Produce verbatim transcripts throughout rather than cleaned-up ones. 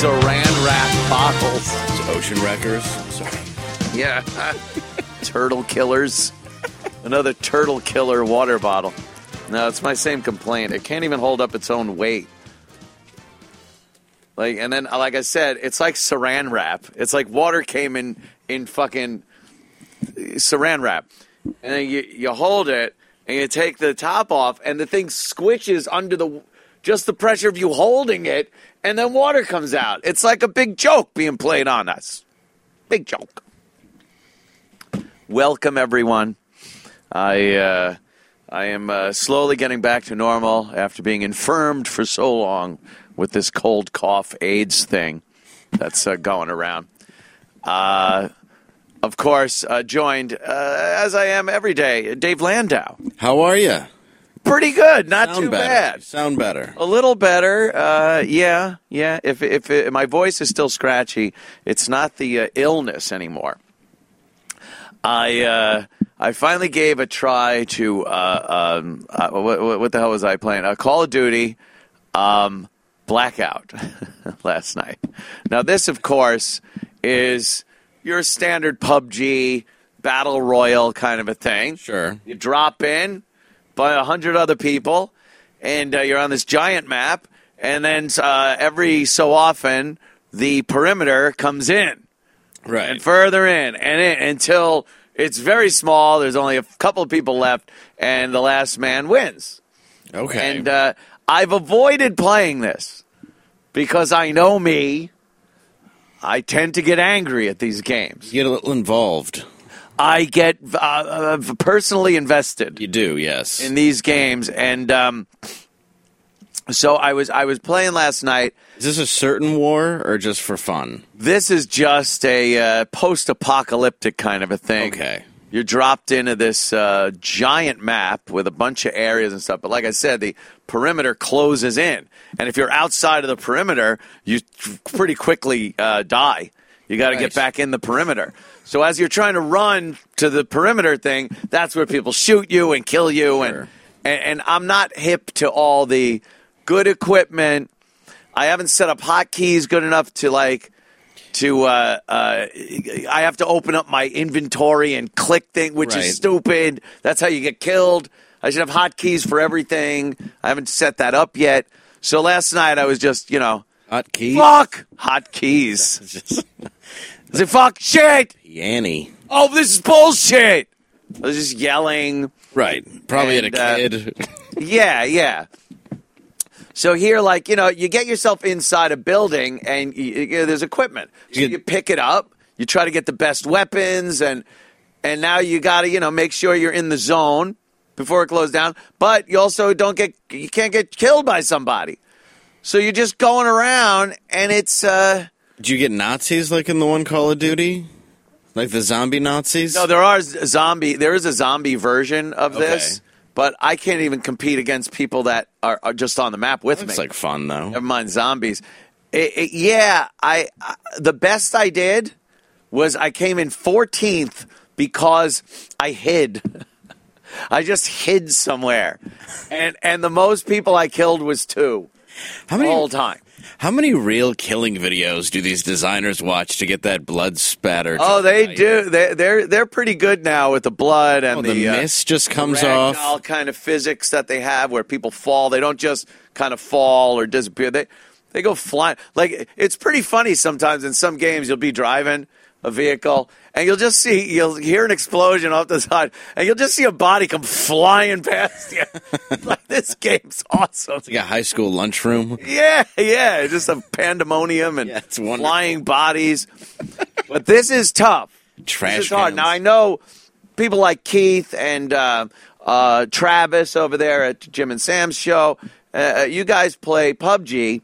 saran wrap bottles. It's ocean wreckers. Sorry. Yeah. Turtle killers. Another turtle killer water bottle. No, it's my same complaint. It can't even hold up its own weight. Like, and then, like I said, it's like saran wrap. It's like water came in in fucking saran wrap, and then you you hold it and you take the top off, and the thing squishes under the just the pressure of you holding it, and then water comes out. It's like a big joke being played on us. Big joke. Welcome, everyone. I uh, I am uh, slowly getting back to normal after being infirmed for so long with this cold cough AIDS thing that's uh, going around. Uh, of course, uh, joined, uh, as I am every day, Dave Landau. How are you? Pretty good, not Sound too better. bad. Sound better. A little better, uh, yeah, yeah. If if it, my voice is still scratchy, it's not the uh, illness anymore. I uh, I finally gave a try to uh, um, uh, what, what the hell was I playing? Uh, Call of Duty. Um, Blackout last night. Now, this, of course, is your standard P U B G battle royale kind of a thing. Sure. You drop in by a hundred other people, and uh, you're on this giant map, and then uh, every so often the perimeter comes in. Right. And further in, and in, until it's very small, there's only a couple of people left, and the last man wins. Okay. And uh, I've avoided playing this because I know me. I tend to get angry at these games. You get a little involved. I get uh, uh, personally invested. You do, yes. In these games, and um, so I was I was playing last night. Is this a certain war or just for fun? This is just a uh, post-apocalyptic kind of a thing. Okay. You're dropped into this uh, giant map with a bunch of areas and stuff. But like I said, the perimeter closes in. And if you're outside of the perimeter, you pretty quickly uh, die. You got to Nice. get back in the perimeter. So as you're trying to run to the perimeter thing, that's where people shoot you and kill you. Sure. And, and, and I'm not hip to all the good equipment. I haven't set up hotkeys good enough to, like, To uh, uh, I have to open up my inventory and click thing, which Right. is stupid. That's how you get killed. I should have hotkeys for everything. I haven't set that up yet. So last night I was just, you know, Hot keys? fuck hotkeys. I said, fuck shit. Yanny. Oh, this is bullshit. I was just yelling. Right. Probably And, at a uh, kid. Yeah, yeah. So here, like, you know, you get yourself inside a building and you, you know, there's equipment. So You- you pick it up, you try to get the best weapons, and and now you got to, you know, make sure you're in the zone before it closes down. But you also don't get, you can't get killed by somebody. So you're just going around, and it's, uh, Did you get Nazis like in the one Call of Duty? Like the zombie Nazis? no, there are z- zombie, there is a zombie version of this. Okay. But I can't even compete against people that are, are just on the map with It's me. like fun, though. Never mind zombies. It, it, yeah, I, I the best I did was I came in fourteenth because I hid. I just hid somewhere, and and the most people I killed was two How the many, whole time. How many real killing videos do these designers watch to get that blood spatter? Oh, just they right? do. They they're they're pretty good now with the blood and Oh, the, the uh, mist just comes ragdoll off. kind of physics that they have where people fall. They don't just kind of fall or disappear. They they go flying. Like, it's pretty funny sometimes in some games. You'll be driving a vehicle and you'll just see, you'll hear an explosion off the side and you'll just see a body come flying past you. Like, this game's awesome. It's like a high school lunchroom. Yeah, yeah, just a pandemonium and Yeah, it's wonderful. flying bodies. But this is tough. Trash This is hard. cans. Now, I know people like Keith and uh, uh, Travis over there at Jim and Sam's show. Uh, you guys play P U B G.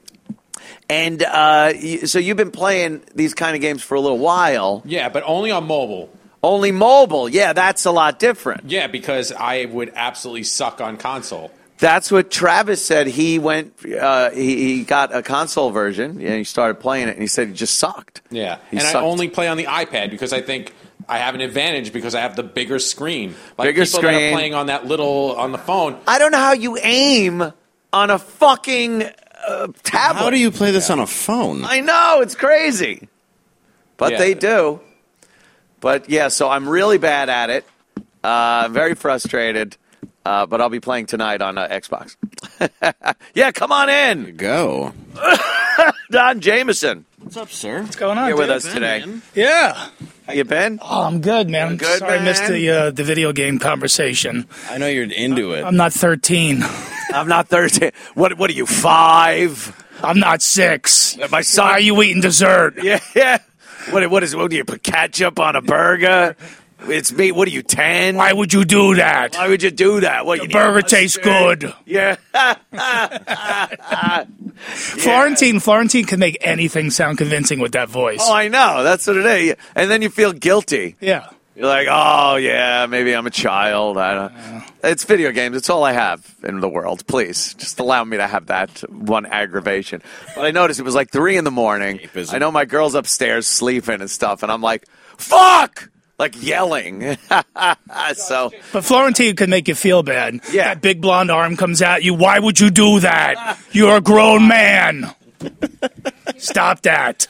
And uh, y- so you've been playing these kind of games for a little while. Yeah, but only on mobile. Only mobile. Yeah, that's a lot different. Yeah, because I would absolutely suck on console. That's what Travis said. He went, uh, he, he got a console version, and he started playing it, and he said he just sucked. Yeah, He and sucked. I only play on the iPad because I think I have an advantage because I have the bigger screen. Like Bigger people that screen. are playing on that little on the phone. I don't know how you aim on a fucking uh, tablet. How do you play this on a phone? I know, it's crazy. But Yeah. they do. But, yeah, so I'm really bad at it. Uh, very frustrated. Uh, but I'll be playing tonight on uh, Xbox. Yeah, come on in. Go. Don Jameson What's up, sir? What's going on? here with dude? us today. Yeah. How you been? Oh, I'm good, man. I'm Good, sorry I missed man? the uh, the video game conversation. I know you're into it. I'm not thirteen. I'm not thirteen. What, what are you, five? I'm not six. My son. Why are you eating dessert? Yeah, yeah. What, what is it? What do you put ketchup on a burger? It's me. What are you, ten? Why would you do that? Why would you do that? What, The you need burger mustard? tastes good. Yeah. Florentine, Florentine can make anything sound convincing with that voice. Oh, I know. That's what it is. And then you feel guilty. Yeah. You're like, oh, yeah, maybe I'm a child. I don't. It's video games. It's all I have in the world. Please, just allow me to have that one aggravation. But I noticed it was like three in the morning. Escapism. I know my girl's upstairs sleeping and stuff, and I'm like, fuck! Like yelling. So, But Florentine can make you feel bad. Yeah. That big blonde arm comes at you. Why would you do that? You're a grown man. Stop that.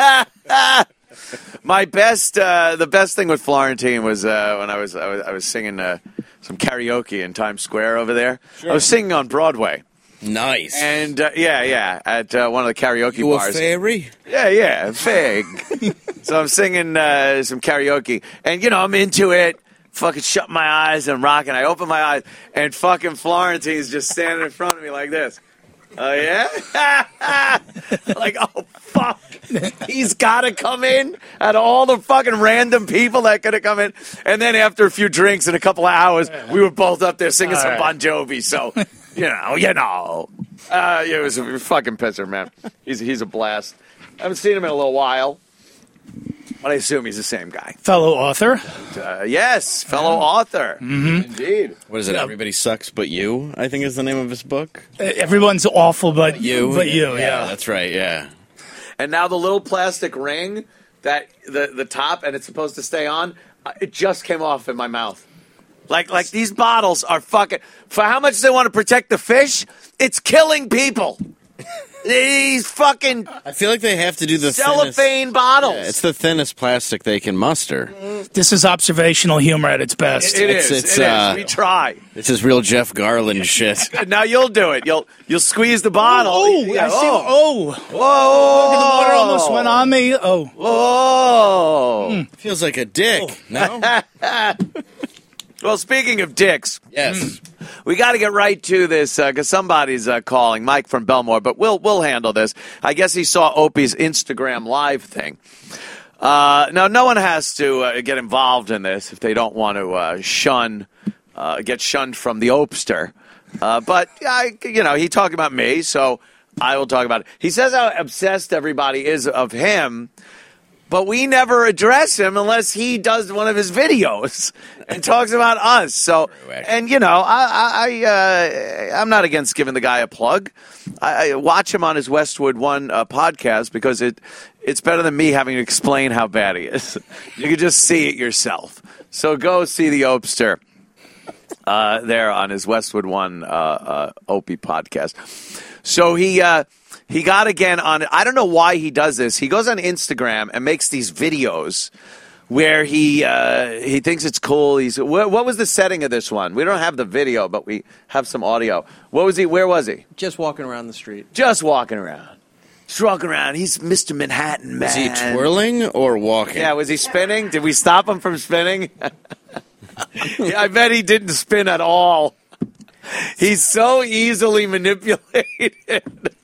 my best, uh, the best thing with Florentine was uh, when I was, I was, I was singing uh, some karaoke in Times Square over there. I was singing on Broadway. Nice. And uh, yeah, yeah, at uh, one of the karaoke you a bars. fairy? Yeah, yeah, fig. So I'm singing uh, some karaoke, and you know I'm into it. Fucking shut my eyes and I'm rocking. I open my eyes, and fucking Florentine's just standing in front of me like this. Oh yeah, like oh fuck, he's got to come in. Out of all the fucking random people that could have come in, and then after a few drinks and a couple of hours, we were both up there singing All some right. Bon Jovi. So you know, you know, uh, it was a fucking pisser, man. He's he's a blast. I haven't seen him in a little while, but I assume he's the same guy. Fellow author. Uh, yes, fellow author. Mm-hmm. Indeed. What is it? Everybody Sucks But You, I think is the name of his book. Everyone's awful but You. But you, yeah. That's right, yeah. And now the little plastic ring that the the top and it's supposed to stay on, uh, it just came off in my mouth. Like like these bottles are fucking for how much they want to protect the fish, it's killing people. These fucking I feel like they have to do the cellophane thinnest, bottles. Yeah, it's the thinnest plastic they can muster. This is observational humor at its best. it it's- is. it's, it is. uh, We try. This is real Jeff Garland shit. Now you'll do it. You'll you'll squeeze the bottle. Oh, Yeah, I see. oh. Oh, Whoa! the water almost went on me. Oh, Whoa! Feels like a dick. No? Well, speaking of dicks, Yes. we got to get right to this because somebody's uh, calling, Mike from Belmore. But we'll we'll handle this. I guess he saw Opie's Instagram live thing. Uh, now, no one has to uh, get involved in this if they don't want to uh, shun, uh, get shunned from the Opester. Uh, but I, you know, he talked about me, so I will talk about it. He says how obsessed everybody is of him. But we never address him unless he does one of his videos and talks about us. So, and you know, I, I, uh, I'm not against giving the guy a plug. I, I watch him on his Westwood One uh, podcast because it, it's better than me having to explain how bad he is. You can just see it yourself. So go see the Opester uh, there on his Westwood One uh, uh, Opie podcast. So he. Uh, He got again on it. I don't know why he does this. He goes on Instagram and makes these videos where he uh, he thinks it's cool. He's wh- what was the setting of this one? We don't have the video, but we have some audio. What was he? Where was he? Just walking around the street. Just walking around. Just walking around. He's Mister Manhattan, man. Is he twirling or walking? Yeah, was he spinning? Did we stop him from spinning? Yeah, I bet he didn't spin at all. He's so easily manipulated.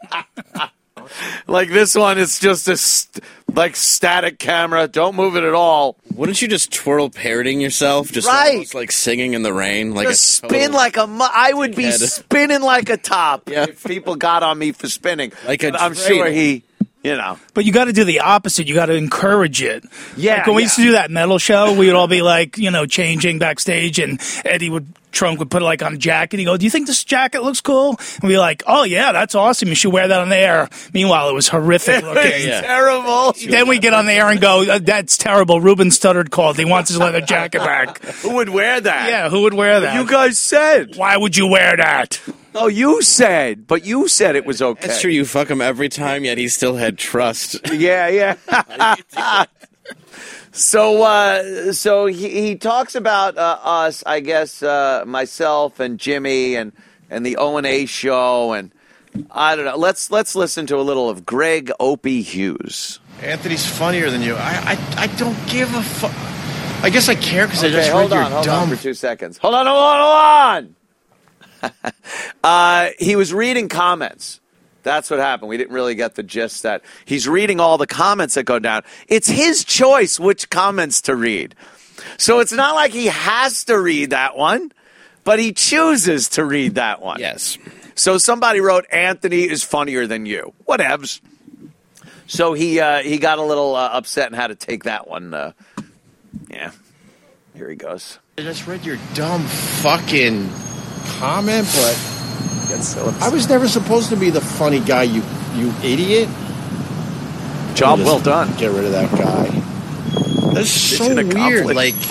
Like this one, it's just a st- like static camera. Don't move it at all. Wouldn't you just twirl parroting yourself? Just Right. almost like singing in the rain? Like Just a spin total- like a. Mu- I would be Dickhead. spinning like a top Yeah. if people got on me for spinning. Like a But I'm dreidel. sure he, you know. but you got to do the opposite. You got to encourage it. Yeah, Like when we yeah. used to do that metal show, we would all be like, you know, changing backstage, and Eddie would Trunk would put it like on a jacket. He'd go, "Do you think this jacket looks cool?" And we'd be like, "Oh yeah, that's awesome. You should wear that on the air." Meanwhile, it was horrific looking. Yeah. Terrible. Then we get on the air and go, "Uh, "That's terrible." Ruben Studdard called. He wants his leather jacket back. Who would wear that? Yeah, who would wear that? You guys said. Why would you wear that? Oh, you said, but you said it was okay. That's true. You fuck him every time, yet he still had trust. Yeah, yeah. So, uh, so he, he talks about uh, us, I guess, uh, myself and Jimmy and, and the O and A show, and I don't know. Let's let's listen to a little of Greg Opie Hughes. Anthony's funnier than you. I I, I don't give a fuck. I guess I care because Okay, I just hold read on, your hold dumb. on for two seconds. Hold on, hold on, hold on. uh, he was reading comments. That's what happened. We didn't really get the gist that he's reading all the comments that go down. It's his choice which comments to read. So it's not like he has to read that one, but he chooses to read that one. Yes. So somebody wrote, Anthony is funnier than you. Whatevs. So he uh, he got a little uh, upset and had to take that one. Uh, yeah. Here he goes. I just read your dumb fucking comment, but Gets so upset. I was never supposed to be the funny guy, you you idiot. Job Just well done. Get rid of that guy. That's so Mission weird. accomplished. Like,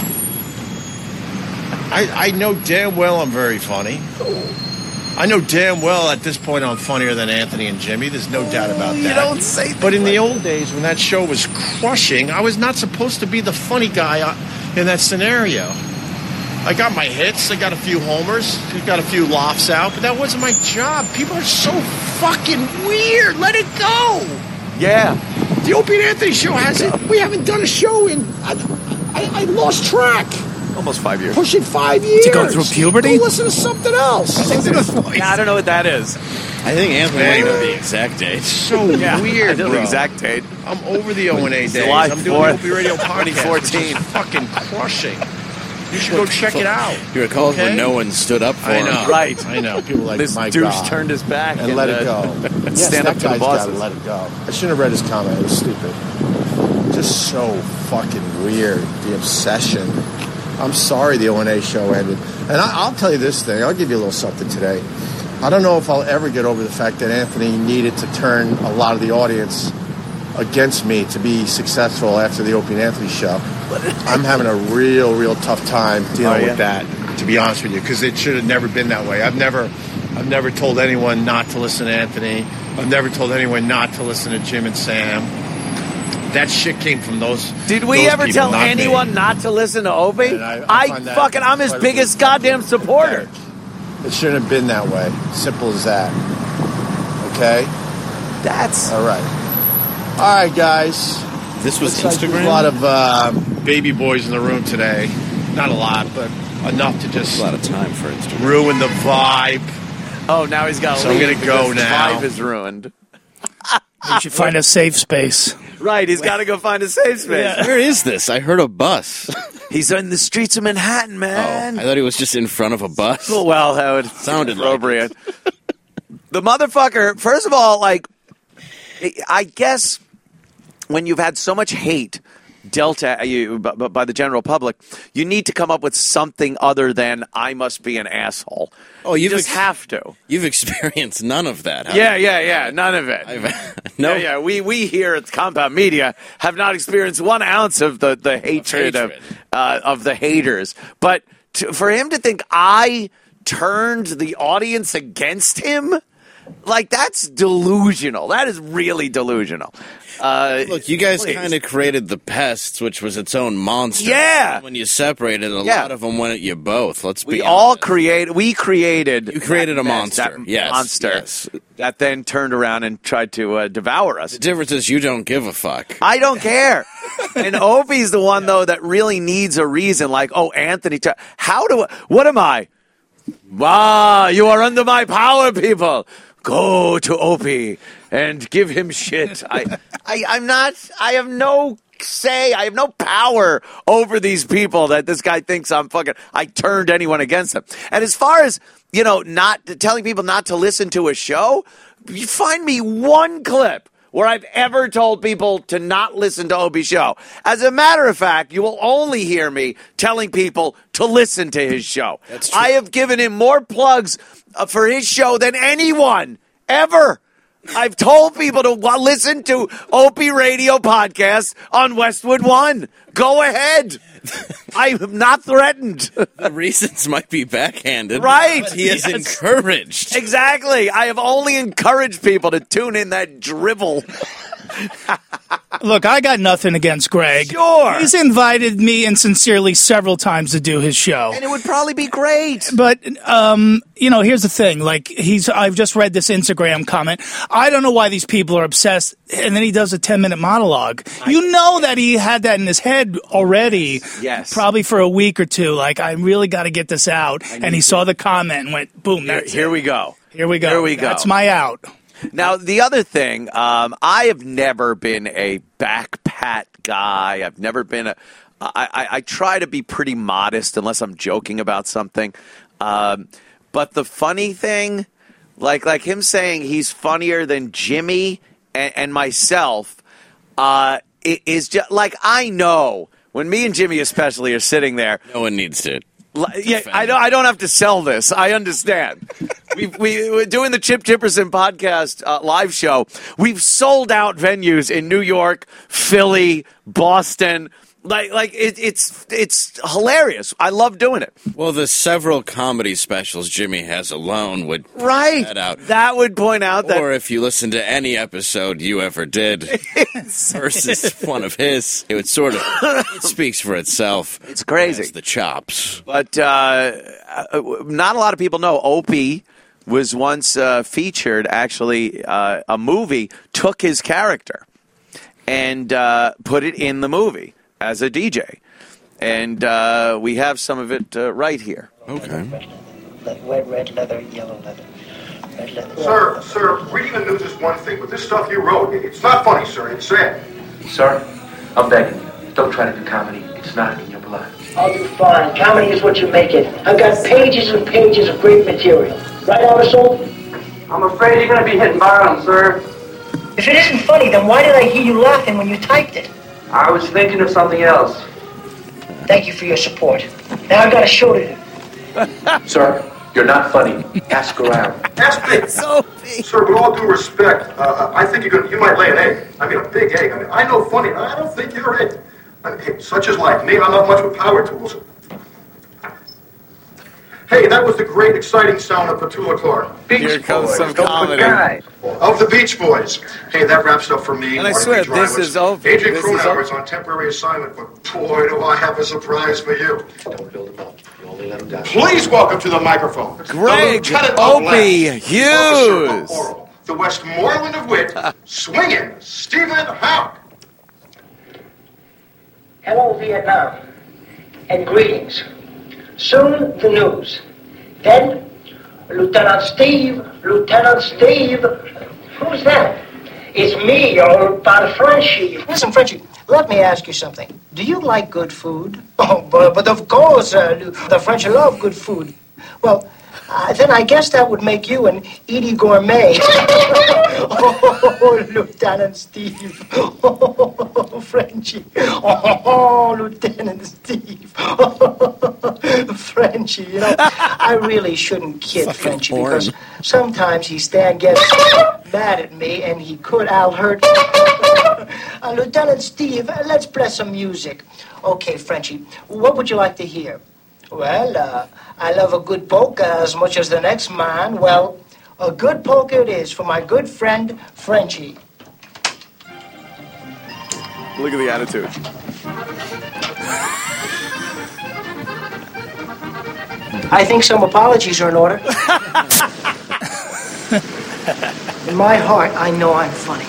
I I know damn well I'm very funny. I know damn well at this point I'm funnier than Anthony and Jimmy. There's no doubt about that. You don't say But in things the like old days when that show was crushing, I was not supposed to be the funny guy uh, in that scenario. I got my hits. I got a few homers. I got a few lofts out, but that wasn't my job. People are so fucking weird. Let it go. Yeah. The Opie and Anthony show hasn't. We haven't done a show in. I, I, I lost track. Almost five years. Pushing five years. To go through puberty? Go listen to something else. Yeah, I don't know what that is. I think Anthony might know the exact date. So Yeah, weird, I know bro. the exact date. I'm over the O and A days. July I'm doing the fourth, Opie Radio podcast, twenty fourteen. which is fucking crushing. You should go check it out. You recall Okay? when no one stood up for I him? know. Right. I know. People are like, This my douche God. turned his back and let it uh, go. yes, stand that up to the guy's bosses. gotta let it go. I shouldn't have read his comment. It was stupid. Just so fucking weird. The obsession. I'm sorry the O and A show ended. And I, I'll tell you this thing. I'll give you a little something today. I don't know if I'll ever get over the fact that Anthony needed to turn a lot of the audience against me to be successful after the Opie and Anthony show. I'm having a real, real tough time dealing Oh, yeah? with that, to be honest with you, because it should have never been that way. I've never, I've never told anyone not to listen to Anthony. I've never told anyone not to listen to Jim and Sam. That shit came from those. Did we those ever people, tell not me. anyone not to listen to Opie? And I- I I, find that fucking, I'm his incredibly biggest goddamn supporter. pathetic. It shouldn't have been that way. Simple as that. Okay? That's All right. All right, guys. This was Looks like there's Instagram? a lot of uh, baby boys in the room today. Not a lot, but enough to just a lot of time for Instagram. ruin the vibe. oh, now he's got. So I'm gonna go the now. Vibe is ruined. You should find a safe space. Right, he's got to go find a safe space. Where is this? I heard a bus. He's in the streets of Manhattan, Oh, man. I thought he was just in front of a bus. Oh, well, that would Sounded like appropriate. The motherfucker. First of all, like, I guess when you've had so much hate dealt at you by, by the general public, you need to come up with something other than "I must be an asshole." Oh, you you've just ex- have to. You've experienced none of that. Have Yeah, you? yeah, yeah. None of it. I've, no. Yeah, yeah. We we here at Compound Media have not experienced one ounce of the the hatred of hatred. uh, of the haters. But to, for him to think I turned the audience against him, like that's delusional. That is really delusional. Uh, Look, you guys please. kind of created the Pests, which was its own monster. Yeah. And when you separated, a Yeah. lot of them went at you both. Let's be we honest. all created. We created. You created that a mess, monster. that Yes, monster yes. that then turned around and tried to uh, devour us. The difference is you don't give a fuck. I don't care. And Opie's the one though that really needs a reason. Like, oh, Anthony, t- how do? I, what am I? Ah, you are under my power, people. Go to Opie and give him shit. I, I, I'm not. I have no say. I have no power over these people that this guy thinks I'm fucking. I turned anyone against him. And as far as you know, not telling people not to listen to a show, you find me one clip where I've ever told people to not listen to Opie's show. As a matter of fact, you will only hear me telling people to listen to his show. That's true. I have given him more plugs uh, for his show than anyone ever. I've told people to w- listen to Opie Radio podcast on Westwood One. Go ahead. I'm not threatened. The reasons might be backhanded. Right. But he is Yes. encouraged. Exactly. I have only encouraged people to tune in that drivel. Look, I got nothing against Greg. Sure. He's invited me insincerely several times to do his show. And it would probably be great. But um, you know, here's the thing. Like he's, I've just read this Instagram comment. I don't know why these people are obsessed. And then he does a ten minute monologue. You know that he had that in his head already. Yes. Probably for a week or two. Like I really got to get this out. And he saw the comment and went, boom. Here, That's here it. we go. Here we go. Here we go. That's my out. Now, the other thing, um, I have never been a back pat guy. I've never been a. I, I, I try to be pretty modest unless I'm joking about something. Um, but the funny thing, like like him saying he's funnier than Jimmy and, and myself, uh, it is just like I know when me and Jimmy especially are sitting there. No one needs to. Li- Yeah, I don't. I don't have to sell this. I understand. we we we're doing the Chip Chipperson podcast uh, live show. We've sold out venues in New York, Philly, Boston. Like like it, it's it's hilarious. I love doing it. Well, the several comedy specials Jimmy has alone would point Right. that out. That would point out that. Or if you listen to any episode you ever did versus one of his, it would sort of it speaks for itself. It's crazy. As the chops. But uh, uh, not a lot of people know Opie was once uh, featured. Actually, uh, a movie took his character and uh, put it in the movie as a D J. And uh, we have some of it uh, right here. Okay. Red, red leather, yellow leather. Red leather. Sir, sir, reading the news is one thing, but this stuff you wrote, it- it's not funny, sir. It's sad. Sir, I'm begging you. Don't try to do comedy. It's not in your blood. I'll do fine. Comedy is what you make it. I've got pages and pages of great material. Right, Arsenal? I'm afraid you're going to be hitting bottom, sir. If it isn't funny, then why did I hear you laughing when you typed it? I was thinking of something else. Thank you for your support. Now I've got a show to do. Sir, you're not funny. Ask around. Ask me. So Sir, with all due respect, uh, I think you're gonna, you might lay an egg. I mean, a big egg. I mean, I know funny. I don't think you're it. I mean, hey, such is life. Me, I'm not much with power tools. Hey, that was the great, exciting sound of Petula Clark. Beach Here comes Boys, some don't comedy. forget. Of the Beach Boys. Hey, that wraps up for me. And I Marty swear, B. Drivers. this is over. Adrian This is Cronauer over. is on temporary assignment, but boy, do I have a surprise for you. Don't build him up. You only let him down. Please welcome to the microphone, Greg the Lieutenant of Opie Lance, Hughes. Officer of Oral, the Westmoreland of Wit, swinging Stephen Houck. Hello, Vietnam. And greetings. Soon, the news. Then, Lieutenant Steve, Lieutenant Steve. Who's that? It's me, your old pal Frenchie. Listen, Frenchie, let me ask you something. Do you like good food? Oh, but, but of course, uh, the French love good food. Well, uh, then I guess that would make you an Edie Gourmet. Oh, Lieutenant Steve. Oh, Frenchie. Oh, Lieutenant Steve. Frenchie, you know, I really shouldn't kid Frenchie porn. because sometimes he stand gets mad at me and he could out hurt. uh, Lieutenant Steve, uh, let's play some music. Okay, Frenchie, what would you like to hear? Well, uh, I love a good polka as much as the next man. Well, a good polka it is for my good friend, Frenchie. Look at the attitude. I think some apologies are in order. In my heart, I know I'm funny.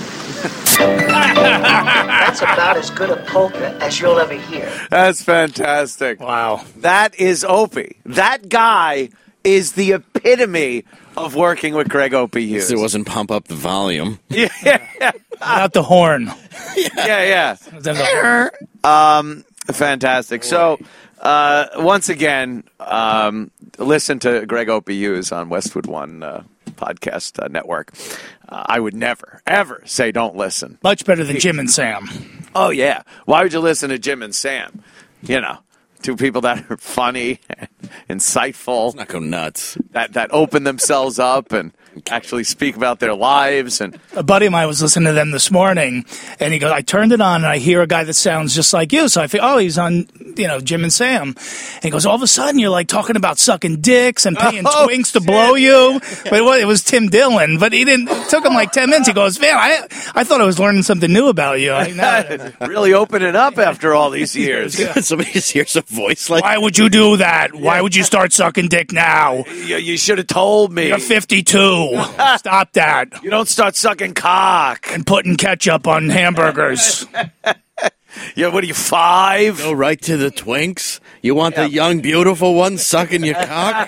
That's about as good a polka as you'll ever hear. That's fantastic. Wow. That is Opie. That guy is the epitome of working with Greg Opie Hughes. It wasn't pump up the volume. Yeah, yeah, Without the horn. yeah. Then the- Um, fantastic. So, uh, once again, um, listen to Greg Opie Hughes on Westwood One uh, podcast uh, network. Uh, I would never, ever say don't listen. Much better than Jim and Sam. Oh, yeah. Why would you listen to Jim and Sam? You know, two people that are funny and insightful, Not go nuts. that, that open themselves up and actually speak about their lives. And A buddy of mine was listening to them this morning, and he goes, I turned it on, and I hear a guy that sounds just like you. So I think, oh, he's on, you know, Jim and Sam. And he goes, all of a sudden, you're like talking about sucking dicks and paying Oh, twinks to shit. blow you. But it was, it was Tim Dillon. But he didn't, it took him like ten minutes. He goes, man, I I thought I was learning something new about you. I, now, really opening up after all these years. Somebody just hears a voice like why would you do that? Why would you start sucking dick now? You, you should have told me. You're fifty-two. Stop that. You don't start sucking cock. And putting ketchup on hamburgers. Yeah, what are you, five? go right to the twinks? You want the young, beautiful one sucking your cock?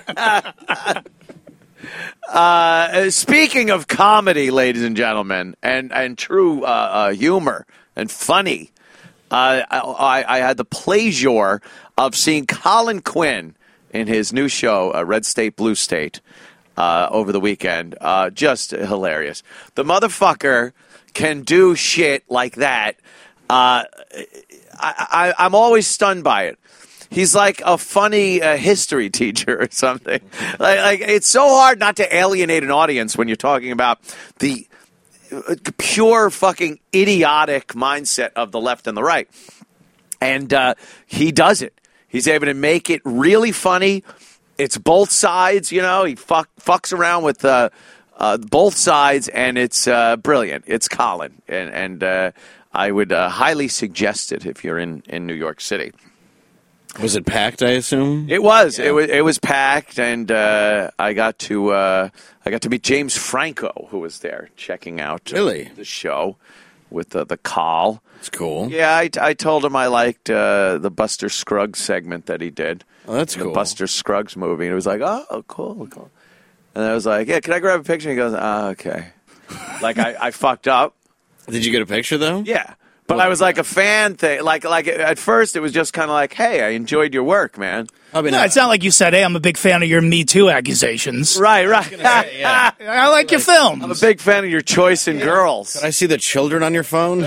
Uh, speaking of comedy, ladies and gentlemen, and, and true uh, uh, humor and funny, uh, I, I had the pleasure of seeing Colin Quinn in his new show, uh, Red State, Blue State, uh, over the weekend. Uh, just hilarious. The motherfucker can do shit like that. Uh, I, I, I'm always stunned by it. He's like a funny uh, history teacher or something. Like, like it's so hard not to alienate an audience when you're talking about the uh, pure fucking idiotic mindset of the left and the right. And uh, he does it. He's able to make it really funny. It's both sides, you know. He fuck, fucks around with uh, uh, both sides, and it's uh, brilliant. It's Colin, and, and uh, I would uh, highly suggest it if you're in, in New York City. Was it packed, I assume? It was. Yeah. It was. It was packed, and uh, I got to. Uh, I got to meet James Franco, who was there checking out uh, really? the show with the the call. It's cool. Yeah, I, I told him I liked uh, the Buster Scruggs segment that he did. Oh, that's the cool. Buster Scruggs movie, and it was like, oh, cool, cool. And I was like, yeah, can I grab a picture? And he goes, oh, okay. Like I, I fucked up. Did you get a picture though? Yeah. But I was like a fan thing. Like, like at first, it was just kind of like, "Hey, I enjoyed your work, man." I mean, no, it's not like you said, "Hey, I'm a big fan of your Me Too accusations." Right, right. Say, yeah. I like your film. I'm a big fan of your choice in girls. Can I see the children on your phone?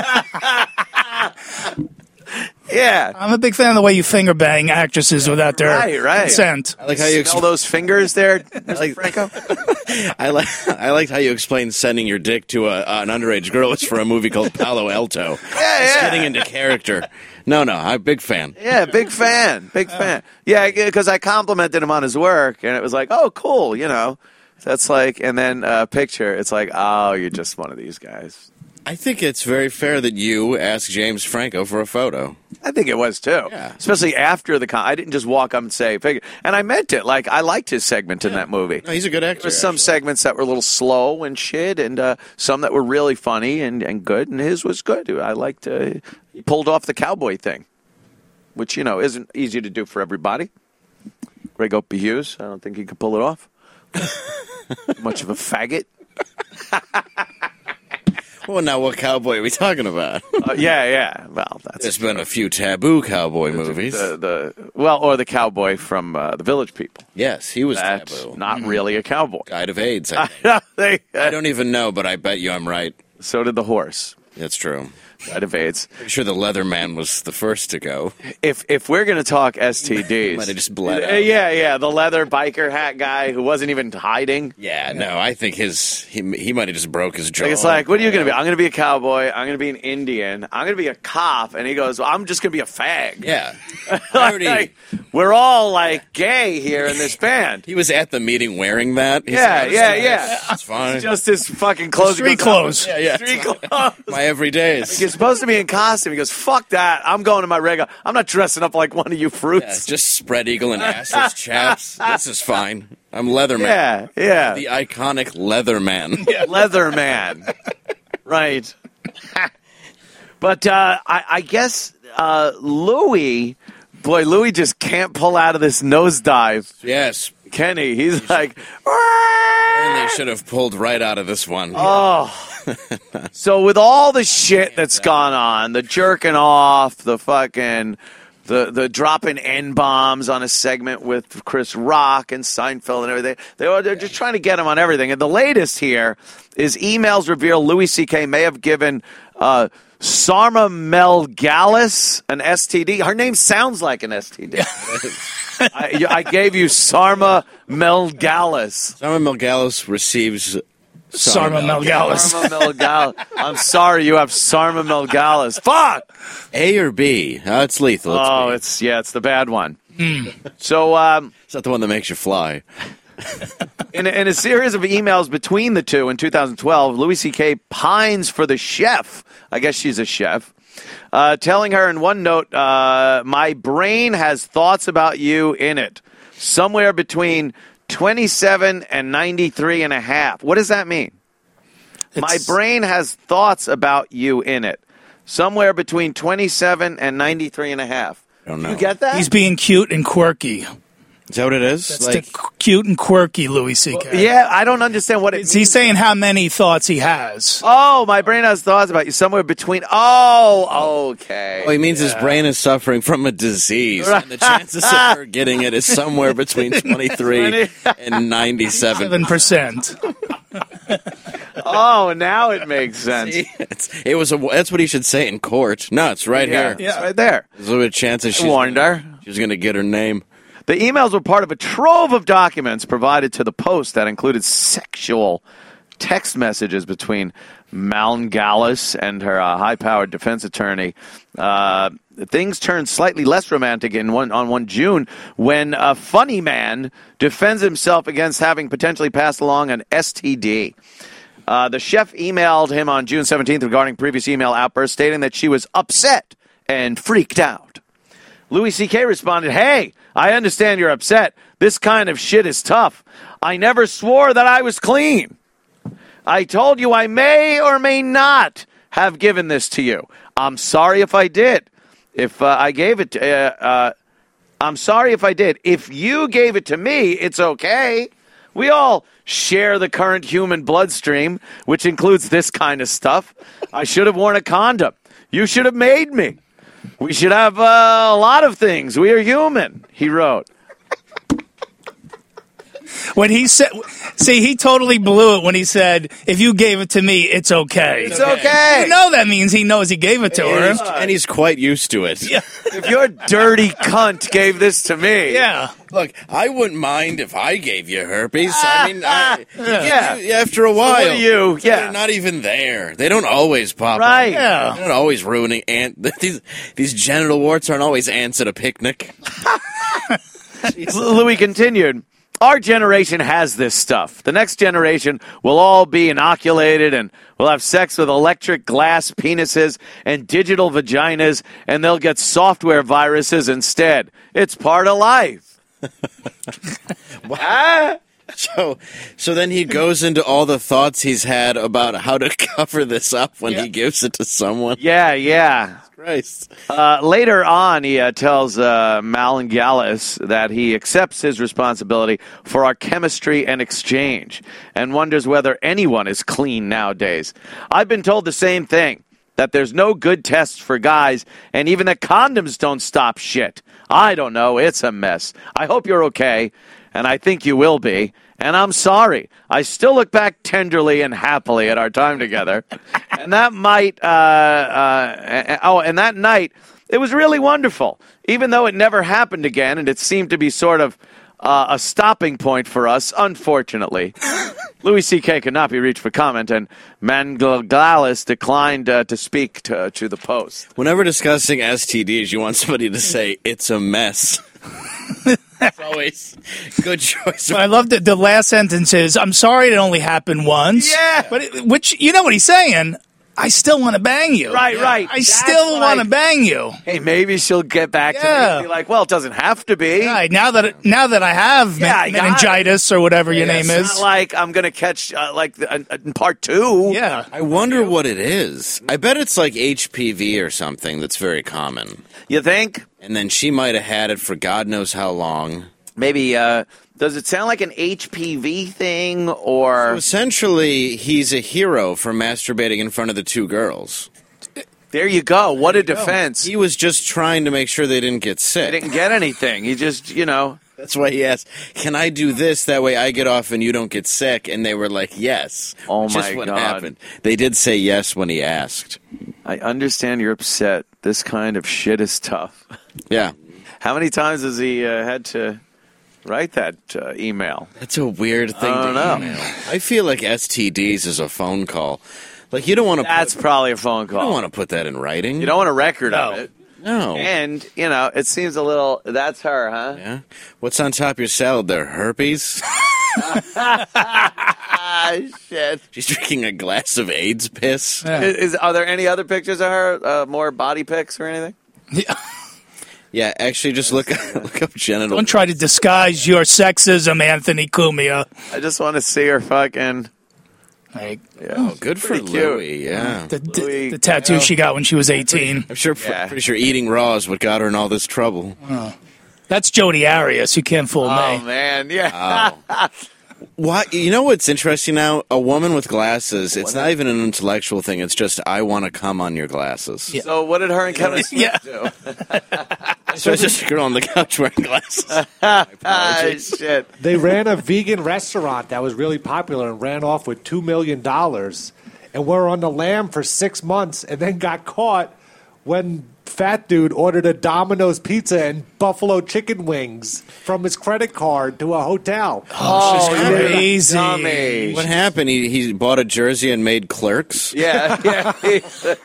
Yeah, I'm a big fan of the way you finger bang actresses without their right, right. consent. I like how you smell exp- those fingers there, like Franco. I like I liked how you explained sending your dick to a, an underage girl was for a movie called Palo Alto. Yeah, Just yeah. getting into character. No, no, I'm a big fan. Yeah, big fan, big fan. Yeah, because I complimented him on his work, and it was like, "Oh, cool," you know. That's like, and then a uh, picture. It's like, "Oh, you're just one of these guys." I think it's very fair that you asked James Franco for a photo. I think it was too. Yeah. Especially after the con. I didn't just walk up and say, "Figure," and I meant it. Like I liked his segment in that movie. No, he's a good actor. There were some actually. segments that were a little slow and shit, and uh, some that were really funny and, and good, and his was good. I liked uh, he pulled off the cowboy thing, which, you know, isn't easy to do for everybody. Greg Opie Hughes, I don't think he could pull it off. Much of a faggot. Well, now what cowboy are we talking about? Uh, yeah, yeah. Well, that's There's been a few taboo cowboy movies. the, the well, or the cowboy from uh, the Village People. Yes, he was That's taboo. not really a cowboy. Died of AIDS. I, think. They- I don't even know, but I bet you I'm right. so did the horse. That's true. Died of AIDS. Pretty sure the leather man was the first to go. If if we're gonna talk S T Ds, Might have just bled Uh, out. Yeah, yeah, the leather biker hat guy who wasn't even hiding. Yeah, no, I think his he, he might have just broke his jaw. Like, it's like, what are you going to be? I'm going to be a cowboy. I'm going to be an Indian. I'm going to be a cop. And he goes, well, I'm just going to be a fag. Yeah. I Like, already, we're all like gay here in this band. he was at the meeting wearing that. He's Yeah, like, yeah, "It's yeah. nice. It's fine. Just his fucking clothes. Street He goes, clothes. yeah, yeah. Street clothes. My everydays. You're supposed to be in costume. He goes, fuck that. I'm going to my regular. I'm not dressing up like one of you Yeah, fruits. just spread eagle and assless chaps. This is fine. I'm Leatherman. Yeah, yeah. The iconic Leatherman. Leather man. Right. But uh, I, I guess uh, Louis, boy, Louis just can't pull out of this nosedive. Yes. Kenny, he's like, And they should have pulled right out of this one. oh. So with all the shit that's gone on, the jerking off, the fucking the the dropping N bombs on a segment with Chris Rock and Seinfeld and everything. They are they're just trying to get him on everything. And the latest here is emails reveal Louis C K may have given uh, Sarma Melgalis an S T D. Her name sounds like an S T D. I, I gave you Sarma Melgalis. Sarma Melgalis receives Sarma Melgalis. Sarma Melgalis. I'm sorry, you have Sarma Melgalis. Fuck. A or B? Oh, it's lethal. It's Oh, B. it's yeah, it's the bad one. So, um, It's not the one that makes you fly. in, a, in a series of emails between the two in two thousand twelve, Louis C K pines for the chef. I guess she's a chef. Uh, telling her in one note, uh, my brain has thoughts about you in it. Somewhere between twenty-seven and ninety-three and a half. What does that mean? My It's- brain has thoughts about you in it. Somewhere between twenty-seven and ninety-three and a half. I don't know. You get that? He's being cute and quirky. Is that what it is? That's like, the c- cute and quirky Louis C K. Yeah, I don't understand what it means. He's saying how many thoughts he has. Oh, my brain has thoughts about you. Somewhere between. Oh, okay. oh, he means his brain is suffering from a disease, and the chances of her getting it is somewhere between twenty-three and ninety-seven. Seven percent. Oh, now it makes sense. See, it's, it was a. That's what he should say in court. No, it's right Yeah, here. it's right there. There's a little bit of chance that she's warned her. She's going to get her name. The emails were part of a trove of documents provided to the Post that included sexual text messages between Malngalis and her uh, high-powered defense attorney. Uh, things turned slightly less romantic in one, on one June when a funny man defends himself against having potentially passed along an S T D. Uh, the chef emailed him on June seventeenth regarding previous email outbursts, stating that she was upset and freaked out. Louis C K responded, hey, I understand you're upset. This kind of shit is tough. I never swore that I was clean. I told you I may or may not have given this to you. I'm sorry if I did. If uh, I gave it to, uh, uh, I'm sorry if I did. If you gave it to me, it's okay. We all share the current human bloodstream, which includes this kind of stuff. I should have worn a condom. You should have made me. We should have uh, a lot of things. We are human, he wrote. When he said, see, he totally blew it when he said, if you gave it to me, it's okay. It's okay. You know that means he knows he gave it to And her. he's, and he's quite used to it. Yeah. If your dirty cunt gave this to me. Yeah. Look, I wouldn't mind if I gave you herpes. I mean, I, Yeah. you- after a while, what do you? Yeah. they're not even there. They don't always pop. Right. Up. Yeah. They're not always ruining ant. These these genital warts aren't always ants at a picnic. Louis continued, our generation has this stuff. The next generation will all be inoculated and will have sex with electric glass penises and digital vaginas, and they'll get software viruses instead. It's part of life. Ah? So, so then he goes into all the thoughts he's had about how to cover this up when Yeah. he gives it to someone. Yeah, yeah. Christ. Uh, later on, he uh, tells uh, Malngalis that he accepts his responsibility for our chemistry and exchange and wonders whether anyone is clean nowadays. I've been told the same thing, that there's no good tests for guys and even that condoms don't stop shit. I don't know. It's a mess. I hope you're okay, and I think you will be. And I'm sorry. I still look back tenderly and happily at our time together. And that might, uh, uh, oh, and that night, it was really wonderful. Even though it never happened again, and it seemed to be sort of uh, a stopping point for us, unfortunately. Louis C K could not be reached for comment, and Manglalis declined uh, to speak to, to the Post. Whenever discussing S T Ds, you want somebody to say, it's a mess. It's always good choice. But I love that the last sentence is, I'm sorry it only happened once. Yeah. But it, which, you know what he's saying? I still want to bang you. Right, right. I That's still what want I- to bang you. Hey, maybe she'll get back to me Yeah. and be like, well, it doesn't have to be. Right, now that now that I have Yeah, I men- got it. meningitis or whatever your name It's is. not like I'm going to catch, uh, like, the, uh, in part two. Yeah. I wonder what it is. I bet it's like H P V or something that's very common. You think? And then she might have had it for God knows how long. Maybe, uh, does it sound like an H P V thing, So or... essentially, he's a hero for masturbating in front of the two girls. There you go. What a defense. He was just trying to make sure they didn't get He sick. didn't get anything. He just, you know. That's why he asked, can I do this? That way I get off and you don't get sick. And they were like, yes. Oh, Which my is what God. happened. They did say yes when he asked. I understand you're upset. This kind of shit is tough. Yeah. How many times has he uh, had to write that uh, email? That's a weird thing I to don't know. email. I feel like S T Ds is a phone call. Like, you don't want to That's put, probably a phone you don't call. want to put that in writing. You don't want a record No. of it. No. And, you know, it seems a little, that's her, huh? Yeah. What's on top of your salad there? Herpes? Ah, shit. She's drinking a glass of AIDS piss? Yeah. Is, is- are there any other pictures of her? Uh, more body pics or anything? Yeah. Yeah, actually, just look, look up genital. Don't try to disguise your sexism, Anthony Cumia. I just want to see her fucking. Like, Yeah. Oh, good for Pretty cute. Louie, yeah. the, the, Louis- the tattoo she got when she was eighteen. I'm sure, Yeah. pretty sure eating raw is what got her in all this trouble. That's Jodi Arias. You can't fool Oh, me. man. Yeah. Why? You know what's interesting now? A woman with glasses, it's not even an intellectual thing. It's just, I want to come on your glasses. So what did her and Kevin Smith Yeah. do? So it's just a girl on the couch wearing glasses. Ah, shit. They ran a vegan restaurant that was really popular and ran off with two million dollars and were on the lam for six months and then got caught when fat dude ordered a Domino's pizza and buffalo chicken wings from his credit card to a hotel. Oh, She's crazy. dummy. What happened? He, he bought a jersey and made Clerks? Yeah, yeah.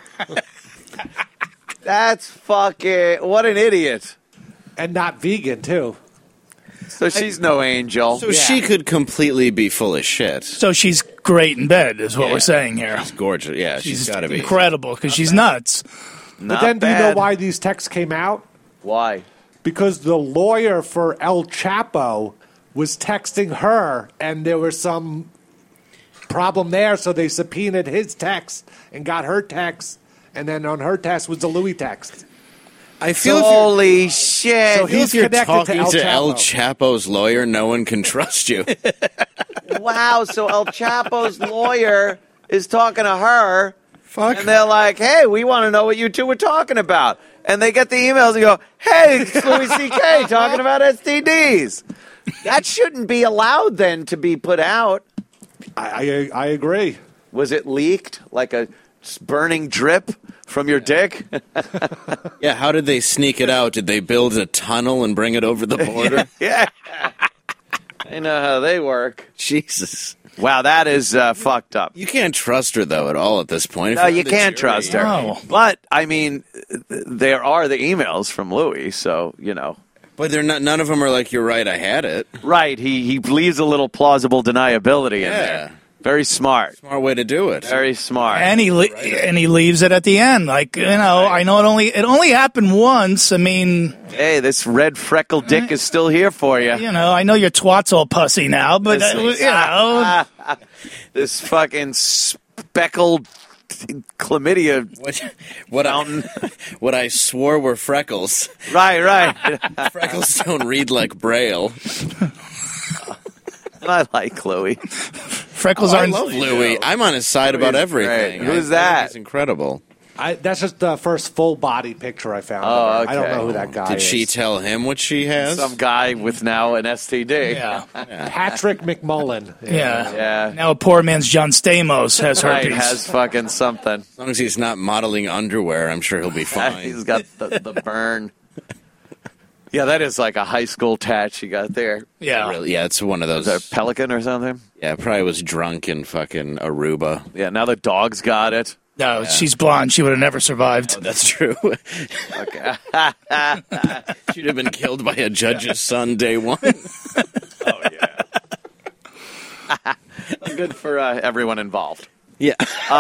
That's fucking. What an idiot. And not vegan, too. So she's no angel. So she could completely be full of shit. So she's great in bed, is what Yeah. we're saying here. She's gorgeous. Yeah, she's She's got to be. incredible because she's nuts. Not But then do you know bad. why these texts came out? Why? Because the lawyer for El Chapo was texting her, and there was some problem there, so they subpoenaed his text and got her text, and then on her text was the Louis text. I feel if you're, Holy shit. So I feel he's if you're connected to talking El to El Chapo. Chapo's lawyer, no one can trust you. Wow. So El Chapo's lawyer is talking to her. Fuck. And they're like, hey, we want to know what you two were talking about. And they get the emails and go, hey, it's Louis C K talking about S T Ds. That shouldn't be allowed then to be put out. I, I, I agree. Was it leaked like a burning drip from your dick? Yeah, how did they sneak it out? Did they build a tunnel and bring it over the border? Yeah. I know how they work. Jesus. Wow, that is uh, fucked up. You can't trust her, though, at all at this point. If No, you're you the can't jury- trust her. No. But, I mean, there are the emails from Louis, so, you know. But they're not. None of them are like, you're right, I had it. Right, he, he leaves a little plausible deniability in Yeah. there. Very smart. Smart way to do it. Very smart. And he le- and he leaves it at the end. Like, you know, I know it only it only happened once. I mean, Hey, this red freckled dick is still here for you. you know, I know your twat's all pussy now, but uh, you know, This fucking speckled chlamydia. What, what, I, what I swore were freckles. Right, right. Freckles don't read like Braille. And I like Chloe. freckles I aren't. love Louis. I'm on his side about Louis is everything. great. Who's I- I that? think He's incredible. I, that's just the first full body picture I found. Oh, of her. I don't okay. know who that guy Did is. she tell him what she has? Some guy with now an S T D. Yeah, Patrick McMullen. yeah, Yeah. Now a poor man's John Stamos has Right, herpes. has fucking something. As long as he's not modeling underwear, I'm sure he'll be fine. He's got the, the burn. Yeah, that is like a high school tat she got there. yeah, Really, yeah, it's one of those. Is that a pelican or something? Yeah, probably was drunk in fucking Aruba. Yeah, now the dog's got it. no, she's blonde. She would have never survived. That's true. Okay. She'd have been killed by a judge's son day one. Oh, yeah. Good for uh, everyone involved. Yeah.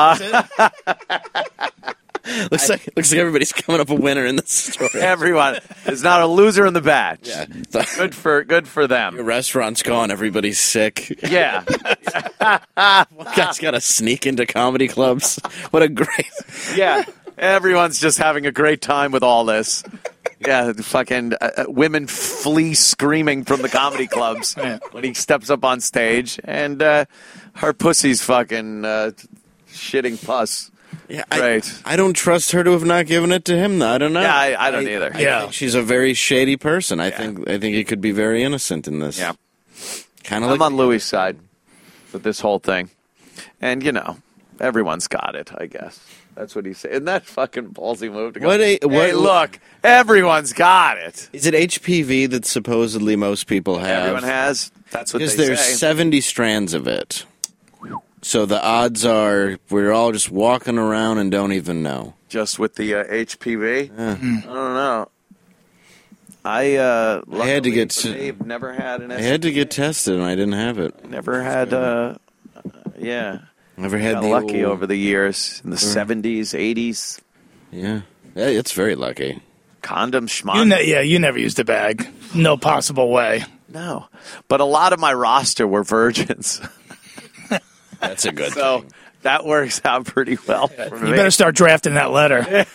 looks like looks like everybody's coming up a winner in this story. Everyone is not a loser in the batch. Yeah. Good for good for Your them. restaurant's gone. Everybody's sick. Yeah. Guys got to sneak into comedy clubs. What a great. Yeah. Everyone's just having a great time with all this. Yeah, the fucking uh, uh, women flee screaming from the comedy clubs Yeah. when he steps up on stage, and uh, her pussy's fucking uh, shitting pus. Yeah, I, Right. I don't trust her to have not given it to him, though. I don't know. Yeah, I, I don't either. I Yeah. think she's a very shady person. I think I think he could be very innocent in this. Yeah. Kind of I'm like on Louis' side with this whole thing. And, you know, everyone's got it, I guess. That's what he said. Isn't that fucking ballsy move to go, What a- what- hey, look, everyone's got it. Is it H P V that supposedly most people have? Everyone has. That's what they Because there's say. seventy strands of it. So the odds are we're all just walking around and don't even know. Just with the uh, H P V? I don't know. I, uh, I had to luckily get for to- me, never had an I had to get tested and I didn't have it. Never had, uh, yeah. Never had Got the lucky old- over the years in the seventies, eighties. Yeah. Yeah, it's very lucky. Condom schmond. You ne- yeah, you never used a bag. No possible way. No. But a lot of my roster were virgins. That's a good So thing. that works out pretty well for You me. better start drafting that letter.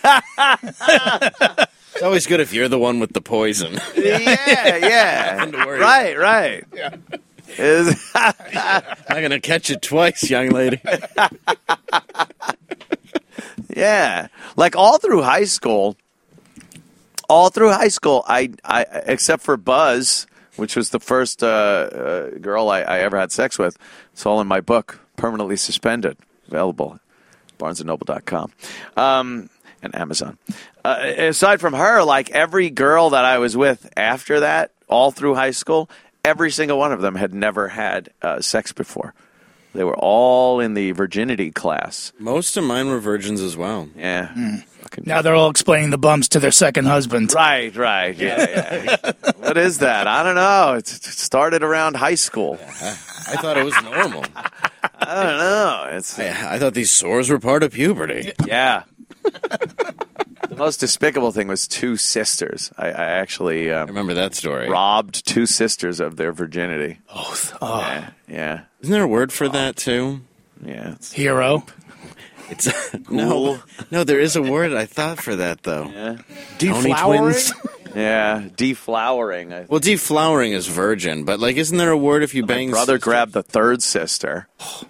It's always good if you're the one with the poison. Yeah, yeah. Nothing to worry Right, right. Is I'm not going to catch it twice, young lady. yeah. Like all through high school, all through high school, I, I except for Buzz, which was the first uh, uh, girl I, I ever had sex with. It's all in my book, Permanently Suspended, available at barnes and noble dot com um, and Amazon. Uh, aside from her, like every girl that I was with after that, all through high school, every single one of them had never had uh, sex before. They were all in the virginity class. Most of mine were virgins as well. Yeah. Fucking Now they're all explaining the bumps to their second husband. Right, right. Yeah, yeah. What is that? I don't know. It's, it started around high school. I thought it was normal. I don't know. It's I, I thought these sores were part of puberty. yeah. The most despicable thing was two sisters. I, I actually I um, remember that story. robbed two sisters of their virginity. Both. Oh, Yeah, yeah, Isn't there a word for that, too? yeah. It's, hero. It's no, no. There is a word I thought for that though. yeah, Tony Deflowering? twins. yeah. Deflowering. I, Well, deflowering is virgin, but like, isn't there a word if you my bang? brother sister? grabbed the third sister.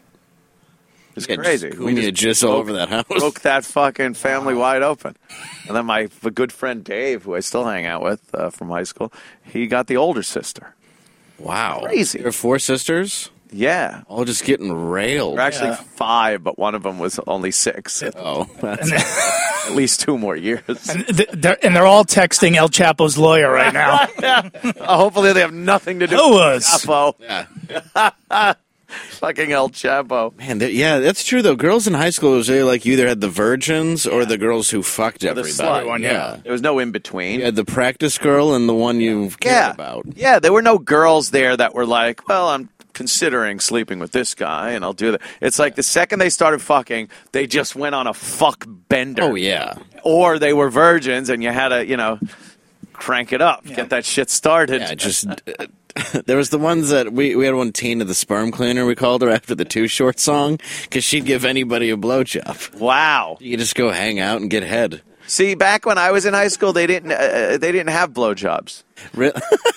It's Yeah, crazy. Just, we need just all over that house. Broke that fucking family wide open. And then my f- good friend Dave, who I still hang out with uh, from high school, he got the older sister. Wow, Crazy. There are four sisters, Yeah. all just getting railed. They're actually five, but one of them was only six. Oh, that's, At least two more years. And th- they're, and they're all texting El Chapo's lawyer right now. Uh, hopefully they have nothing to do Who with was? Chapo. yeah. Fucking El Chapo. Man, that- yeah, that's true though. Girls in high school, it was really like you either had the virgins or the girls who fucked the everybody. slut one, yeah. There was no in between. You had the practice girl and the one you cared yeah. about. Yeah, there were no girls there that were like, well, I'm considering sleeping with this guy and I'll do that. It's like the second they started fucking, they just went on a fuck bender. Oh yeah, Or they were virgins and you had to, you know, crank it up, get that shit started. yeah. Just uh, there was the ones that we we had one Tina the sperm cleaner. We called her after the Too Short song because she'd give anybody a blowjob. Wow. You could just go hang out and get head. See, back when I was in high school, they didn't uh, they didn't have blowjobs. Re-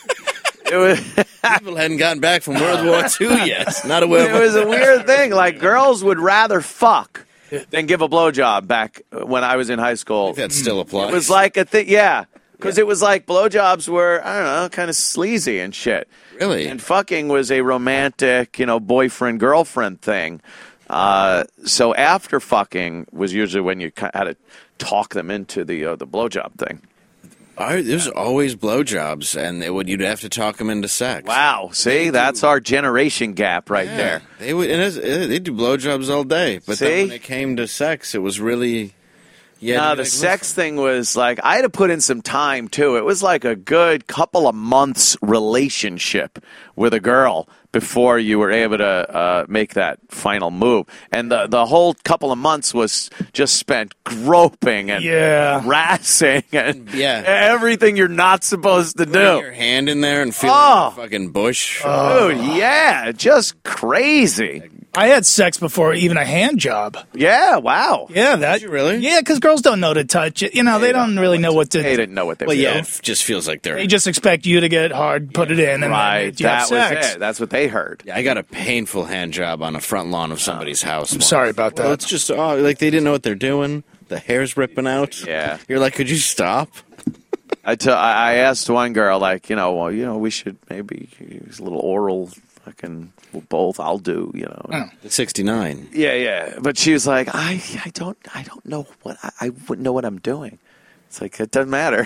It was People hadn't gotten back from World War Two yet. Not aware. it was a weird thing. Like girls would rather fuck than give a blowjob back when I was in high school. that still applies. It was like a thing, yeah. Because it was like blowjobs were, I don't know, kind of sleazy and shit. Really? And fucking was a romantic, you know, boyfriend girlfriend thing. Uh, so after fucking was usually when you ki- had to talk them into the uh, the blowjob thing. I, there's always blowjobs, and they would you'd have to talk them into sex. Wow. See, that's our generation gap right Yeah. there. They would. And it's- it- they do blowjobs all day, but See? then when it came to sex, it was really. Yeah, No, the sex thing was like I had to put in some time too. It was like a good couple of months relationship with a girl before you were able to uh, make that final move. And the the whole couple of months was just spent groping and Yeah. harassing and Yeah. everything you're not supposed to Putting your do. hand in there and feeling Oh. the fucking bush. Dude, yeah, just crazy. I had sex before even a hand job. Yeah, wow. Yeah, that. Did you really? Yeah, because girls don't know to touch it. You know, they, They don't, don't really know know what what to. They didn't know what they Well, were yeah, doing. it just feels like they're. They just expect you to get hard, put it in, and Right, then you have that sex. was it. That's what they heard. Yeah, I got a painful hand job on a front lawn of somebody's house. I'm sorry about that. Well, it's just oh, like they didn't know what they're doing. The hair's ripping out. Yeah. You're like, could you stop? I, t- I I asked one girl, like, you know, well, you know, we should maybe use a little oral fucking both. I'll do, you know. sixty-nine. Yeah, yeah. But she was like, I, I don't, I don't know what I, I wouldn't know what I'm doing. It's like it doesn't matter.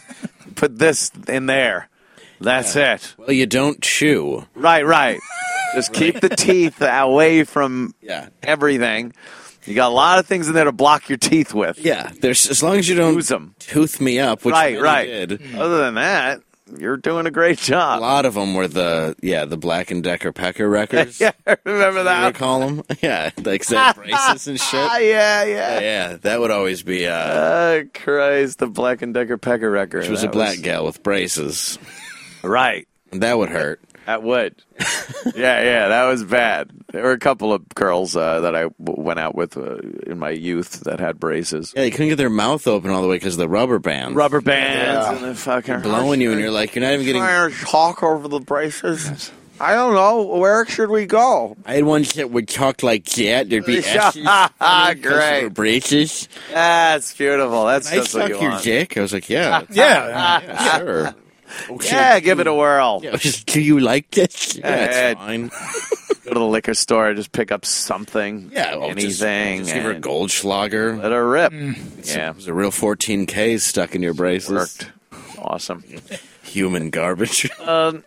Put this in there. That's it. Well, you don't chew. Right, right. Just keep the teeth away from Yeah. everything. You got a lot of things in there to block your teeth with. Yeah, there's as long as you don't Use 'em. tooth me up, which Right, many right. did. Other than that, you're doing a great A job. lot of them were the yeah the Black and Decker Pecker records. Yeah, remember You that? call them? Yeah, like that braces and shit. Ah, yeah, Yeah, yeah. yeah, that would always be. Uh, Oh, Christ, the Black and Decker Pecker record. she was a That black gal with braces. Right. And that would hurt. That would. yeah, yeah, that was bad. There were a couple of girls uh, that I w- went out with uh, in my youth that had braces. Yeah, they couldn't get their mouth open all the way because of the rubber band. Rubber bands and the fucking blowing you, and you're like, you're not even getting. trying to talk over the braces. I don't know. Where should we go? I had one that would talk like that. There'd be Yeah, S's on it 'cause great. of her braces. That's beautiful. That's I just what suck you your want. dick. I was like, yeah, Yeah. yeah, sure. Oh, shit. Yeah, give it a whirl. Yeah, just, do you like this? Yeah, Yeah. it's fine. Go to the liquor store, just pick up something, Yeah, well, just- anything, Just, give her a and Goldschlager. let her rip. Yeah, Yeah, it was a real fourteen Ks stuck in your braces. worked. Awesome. Human garbage. Um,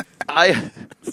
I.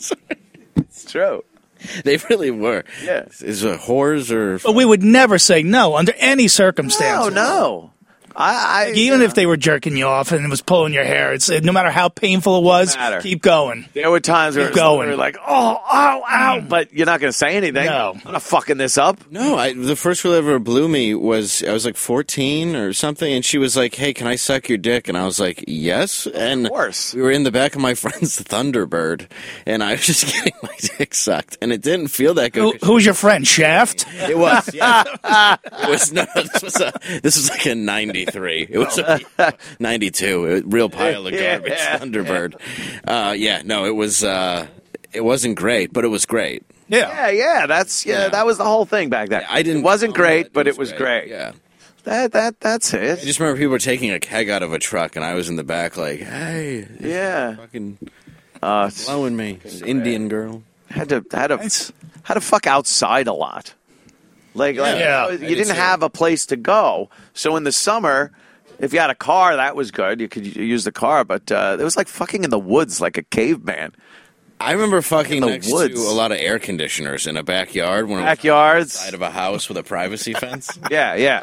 It's true. They really were. Yeah. Is it whores or? But we would never say no under any No, circumstance. no. I, I Even if they were jerking you off and it was pulling your hair, it's no matter how painful it was, matter. keep going. there were times where Keep going. we were like, oh, ow, ow, but you're not going to say anything. No. I'm not fucking this up. No, I, the first girl that ever blew me was I was like fourteen or something, and she was like, "Hey, can I suck your dick?" And I was like, "Yes." And Of course. we were in the back of my friend's Thunderbird, and I was just getting my dick sucked, and it didn't feel that Who, good. who's your friend, Shaft? It was, yeah. It was no, this was a this was like a ninety-three. It was a ninety-two. A real pile of garbage Yeah. Thunderbird. Uh, yeah, no, it was. Uh, it wasn't great, but it was great. Yeah. Yeah, yeah, that's yeah, Yeah. that was the whole thing back then. I didn't. It wasn't call great, it, but it was great. Yeah. That that that's I it. just remember people were taking a keg out of a truck, and I was in the back, like, "Hey, Yeah. fucking Uh, it's- blowing me, This Indian girl." had to had to Nice. had to fuck outside a lot. Like, like Yeah. you I did didn't too. have a place to go. So in the summer, if you had a car, that was good. You could use the car, but uh, it was like fucking in the woods, like a caveman. I remember fucking the next woods. to a lot of air conditioners in a backyard when Backyards. I was outside of a house with a privacy fence. Yeah, yeah.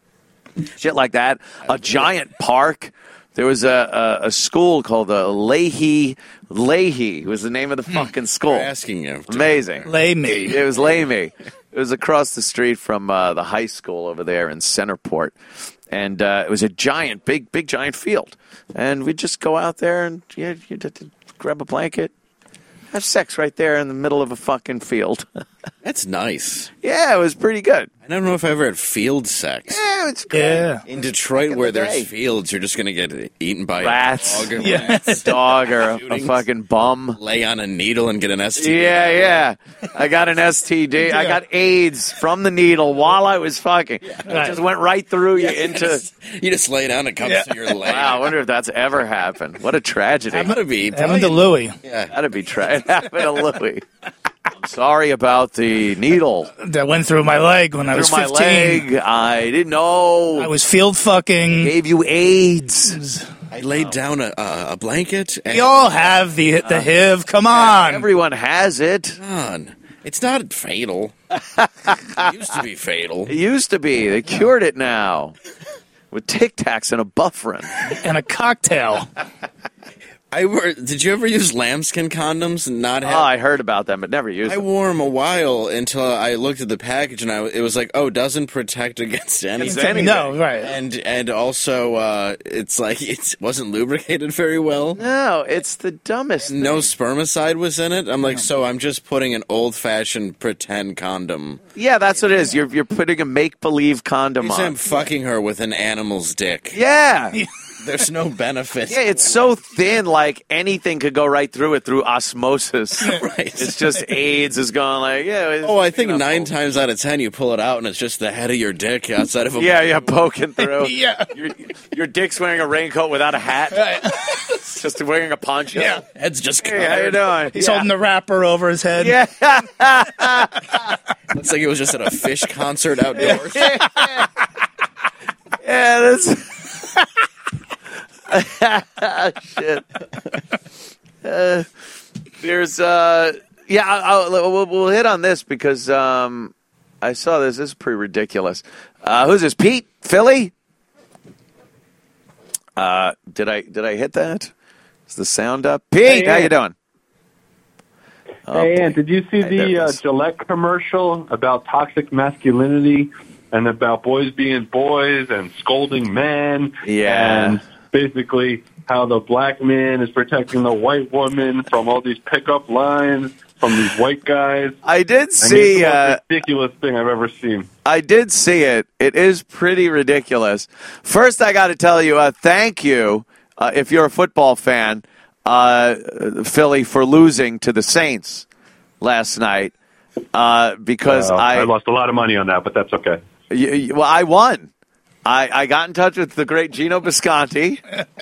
Shit like that. A giant park. There was a, a, a school called the Leahy. Leahy was the name of the fucking school. They're asking you. Amazing. Lay me. It was Leahy. It was across the street from uh, the high school over there in Centerport. And uh, it was a giant, big, big, giant field. And we'd just go out there and yeah, you'd have to grab a blanket, have sex right there in the middle of a fucking field. That's nice. Yeah, it was pretty good. I don't know if I ever had field sex. Yeah, it's great. Yeah. In Detroit, in where the there's day. fields, you're just going to get eaten by Rats. a dog or Yeah. rats. Dog or a, a Shootings. fucking bum. Lay on a needle and get an S T D. Yeah, yeah. I got an S T D. I got AIDS from the needle while I was fucking. It just went right through you into. You just lay down, it comes Yeah. to your leg. Wow, I wonder if that's ever happened. What a tragedy. I'm going to be. Happened to Louis. Yeah. That'd be tra- it happened to Louis. I'm sorry about the needle That went through my leg when I was through my fifteen. leg. I didn't know. I was field fucking. Gave you AIDS. I laid down a, a, a blanket. And We all have the the H I V. Come on. Everyone has it. on. It's not fatal. It used to be fatal. It used to be. They cured it now with Tic Tacs and a Bufferin. And a cocktail. I wore, did you ever use lambskin condoms and not have? Oh, I heard about them, but never used I them. wore them a while until I looked at the package and I, it was like, oh, doesn't protect against anything. No, right. And and also, uh, it's like it wasn't lubricated very well. No, it's the dumbest. No thing. spermicide was in it. I'm like, so I'm just putting an old-fashioned pretend condom. Yeah, that's what it is. You're you're putting a make believe condom Because on. I'm fucking her with an animal's dick. Yeah. There's no benefit. Yeah, it's so thin, like anything could go right through it through osmosis. Right. It's just AIDS is going like, yeah. It's, Oh, I think you know, nine times out of ten you pull it out and it's just the head of your dick outside of a. Yeah, yeah, poking through. Yeah. Your, your dick's wearing a raincoat without a hat. It's just wearing a poncho. Yeah. Head's just Hey, how you covered. doing? He's yeah. holding the wrapper over his head. Yeah. Looks like it was just at a fish concert outdoors. Yeah, that's. Shit. Uh, there's, uh, yeah, I'll, I'll, we'll, we'll hit on this because um, I saw this. This is pretty ridiculous. Uh, who's this? Pete? Philly? Uh, did I did I hit that? Is the sound up? Pete, Hey, how you Ant. doing? Oh, Hey, boy. Ant, did you see Hey, there it the uh, is. Gillette commercial about toxic masculinity and about boys being boys and scolding men? Yeah. And basically how the black man is protecting the white woman from all these pickup lines from these white guys. I did I mean, see. it's the Uh, most ridiculous thing I've ever seen. I did see it. It is pretty ridiculous. First, I got to tell you, uh, thank you, uh, if you're a football fan, uh, Philly, for losing to the Saints last night. Uh, because Well, I, I lost a lot of money on that, but that's okay. y- y- well, I won. I, I got in touch with the great Gino Bisconti.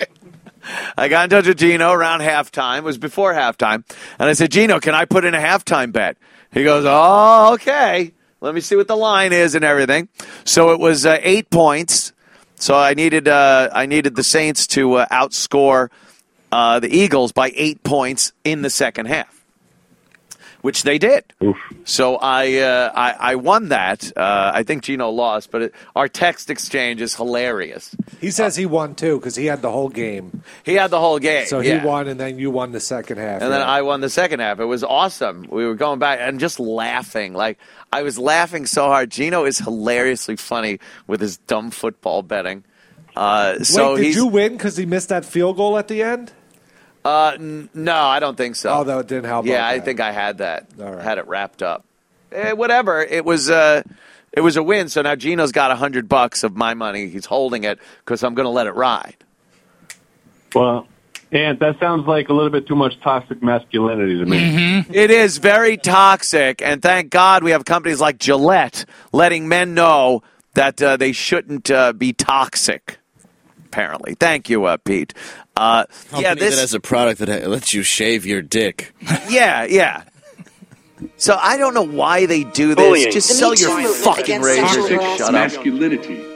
I got in touch with Gino around halftime. It was before halftime. And I said, Gino, can I put in a halftime bet? He goes, oh, okay. Let me see what the line is and everything. So it was uh, eight points. So I needed uh, I needed the Saints to uh, outscore uh, the Eagles by eight points in the second half, which they did. Oof. So I, uh, I I won that. Uh, I think Gino lost, but it, our text exchange is hilarious. He says he won too because he had the whole game. He had the whole game. So yeah. he won, and then you won the second half. And then yeah. I won the second half. It was awesome. We were going back and just laughing. Like, I was laughing so hard. Gino is hilariously funny with his dumb football betting. Uh, so Wait, did he's, you win because he missed that field goal at the end? Uh, n- no, I don't think so. Oh, that didn't help. Yeah, out I that. think I had that. All right. Had it wrapped up. Eh, whatever. It was. Uh, it was a win. So now Gino's got a hundred bucks of my money. He's holding it because I'm going to let it ride. Well, Ant, that sounds like a little bit too much toxic masculinity to me. Mm-hmm. It is very toxic, and thank God we have companies like Gillette letting men know that uh, they shouldn't uh, be toxic. Apparently, thank you, uh, Pete. Uh, Company yeah, this that has a product that lets you shave your dick. yeah, yeah. So I don't know why they do this. Bullying. Just The sell Me your Too movement fucking against razor. sexual Dick. harassment. Shut up. Masculinity.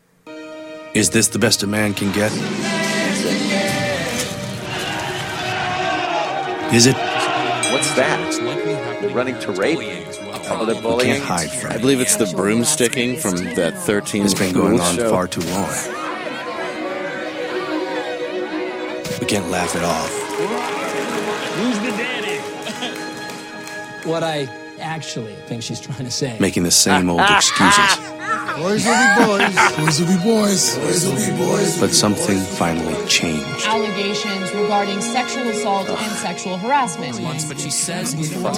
Is this the best a man can get? Is it? What's that? They're running to rape. Oh, they're You bullying. can't hide from I it. believe it's the broomsticking from that thirteen. It's been going on show. far too long. We can't laugh it off. Who's the daddy? What I actually think she's trying to say. Making the same old excuses. Boys will be boys. Boys will be boys. Boys will be boys. But something finally changed. Allegations regarding sexual assault and sexual harassment. But she says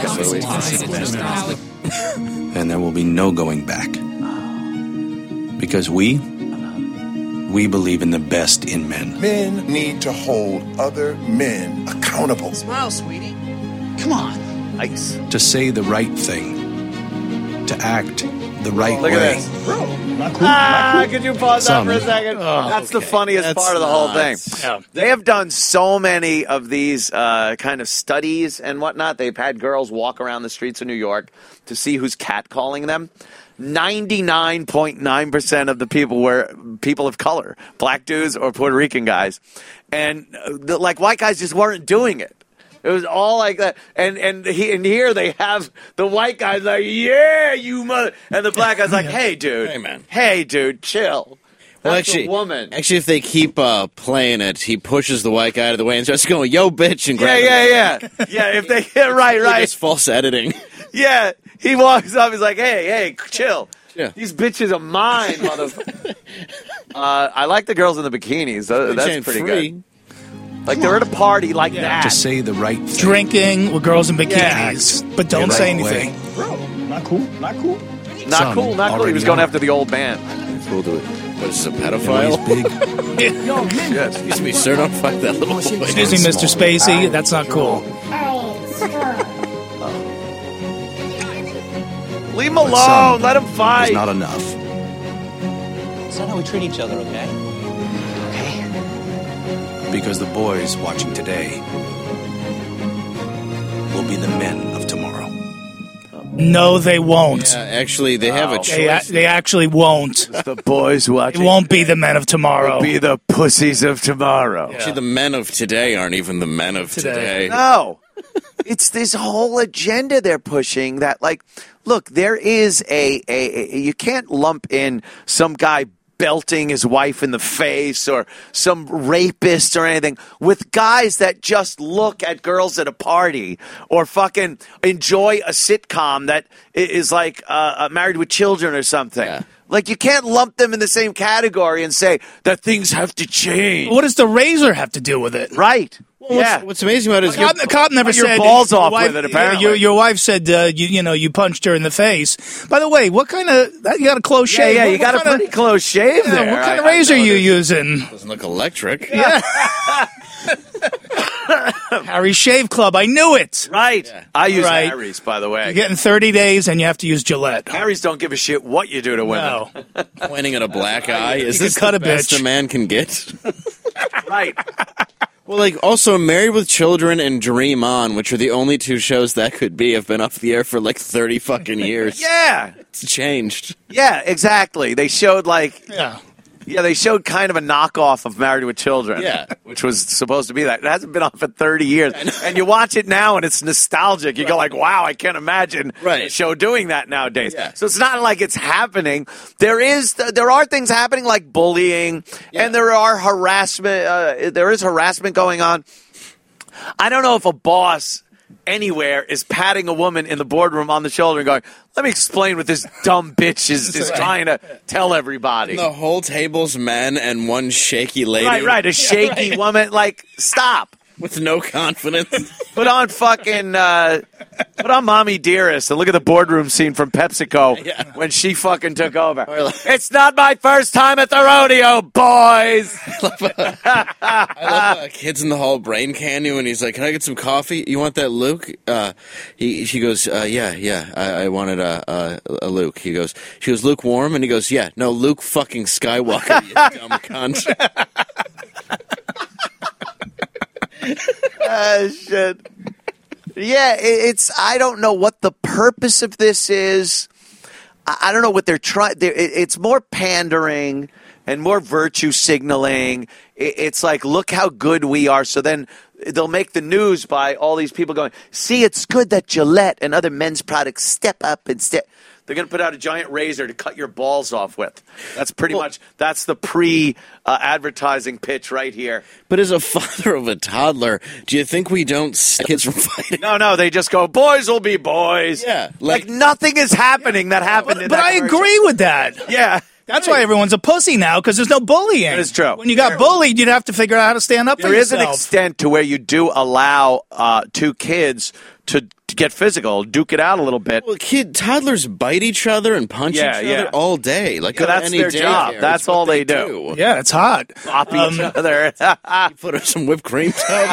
And there will be no going back. Because we, we believe in the best in men. Men need to hold other men accountable. Smile, sweetie. Come on. Nice. To say the right thing. To act the right Look way. at this. Ah, could you pause Some. that for a second? Oh, That's the okay. funniest That's part of the whole thing. nuts. Yeah. They have done so many of these uh, kind of studies and whatnot. They've had girls walk around the streets of New York to see who's catcalling them. ninety-nine point nine percent of the people were people of color, black dudes or Puerto Rican guys. And uh, the, like white guys just weren't doing it. It was all like that, and and he, and here they have the white guys like, yeah, you mother, and the black guys like, hey, dude, Hey, man. hey, dude, chill. Well, That's actually, a woman. actually, if they keep uh, playing it, he pushes the white guy out of the way and starts going, "Yo, bitch!" and Yeah, grabs yeah, yeah, yeah. If they yeah, right, right. Just false editing. Yeah, he walks up. He's like, "Hey, hey, chill. Yeah. These bitches are mine, motherfucker." uh, I like the girls in the bikinis. Uh, that's ain't pretty free. good. Like they're at a party like that. Just say the right thing. Drinking with girls in bikinis, Yeah. but don't Yeah, say right away. anything. Bro, not cool. Not cool. Not Some cool, not cool. He was already going are. after the old man. We'll do it. What is this, a You know, pedophile? he's big. Yes. Excuse me, sir, don't fuck that little boy. Excuse me, Mister Spacey. That's not cool. Leave him But alone. some Let him is fight. not enough. It's not how we treat each other, okay? Because the boys watching today will be the men of tomorrow. No, they won't. Yeah, actually, they have a Wow. They, a- choice. they actually won't. The boys It watching. won't be the men of tomorrow. Will be the pussies of tomorrow. Actually, the men of today aren't even the men of Today. today. No. It's this whole agenda they're pushing that, like, look, there is a, a, a you can't lump in some guy belting his wife in the face or some rapist or anything with guys that just look at girls at a party or fucking enjoy a sitcom that i- is like uh, uh, Married with Children or something. Yeah. Like, you can't lump them in the same category and say that things have to change. What does the razor have to do with it? Right. Well, yeah. what's, what's amazing about it is Cop, your- cop never Put your said balls your off wife- with it, apparently. Your, your wife said uh, you you know you punched her in the face. By the way, what kind of that, you got a close Yeah, shave? yeah, What- you what got a kind of- pretty close shave yeah, there. What kind of I- I razor are you noticed. using? doesn't look electric. Harry's Shave Club. I knew it. Right. I use Right. Harry's, by the way. You're getting thirty days, and you have to use Gillette. Harry's don't give a shit what you do to women. No. Pointing at a black eye. Is You this could cut the a best bitch. a man can get? Right. Well, like, also, Married with Children and Dream On, which are the only two shows that could be, have been off the air for like thirty fucking years. Yeah. It's changed. Yeah, exactly. They showed like Yeah. yeah, they showed kind of a knockoff of Married with Children. Yeah. Which was supposed to be that. It hasn't been on for thirty years. And you watch it now and it's nostalgic. You go like, wow, I can't imagine Right. a show doing that nowadays. Yeah. So it's not like it's happening. There is there are things happening like bullying and there are harassment uh, there is harassment going on. I don't know if a boss anywhere is patting a woman in the boardroom on the shoulder and going, let me explain what this dumb bitch is, is trying to tell everybody. The whole table's men and one shaky lady. Right, right. A shaky woman. Like, stop. With no confidence. Put on fucking, uh, put on Mommy Dearest and look at the boardroom scene from PepsiCo Yeah. when she fucking took over. It's not my first time at the rodeo, boys. I love uh, Kids in the Hall brain can you, and he's like, "Can I get some coffee? You want that, Luke?" Uh, he she goes, uh, "Yeah, yeah, I, I wanted a, a a Luke." He goes, "She goes lukewarm," and he goes, "Yeah, no, Luke fucking Skywalker, you dumb cunt." Ah, shit. Yeah, it, it's. I don't know what the purpose of this is. I, I don't know what they're trying. It, it's more pandering and more virtue signaling. It, it's like, look how good we are. So then they'll make the news by all these people going, see, it's good that Gillette and other men's products step up and step. They're going to put out a giant razor to cut your balls off with. That's pretty Well, much, that's the pre-advertising uh, pitch right here. But as a father of a toddler, do you think we don't stop kids from fighting? No, no, they just go, boys will be boys. Yeah, Like, like- nothing is happening that happened in But that I commercial. agree with that. Yeah. That's why everyone's a pussy now, because there's no bullying. That is true. When you got bullied, you'd have to figure out how to stand up for There is an yourself. extent to where you do allow uh, two kids to, to get physical, duke it out a little bit. Well, kid toddlers bite each other and punch Yeah, each yeah. other all day. Like Yeah, go to that's any their daycare. job. It's That's what all they do. Yeah, it's hot. Pop Um, each other. Put her some whipped cream tub.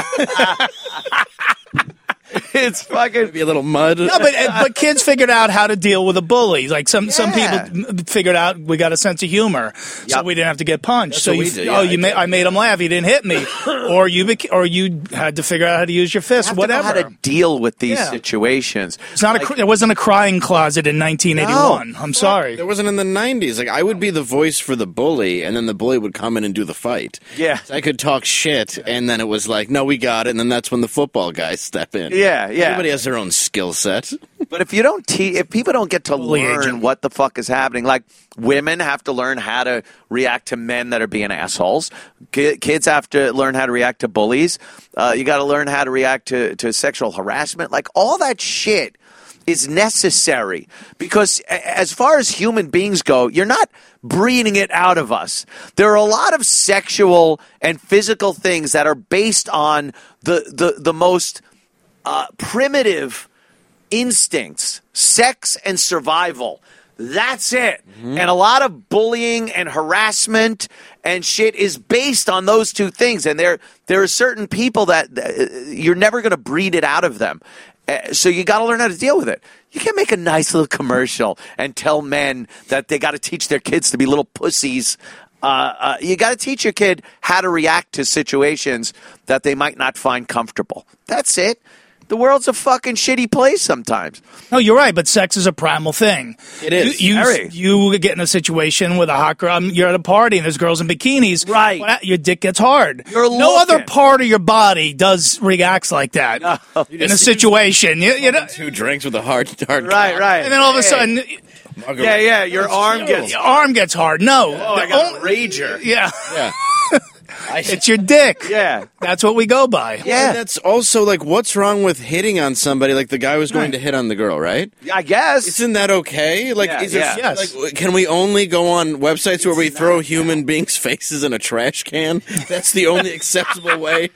It's fucking. Maybe a little mud. No, but but kids figured out how to deal with a bully. Like some some Yeah. people m- figured out we got a sense of humor, so Yep. we didn't have to get punched. That's so what you, we did, oh, yeah, you I made did. I made him laugh. He didn't hit me, or you bec- or you had to figure out how to use your fist. Have to know Whatever. how to deal with these Yeah. situations. It's not a. cr- There wasn't a crying closet in nineteen eighty-one. I'm sorry. There wasn't in the nineties. Like I would be the voice for the bully, and then the bully would come in and do the fight. Yeah. So I could talk shit, and then it was like, "No, we got it." And then that's when the football guys step in. Yeah, yeah. Everybody has their own skill set. But if you don't te- if people don't get to Bully learn agent. what the fuck is happening, like women have to learn how to react to men that are being assholes. Ki- Kids have to learn how to react to bullies. Uh, you got to learn how to react to, to sexual harassment. Like all that shit is necessary because a- as far as human beings go, you're not breeding it out of us. There are a lot of sexual and physical things that are based on the the, the most uh, primitive instincts, sex and survival. That's it. Mm-hmm. And a lot of bullying and harassment and shit is based on those two things. And there there are certain people that uh, you're never going to breed it out of them. Uh, so you got to learn how to deal with it. You can't make a nice little commercial and tell men that they got to teach their kids to be little pussies. Uh, uh, you got to teach your kid how to react to situations that they might not find comfortable. That's it. The world's a fucking shitty place sometimes. No, you're right, but sex is a primal thing. It is. You, Very. you, you get in a situation with a hot girl, um, you're at a party and there's girls in bikinis. Right. Well, your dick gets hard. You're no looking. other part of your body does reacts like that No. in a situation. You, you know, Two drinks with a hard, hard Right, right. and then all of a sudden, Yeah, yeah, your arm gets... your arm gets hard. No. Oh, I The got only- a rager. Yeah. Yeah. It's your dick. Yeah. That's what we go by. Yeah. And that's also like, what's wrong with hitting on somebody? Like the guy was going to hit on the girl, right? I guess. Isn't that okay? Like, Yeah, is it, yeah. Yes. like, can we only go on websites where we throw human beings' faces in a trash can? That's the only acceptable way.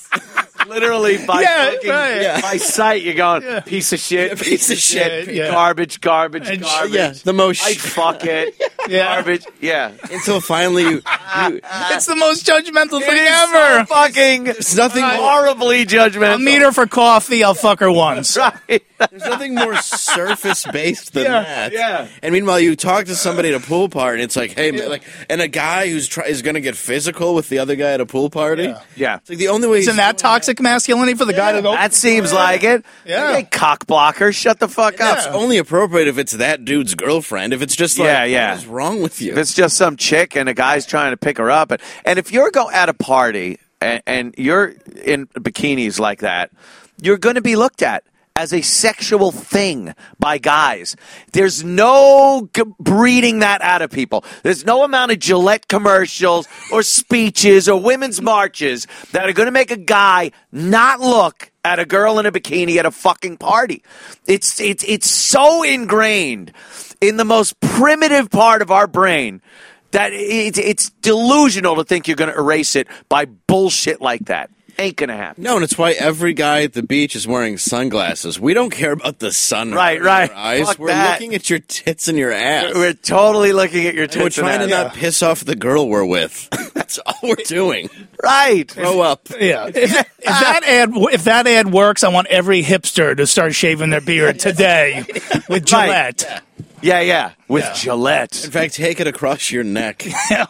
Literally by Yeah, fucking, right. yeah. by sight, you're going piece of shit, piece of shit, yeah. garbage, garbage, And- garbage. Yeah, the most I'd fuck it, Yeah. garbage. Yeah, until finally you. you It's the most judgmental It thing is ever. so fucking There's nothing more, horribly judgmental. I'll meet her for coffee. I'll fuck her once. Right. there's nothing more surface based than Yeah, that. yeah. And meanwhile, you talk to somebody at a pool party, and it's like, hey, man, like, and a guy who's try, is going to get physical with the other guy at a pool party. Yeah. It's like the only way. Isn't he's that doing toxic masculinity for the guy to go? That seems like it. Yeah. Hey, cock blocker, shut the fuck up. It's only appropriate if it's that dude's girlfriend. If it's just like, Yeah, yeah. what is wrong with you? If it's just some chick and a guy's trying to pick her up, and, and if you're go at a party and, and you're in bikinis like that, you're going to be looked at as a sexual thing by guys. There's no g- breeding that out of people. There's no amount of Gillette commercials or speeches or women's marches that are going to make a guy not look at a girl in a bikini at a fucking party. It's it's it's so ingrained in the most primitive part of our brain that it, it's delusional to think you're going to erase it by bullshit like that. Ain't going to happen. No, and it's why every guy at the beach is wearing sunglasses. We don't care about the sun. Right, in right. Our eyes. Fuck We're that. looking at your tits and your ass. We're totally looking at your And we're tits and trying to ass. not piss off the girl we're with. That's all we're doing. Right. Grow up. Yeah. If, if that ad if that ad works, I want every hipster to start shaving their beard today with Gillette. Right. Yeah, yeah. With Yeah. Gillette. In fact, take it across your neck.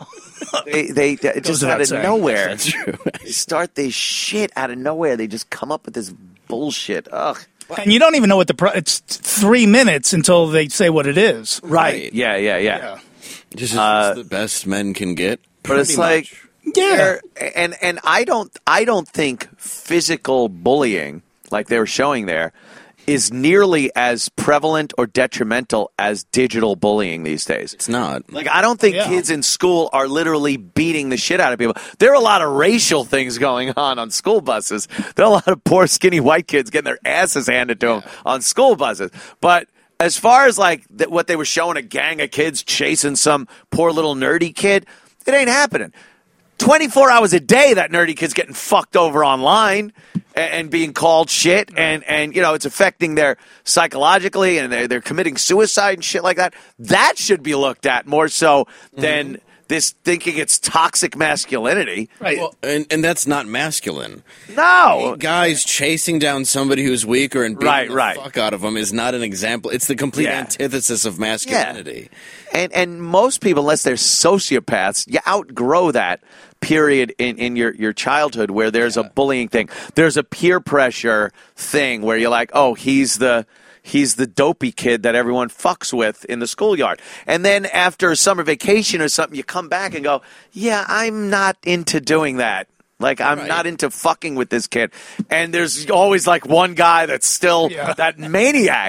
They, they, they just without out of saying. nowhere. That's true. They start this shit out of nowhere. They just come up with this bullshit. Ugh. And you don't even know what the pro- it's three minutes until they say what it is. Right. Yeah, yeah, yeah. Yeah. Just Uh, it's the best men can get. But it's Pretty like, much. Yeah. there- and and I don't I don't think physical bullying, like they were showing there, is nearly as prevalent or detrimental as digital bullying these days. It's not. Like, I don't think Yeah. kids in school are literally beating the shit out of people. There are a lot of racial things going on on school buses. There are a lot of poor, skinny white kids getting their asses handed to them on school buses. But as far as, like, th- what they were showing, a gang of kids chasing some poor little nerdy kid, it ain't happening. twenty-four hours a day, that nerdy kid's getting fucked over online and, and being called shit, and, and you know, it's affecting their psychologically, and they're, they're committing suicide and shit like that. That should be looked at more so than this thinking it's toxic masculinity. Right. Well, and, and that's not masculine. No. Guys chasing down somebody who's weaker and beating Right, the right. fuck out of them is not an example. It's the complete Yeah. antithesis of masculinity. And and most people, unless they're sociopaths, you outgrow that period in, in your, your childhood where there's a bullying thing. There's a peer pressure thing where you're like, oh, he's the he's the dopey kid that everyone fucks with in the schoolyard. And then after a summer vacation or something, you come back and go, yeah, I'm not into doing that. Like, I'm Right. not into fucking with this kid. And there's always, like, one guy that's still Yeah. that maniac.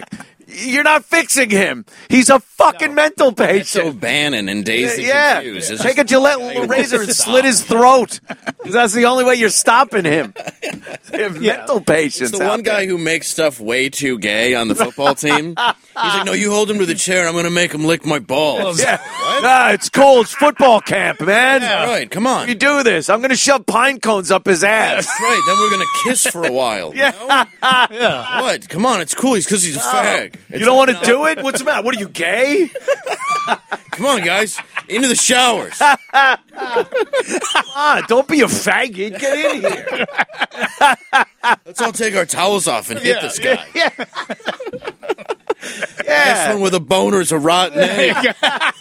You're not fixing him. He's a fucking mental So patient. Bannon and Dazed and Yeah, Confused. It's take a just- Gillette razor and slit his throat. 'Cause that's the only way you're stopping him. They have mental patients. It's the out one guy who makes stuff way too gay on the football team. He's like, no, you hold him to the chair and I'm going to make him lick my balls. Yeah. Nah, it's cold. It's football camp, man. Yeah, right, come on. You do this. I'm going to shove pine cones up his ass. That's right. Then we're going to kiss for a while. Yeah. yeah. What? Come on, it's cool. He's because he's a fag. You don't want to do it? What's the matter? What are you, gay? Come on, guys. Into the showers. Come on, don't be a faggot. Get in here. Let's all take our towels off and hit Yeah, this guy. Yeah. This one with a boner's a rotten egg.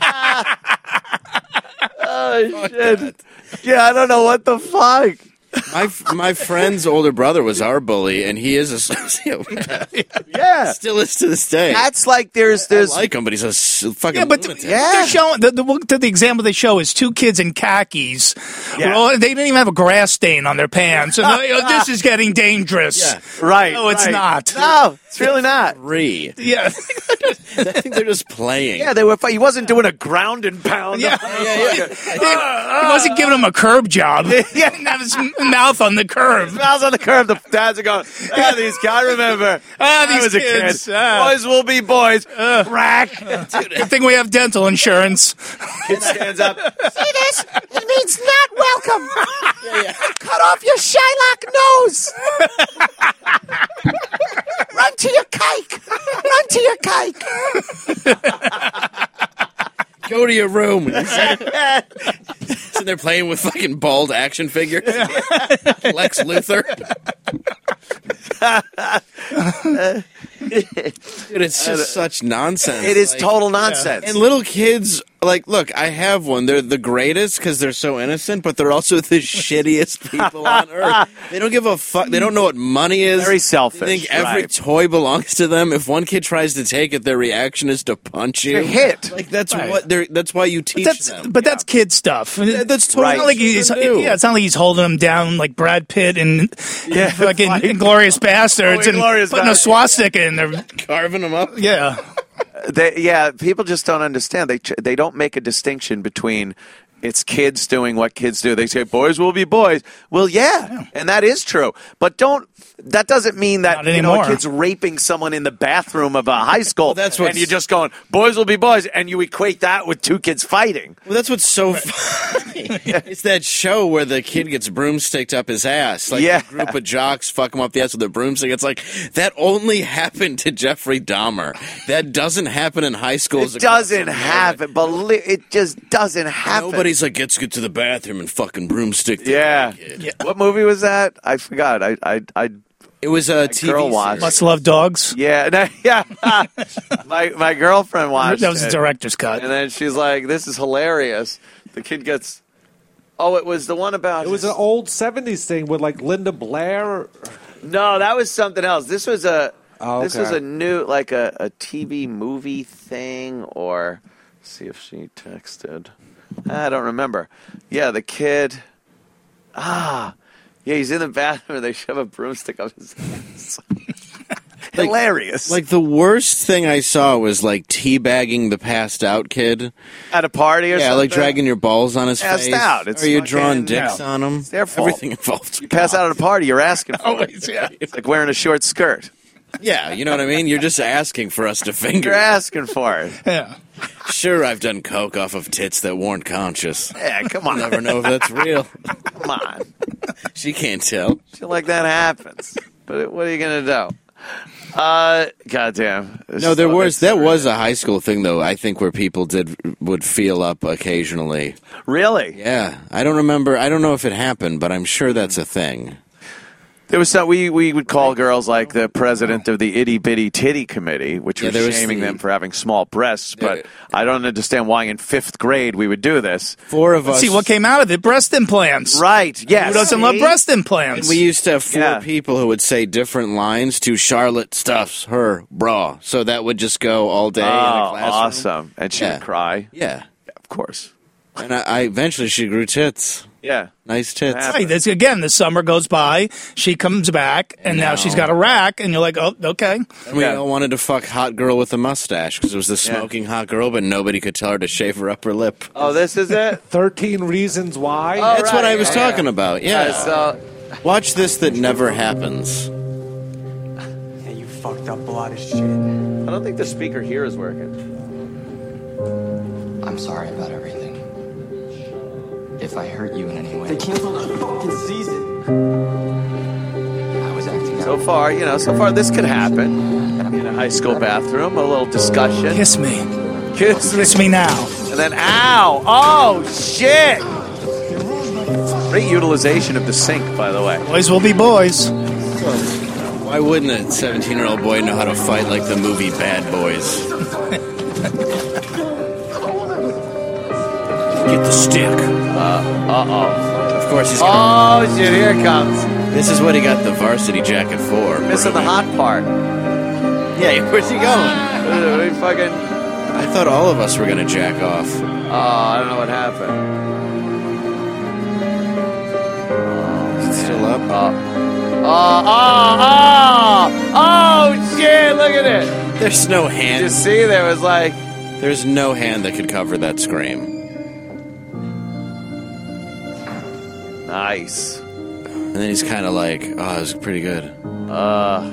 Oh, shit. Yeah, I don't know what the fuck. My my friend's older brother was our bully, and he is a sociopath. Yeah. Still is to this day. That's like there's there's I like him, but he's a s- fucking Yeah, but lunatic. they're showing the, the, the, the example they show is two kids in khakis. Yeah. Well, they didn't even have a grass stain on their pants. And they, oh, this is getting dangerous. Yeah. right. No, it's right. not. No, it's really not. Three. Yeah. I think they're just playing. Yeah, they were. He wasn't doing a ground and pound. Yeah. yeah, yeah. He wasn't giving him a curb job. He didn't have his mouth on the curb. Smells on the curb. The dads are going, ah, these guys. I remember. Ah, I these was a kids. kid. Ah. Boys will be boys. Rack. Good thing we have dental insurance. Kid stands up. See this? It means not welcome. Cut off your Shylock nose. Run to your cake. Run to your cake. Go to your room. Sitting there playing with fucking bald action figures. Lex Luthor. Dude, it's just such nonsense. It is Like- total nonsense. And little kids, like, look, I have one. They're the greatest because they're so innocent, but they're also the shittiest people on earth. They don't give a fuck. They don't know what money is. Very selfish, They think every right. toy belongs to them. If one kid tries to take it, their reaction is to punch you. You're hit. Like that's Right. what they're. That's why you teach But that's them. but that's kid stuff. Yeah, that's It's totally not like he's, what children do. yeah, it's not like he's holding them down like Brad Pitt and Yeah, fucking like- Inglourious Bastards Oh, and Inglourious putting a Bastards. swastika in there. Carving them up. Yeah. They, yeah, people just don't understand. They ch- they don't make a distinction between it's kids doing what kids do. They say boys will be boys. Well, yeah, and that is true. But don't. That doesn't mean that Not you know a anymore. kid's raping someone in the bathroom of a high school. that's and what's- you're just going boys will be boys, and you equate that with two kids fighting. Well, that's what's so funny. It's that show where the kid gets broomsticked up his ass. Like Yeah. a group of jocks fuck him up the ass with a broomstick. It's like, that only happened to Jeffrey Dahmer. That doesn't happen in high schools. It doesn't happen. Believe it just doesn't happen. Nobody's like, let's get to the bathroom and fucking broomstick the Yeah. kid. What movie was that? I forgot. I I I. It was a T V girl series. watched. Must love dogs. Yeah, no, yeah. my my girlfriend watched. That was the it. director's cut. And then she's like, "This is hilarious." The kid gets. Oh, it was the one about. It was an old seventies thing with like Linda Blair. No, that was something else. This was a. Oh, This okay. was a new, like a, a T V movie thing, or let's see if she texted. I don't remember. Yeah, the kid. Ah, yeah, he's in the bathroom. and They shove a broomstick up his ass. Hilarious. Like, the worst thing I saw was, like, teabagging the passed out kid. At a party or yeah, something. like dragging your balls on his Passed face. out. It's Or you fucking- drawing dicks yeah. on him. It's their fault. Everything involved. You pass out at a party, you're asking for Always, it. yeah. It's like wearing a short skirt. Yeah, you know what I mean? You're just asking for us to finger. You're asking for it. Yeah. Sure, I've done coke off of tits that weren't conscious. Yeah, come on. Never know if that's real. Come on. She can't tell. Shit like that happens. But what are you going to do? Uh, goddamn. No, there was that was a high school thing though. I think where people did would feel up occasionally. Really? Yeah, I don't remember. I don't know if it happened, but I'm sure that's a thing. There was some, we, we would call girls like the president of the itty bitty titty committee, which Yeah, was there was shaming the- them for having small breasts. But I don't understand why in fifth grade we would do this. Four of Let's us. see what came out of it. Breast implants. Right. Yes. Who doesn't love See? breast And implants? we used to have four Yeah. people who would say different lines to Charlotte stuffs her bra, so that would just go all day in the Oh, classroom. awesome. And she Yeah. would cry. Yeah, Of course. and I, I eventually she grew tits. Yeah. Nice tits. Right, this, again, the summer goes by. She comes back, and now, now- she's got a rack, and you're like, oh, okay. And we all wanted to fuck hot girl with a mustache because it was the Yeah. smoking hot girl, but nobody could tell her to shave her upper lip. Oh, this is it? thirteen Reasons Why. Oh, That's what right, I was yeah, talking yeah. about. Yeah. Uh, so, Watch this that never happens. Hey, you fucked up blood as shit. I don't think the speaker here is working. I'm sorry about everything. If I hurt you in any way, They canceled the fucking season. I was acting So out. far, you know, so far this could happen in a high school bathroom. A little discussion. Kiss me. Kiss, Kiss me now. And then, ow! Oh, shit! Great utilization of the sink, by the way. Boys will be boys. Why wouldn't a seventeen-year-old boy know how to fight like the movie Bad Boys? Get the stick. Uh, uh-oh. Of course he's gonna... Oh, shit, here it comes. This is what he got the varsity jacket for. Missing the hot part. Yeah, where's he going? Uh, we fucking... I thought all of us were going to jack off. Oh, I don't know what happened. Is it still up? Oh, oh, oh, oh, oh, shit, look at it. There's no hand. You see, there was like... There's no hand that could cover that scream. Nice. And then he's kind of like, oh, it was pretty good. Uh,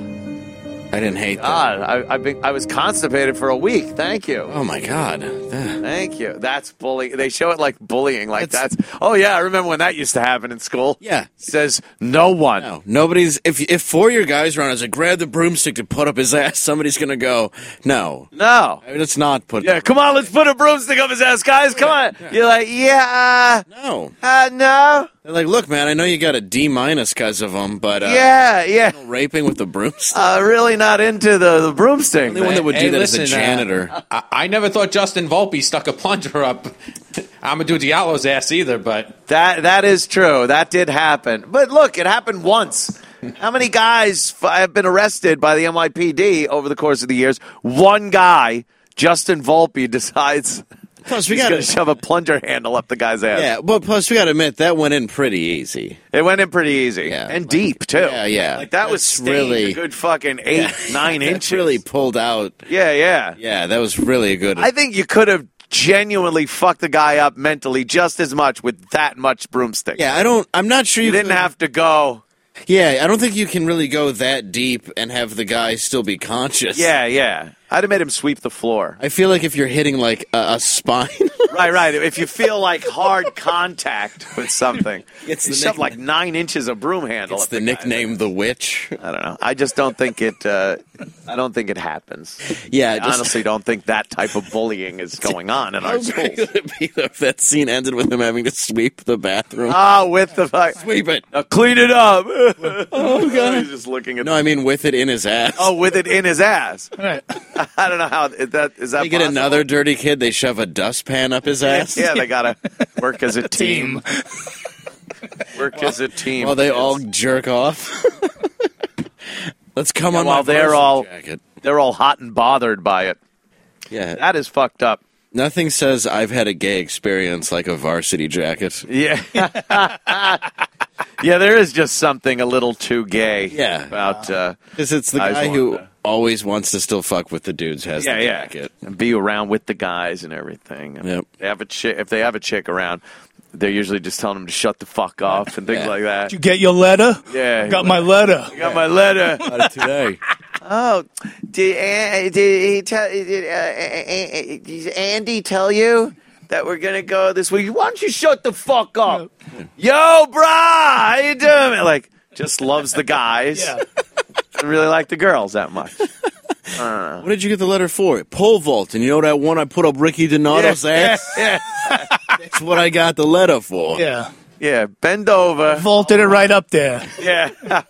I didn't hate that. God, I, I've been, I was constipated for a week. Thank you. Oh, my God. Thank you. That's bullying. They show it like bullying. Like that's, oh, yeah, I remember when that used to happen in school. Yeah. Says no one. No, nobody's, if if four of your guys are on, as a grab the broomstick to put up his ass, somebody's going to go, no. No. I mean, let's not put. Yeah, come on, let's put a broomstick up his ass, guys. Come on. You're like, yeah. No. Uh, no. They're like, look, man, I know you got a D minus because of them, but. Uh, yeah, yeah. Raping with the broomstick. Uh, really not into the, the broomstick. The only one that would Hey, do that listen, is a janitor. uh, I, I never thought Justin Volpe stuck a plunger up Amadou Diallo's ass either, but That that is true. That did happen. But look, it happened once. How many guys f- have been arrested by the N Y P D over the course of the years? One guy, Justin Volpe, decides Plus, we he's gotta- going to shove a plunger handle up the guy's ass. Yeah, but plus we got to admit that went in pretty easy. It went in pretty easy. Yeah, and like- deep, too. Yeah, yeah. Like, that was That's stained really- a good fucking eight, nine That's inches. really pulled out. Yeah, yeah. Yeah, that was really a good. I think you could have genuinely fucked the guy up mentally just as much with that much broomstick. yeah, I don't. I'm not sure you, You didn't could- have to go... Yeah, I don't think you can really go that deep and have the guy still be conscious. Yeah, yeah. I'd have made him sweep the floor. I feel like if you're hitting like a, a spine, Right, right. If you feel like hard contact with something, It's you the shove nickname- like nine inches of broom handle. it's up the guy. nickname the witch. I don't know. I just don't think it. Uh, I don't think it happens. Yeah, I just- honestly don't think that type of bullying is going on in How our great schools. would it be if that scene ended with him having to sweep the bathroom? Oh, with the fuck. Sweep it. Now clean it up. Oh god. He's just looking at. No, I mean with it in his ass. Oh, with it in his ass. Right. I don't know how is that is that. They get possible? another dirty kid, they shove a dustpan up his ass. Yeah, they gotta work as a team. Work as a team. While they all jerk off. Let's come Yeah, on while my they're varsity all jacket. they're all hot and bothered by it. Yeah. That is fucked up. Nothing says I've had a gay experience like a varsity jacket. Yeah. Yeah, there is just something a little too gay Yeah. about uh Because it's the guys guy want who to- always wants to still fuck with the dudes has yeah, the yeah. jacket. And be around with the guys and everything. And Yep. they have a chick if they have a chick around, they're usually just telling them to shut the fuck off and things Yeah. like that. Did you get your letter? Yeah. Got my letter. I got my letter. Got it today. Oh, did, uh, did he tell? Did, uh, uh, did Andy tell you that we're gonna go this week? Why don't you shut the fuck up? Yo, brah, how you doing? Like, just loves the guys. Yeah. Doesn't really like the girls that much. Uh, What did you get the letter for? Pole vault. And you know that one I put up Ricky Donato's ass? yeah, That's what I got the letter for. Yeah. yeah. Bend over. Vaulted it right up there. Yeah.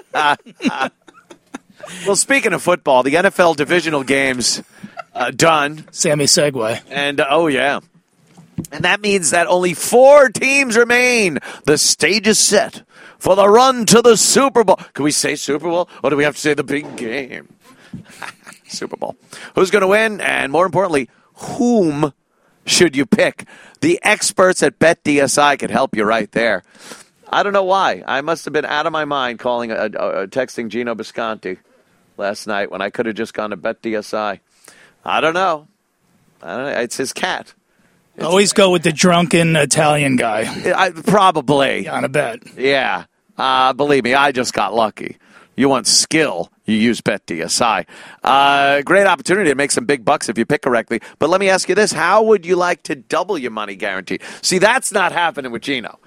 Well, speaking of football, the N F L divisional games uh, done. Sammy Segway. And, uh, oh, yeah. And that means that only four teams remain. The stage is set for the run to the Super Bowl. Can we say Super Bowl? Or do we have to say the big game? Super Bowl. Who's going to win? And more importantly, whom should you pick? The experts at BetDSI could help you right there. I don't know why. I must have been out of my mind calling, a, a, a, texting Gino Bisconti last night when I could have just gone to BetDSI. I don't know. I don't know. It's his cat. It's Always go with the drunken Italian guy. I, probably. On a bet. Yeah. Uh, believe me, I just got lucky. You want skill, you use BetDSI. Uh, great opportunity to make some big bucks if you pick correctly. But let me ask you this. How would you like to double your money guarantee? See, that's not happening with Gino.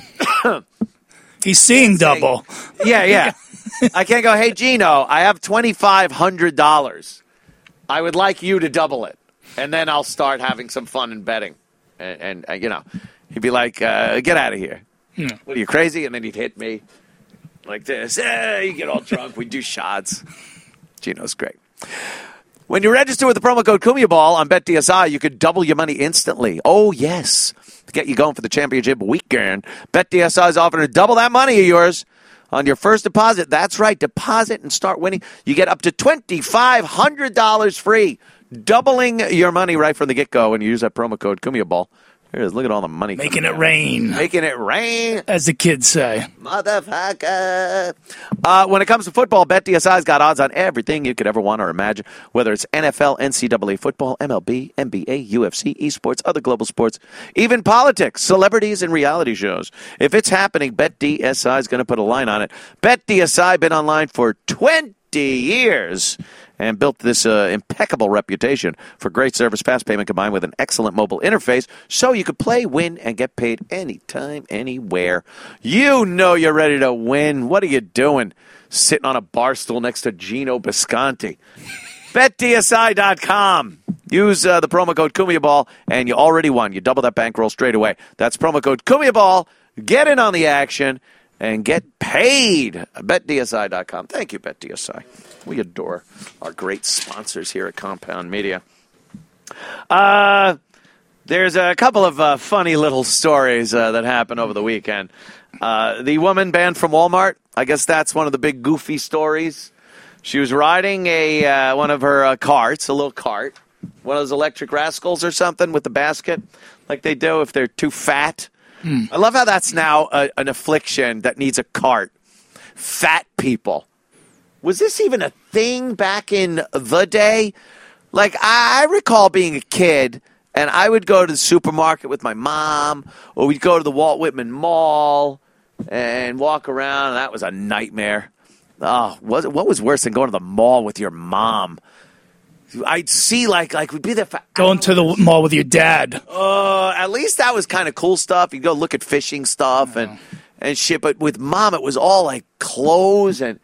He's seeing double. Yeah, yeah. I can't go, hey, Gino, I have twenty-five hundred dollars. I would like you to double it. And then I'll start having some fun in betting. And, and uh, you know, he'd be like, uh, get out of here. Hmm. What are you, crazy? And then he'd hit me like this. Eh, you get all drunk. We do shots. Gino's great. When you register with the promo code CUMIABALL on BetDSI, you could double your money instantly. Oh, yes. To get you going for the championship weekend, BetDSI is offering to double that money of yours on your first deposit. That's right. Deposit and start winning. You get up to twenty-five hundred dollars free. Doubling your money right from the get-go when you use that promo code CUMIABALL. Here it is. Look at all the money. Making it rain. Making it rain. As the kids say. Motherfucker. Uh, when it comes to football, BetDSI's got odds on everything you could ever want or imagine, whether it's N F L, N C double A football, M L B, N B A, U F C, esports, other global sports, even politics, celebrities, and reality shows. If it's happening, BetDSI is going to put a line on it. BetDSI been online for twenty years and built this uh, impeccable reputation for great service, fast payment combined with an excellent mobile interface so you could play, win, and get paid anytime, anywhere. You know you're ready to win. What are you doing sitting on a bar stool next to Gino Bisconti? Bet D S I dot com. Use uh, the promo code CUMIABALL, and you already won. You double that bankroll straight away. That's promo code CUMIABALL. Get in on the action and get paid. Bet D S I dot com. Thank you, BetDSI. We adore our great sponsors here at Compound Media. Uh, there's a couple of uh, funny little stories uh, that happened over the weekend. Uh, the woman banned from Walmart, I guess that's one of the big goofy stories. She was riding a uh, one of her uh, carts, a little cart, one of those electric rascals or something with the basket, like they do if they're too fat. Hmm. I love how that's now a, an affliction that needs a cart. Fat people. Was this even a thing back in the day? Like, I recall being a kid, and I would go to the supermarket with my mom, or we'd go to the Walt Whitman Mall and walk around, and that was a nightmare. Oh, was it, what was worse than going to the mall with your mom? I'd see, like, like we'd be there for Going to the mall with your dad. Uh, at least that was kind of cool stuff. You'd go look at fishing stuff and, and shit. But with mom, it was all, like, clothes and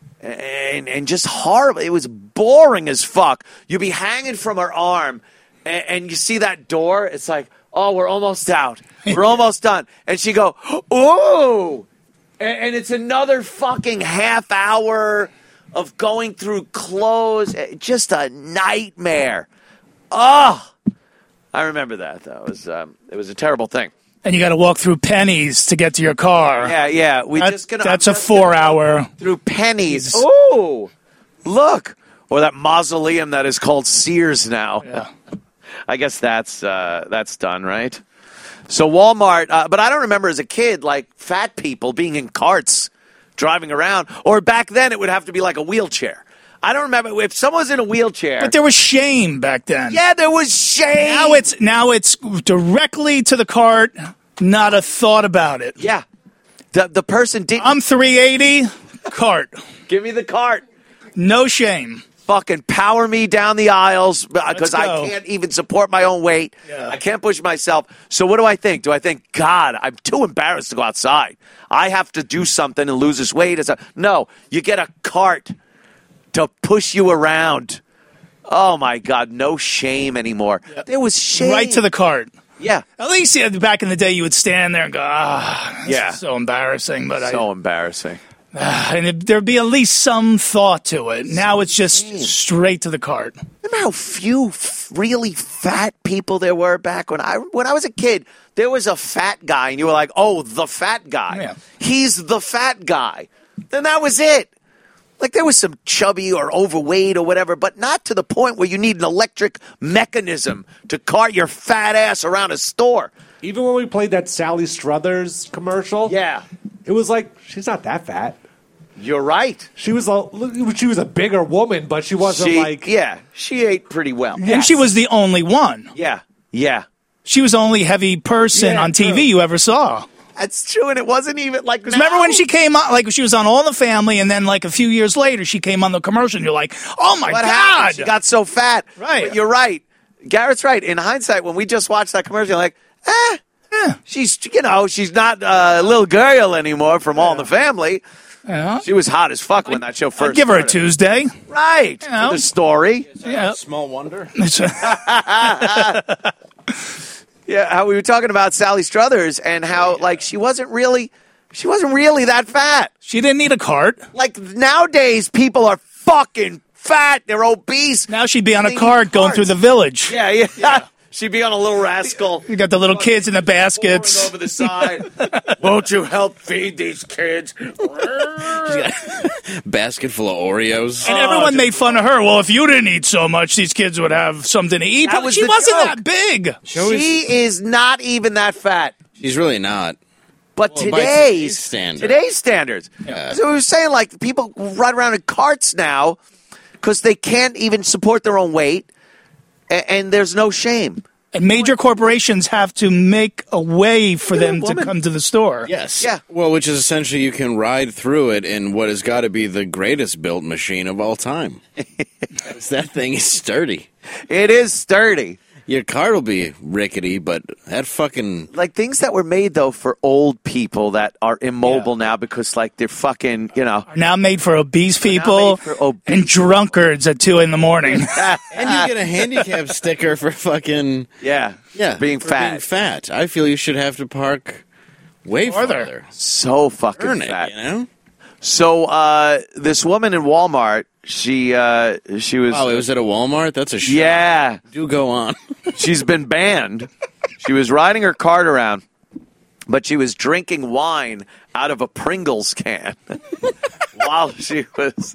and and just horrible. It was boring as fuck. You'd be hanging from her arm, and, and you see that door. It's like, oh, we're almost out. We're almost done. And she'd go, ooh. And, and it's another fucking half hour of going through clothes. Just a nightmare. Oh, I remember that. That was um, it was a terrible thing. And you got to walk through Pennies to get to your car. Yeah, yeah. We that, just gonna, that's I'm a just four-hour. Through Pennies. Ooh, look. Or that mausoleum that is called Sears now. Yeah. I guess that's uh, that's done, right? So Walmart, uh, but I don't remember as a kid, like, fat people being in carts driving around. Or back then it would have to be like a wheelchair. I don't remember if someone was in a wheelchair. But there was shame back then. Yeah, there was shame. Now it's now it's directly to the cart, not a thought about it. Yeah. The the person didn't. I'm three eighty, cart. Give me the cart. No shame. Fucking power me down the aisles because I go. can't even support my own weight. Yeah. I can't push myself. So what do I think? Do I think, God, I'm too embarrassed to go outside. I have to do something and lose this weight. As a, no, you get a cart to push you around. Oh, my God, no shame anymore. Yep. There was shame. Right to the cart. Yeah. At least yeah, back in the day, you would stand there and go, ah, this yeah. is so embarrassing. But so I, embarrassing. Uh, and it, there'd be at least some thought to it. Now it's just straight to the cart. Remember how few f- really fat people there were back when I when I was a kid? There was a fat guy, and you were like, oh, the fat guy. Yeah. He's the fat guy. Then that was it. Like there was some chubby or overweight or whatever, but not to the point where you need an electric mechanism to cart your fat ass around a store. Even when we played that Sally Struthers commercial, yeah, it was like she's not that fat. You're right. She was a she was a bigger woman, but she wasn't She- like yeah, she ate pretty well. And she was the only one. Yeah, yeah. She was the only heavy person Yeah, on T V true. you ever saw. That's true, and it wasn't even like. Because remember when she came on, like she was on All in the Family, and then like a few years later, she came on the commercial, and you're like, oh my What God. happened? She got so fat. Right. But you're right. Garrett's right. In hindsight, when we just watched that commercial, you're like, eh, she's, you know, she's not uh, a little girl anymore from All in the Family. Yeah. She was hot as fuck when that show first I'd give her a started. Tuesday. Right. You know? For the story. Yeah. Small wonder. Yeah, how we were talking about Sally Struthers and how, like, she wasn't really, she wasn't really that fat. She didn't need a cart. Like, nowadays, people are fucking fat. They're obese. Now she'd be on a They need cart going carts. through the village. Yeah, yeah. She'd be on a little rascal. You got the little kids in the baskets. Over the side. Won't you help feed these kids? Basket full of Oreos. And everyone made fun of her. Well, if you didn't eat so much, these kids would have something to eat. That But was she the wasn't joke. that big. She is not even that fat. She's really not. But Well, by today's today's standards. today's standards. Yeah. So we were saying, like, people run around in carts now because they can't even support their own weight, and, and there's no shame. And major corporations have to make a way for You're a them to woman. come to the store. Yes. Yeah. Well, which is essentially you can ride through it in what has got to be the greatest built machine of all time. That thing is sturdy. It is sturdy. Your car will be rickety, but that fucking Like things that were made though for old people that are immobile now because like they're fucking, you know. Are now made for obese now people made for obese and drunkards at two in the morning. and you get a handicap sticker for fucking Yeah. yeah Being for fat. Being fat. I feel you should have to park way Farther. farther. So fucking Earn it, fat. you know. So uh, this woman in Walmart, she uh, she was Oh, it was at a Walmart. That's a shot. yeah. Do go on. She's been banned. She was riding her cart around, but she was drinking wine out of a Pringles can while she was.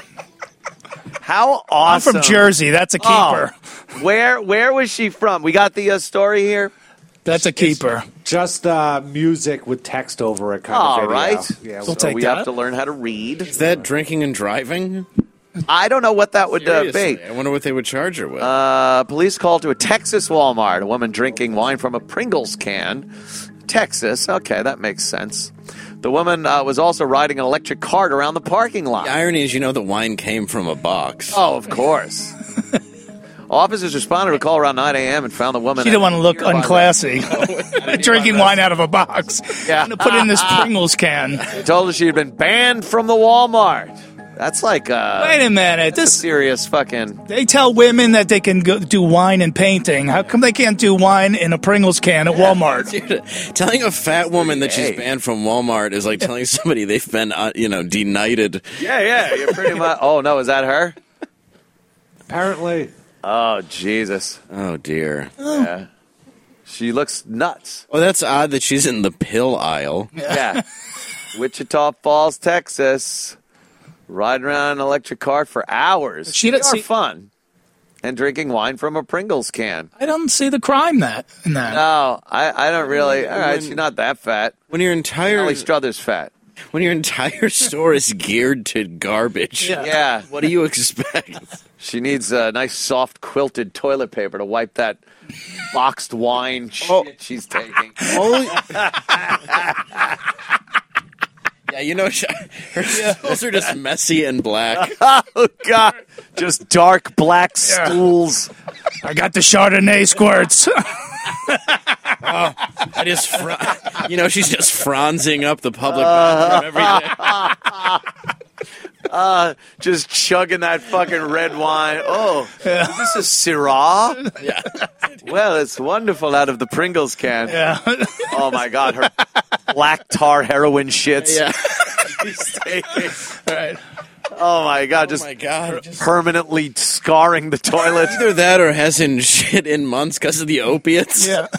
How I'm awesome! from Jersey. That's a keeper. Oh, where where was she from? We got the uh, story here. That's a keeper. just uh, music with text over it kind All of video. right. Yeah, We'll So take we that. have to learn how to read. Is that drinking and driving? I don't know what that would uh, be. Seriously, I wonder what they would charge her with. Uh, police called to a Texas Walmart. A woman drinking wine from a Pringles can. Texas. Okay, that makes sense. The woman uh, was also riding an electric cart around the parking lot. the irony is, you know, the wine came from a box. Oh, of course. Officers responded to a call around nine a.m. and found the woman. She didn't want to look nearby- unclassy. Drinking wine out of a box. Yeah. I'm going to put in this Pringles can. They told her she had been banned from the Walmart. That's like uh Wait a minute. This This serious fucking. They tell women that they can go do wine and painting. How come they can't do wine in a Pringles can at Walmart? Dude, telling a fat woman that she's Hey. banned from Walmart is like telling somebody they've been, uh, you know, denighted. Yeah, yeah. You're pretty much. Oh no, is that her? Apparently. Oh Jesus. Oh, dear. Yeah. She looks nuts. Oh, that's odd that she's in the pill aisle. Yeah. Wichita Falls, Texas. Riding around in an electric cart for hours. She They doesn't are see- fun. And drinking wine from a Pringles can. I don't see the crime that in that. No, I, I don't really. All right, When- she's not that fat. When your entire Ellie Struthers fat. when your entire store is geared to garbage, Yeah. Yeah. what do you expect? She needs a nice soft quilted toilet paper to wipe that boxed wine shit Oh. she's taking. Holy- yeah, you know, she, her stools are just messy and black. Oh God! Just dark black stools. I got the Chardonnay squirts. I just, fr- you know, she's just franzing up the public bathroom every day. Uh, just chugging that fucking red wine. Oh, is this a Syrah? Yeah. Well, it's wonderful out of the Pringles can. Yeah. Oh my God, her black tar heroin shits. Yeah. She's taking. All right. Oh my God, Oh just my God. Just permanently scarring the toilet. either that or hasn't shit in months because of the opiates. Yeah.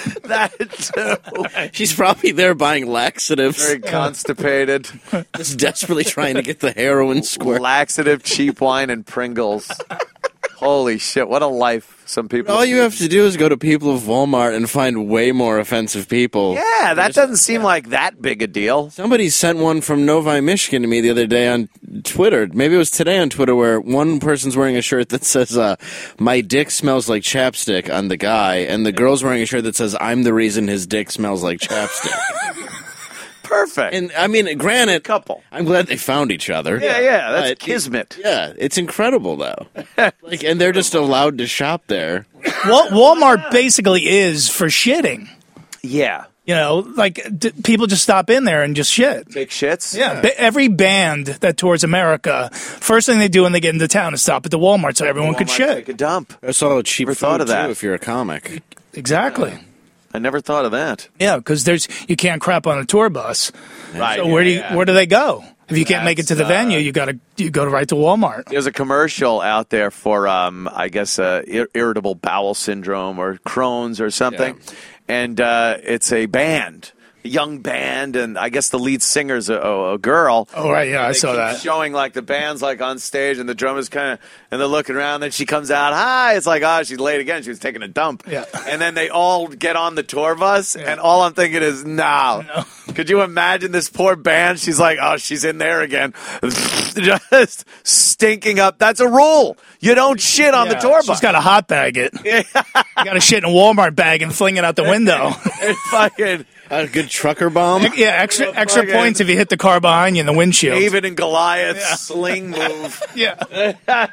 that too. She's probably there buying laxatives. Very constipated. Just desperately trying to get the heroin squirt. Laxative, cheap wine, and Pringles. Holy shit, what a life some people... All you have to do is go to people of Walmart and find way more offensive people. Yeah, that doesn't seem like that big a deal. Somebody sent one from Novi, Michigan to me the other day on Twitter. Maybe it was today on Twitter, where one person's wearing a shirt that says, uh, my dick smells like chapstick on the guy, and the girl's wearing a shirt that says, I'm the reason his dick smells like chapstick. Perfect. And, I mean, granted, couple. I'm glad they found each other. Yeah, yeah, that's But- kismet. Yeah, it's incredible, though. Like, and they're just allowed to shop there. Wal- Walmart basically is for shitting. Yeah. You know, like d- people just stop in there and just shit. Take shits? Yeah. Ba- every band that tours America, first thing they do when they get into town is stop at the Walmart so everyone could Walmart, shit. Take a dump. That's all cheap Never food, thought of that. too, if you're a comic. Exactly. I never thought of that. Yeah, because there's you can't crap on a tour bus. Right. So where do you, yeah, yeah. where do they go? If you can't make it to the That's, uh, venue, you got to you go to right to Walmart. There's a commercial out there for, um, I guess, uh, ir- irritable bowel syndrome or Crohn's or something, and uh, it's a band, a young band, and I guess the lead singer's a, a, a girl. Oh right, yeah, I They saw keep that. Showing like the band's like on stage and the drummer's kind of, and they're looking around. Then she comes out, hi. It's like, oh, she's late again. She was taking a dump. Yeah. And then they all get on the tour bus, and all I'm thinking is, no. No. Could you imagine this poor band? She's like, oh, she's in there again, just stinking up. That's a rule. You don't shit on the Yeah, tour bus. She's got to hot bag it. You got to shit in a Walmart bag and fling it out the window. It's fucking A good trucker bomb. Yeah, extra extra fucking- points if you hit the car behind you in the windshield. David and Goliath sling move. Yeah.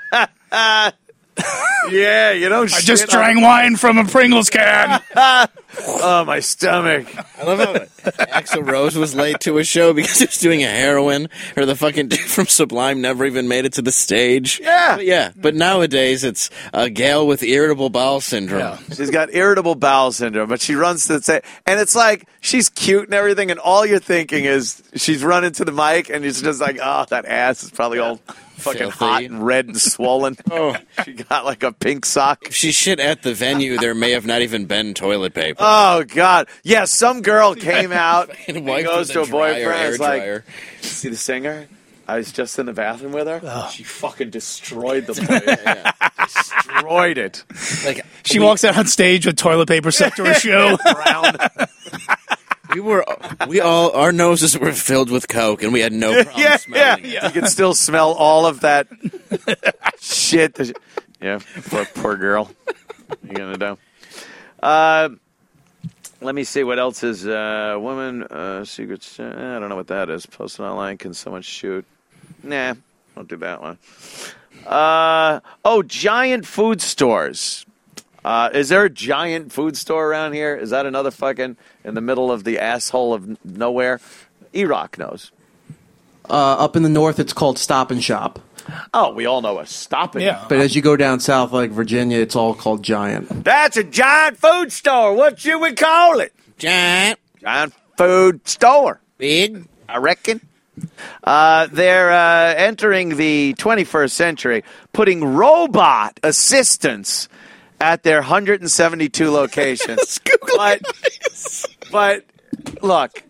Yeah, you don't I shit just on- drank wine from a Pringles can. Oh, my stomach. I love how Axl Rose was late to a show because he was doing a heroin, or the fucking dude from Sublime never even made it to the stage. Yeah. But yeah, but nowadays it's a gal with irritable bowel syndrome. She's got irritable bowel syndrome, but she runs to the stage, and it's like she's cute and everything, and all you're thinking is she's running to the mic, and it's just like, oh, that ass is probably all fucking Filthy. hot and red and swollen. Oh. She got like a pink sock. If she shit at the venue, there may have not even been toilet paper. Oh, God. Yeah, some girl came out Fucking and wife goes with to a a boyfriend. dryer, It's air like, dryer. see the singer? I was just in the bathroom with her. She fucking destroyed the place. Destroyed it. Like She walks out on stage with toilet paper stuck to her shoe. Brown. we were, we all our noses were filled with coke, and we had no problem yeah, yeah, smelling it. You can still smell all of that shit. that- Yeah, poor, poor girl. What are you going to do? Uh, let me see what else is. Uh, woman, uh, secrets. Uh, I don't know what that is. Posted online. Can someone shoot? Nah, don't do that one. Uh, oh, giant food stores. Uh, is there a giant food store around here? Is that another fucking in the middle of the asshole of n- nowhere? E-Rock knows. Uh, up in the north, it's called Stop and Shop. Oh, we all know a Stop and Yeah. But as you go down south, like Virginia, it's all called Giant. That's a giant food store. What you would call it? Giant, Giant food store. big. I reckon. Uh, they're uh, entering the twenty-first century, putting robot assistants at their one hundred seventy-two locations. but, but look,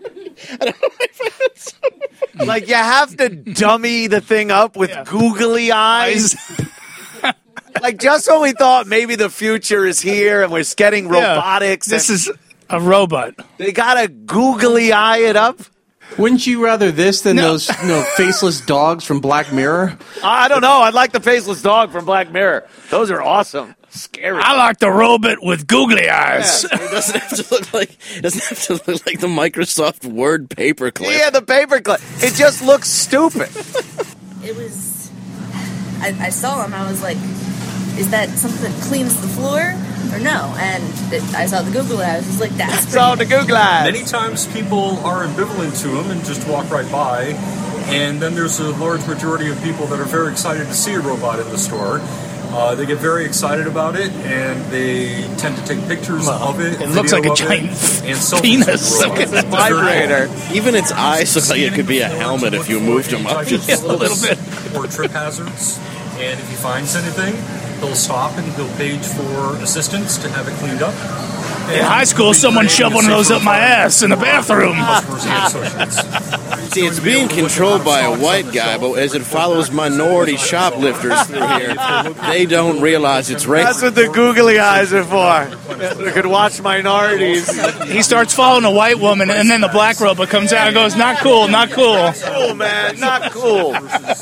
like you have to dummy the thing up with googly eyes. Like just when we thought maybe the future is here and we're getting Yeah. robotics, This and is a robot. they gotta googly eye it up. Wouldn't you rather this than those you know, faceless dogs from Black Mirror? I don't know. I'd like the faceless dog from Black Mirror. Those are awesome. Scary. I like the robot with googly eyes. It doesn't have to look like it doesn't have to look like the Microsoft Word paperclip. Yeah, the paperclip. It just looks stupid. It was. I, I saw him. I was like, "Is that something that cleans the floor, or no?" And it, I saw the Google eyes. I was like, "That's pretty So the Google eyes. Many times people are ambivalent to them and just walk right by, and then there's a large majority of people that are very excited to see a robot in the store. Uh, they get very excited about it, and they tend to take pictures of it. It looks video like a of giant it, and selfies penis. with the robot. Look at It's very vibrator. cool. Even its eyes look like it could be a helmet if you moved them up just a little bit. Or trip hazards, and if he finds anything, he'll stop and he'll page for assistance to have it cleaned up. In high school, someone shoved one of those up my ass in the bathroom. See, it's being controlled by a white guy, but as it follows minority shoplifters through here, they don't realize it's racist. That's what the googly eyes are for. They could watch minorities. He starts following a white woman, and then the black robot comes out and goes, "Not cool, not cool." Cool, man, not cool.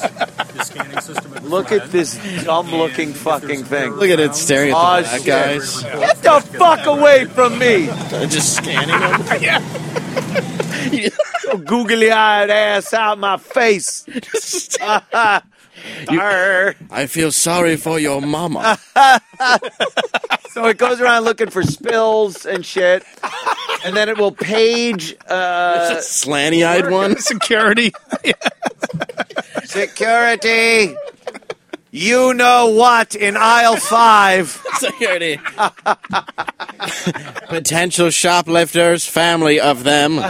Look at this dumb-looking fucking thing. Look at it staring at the Oh, black shit. guys. Get the fuck away from me! Just scanning them. Yeah. Your googly-eyed ass out my face. You, I feel sorry for your mama. So it goes around looking for spills and shit, and then it will page uh, slanty-eyed one. Security. Security. You know what? In aisle five. Security. Potential shoplifters, family of them.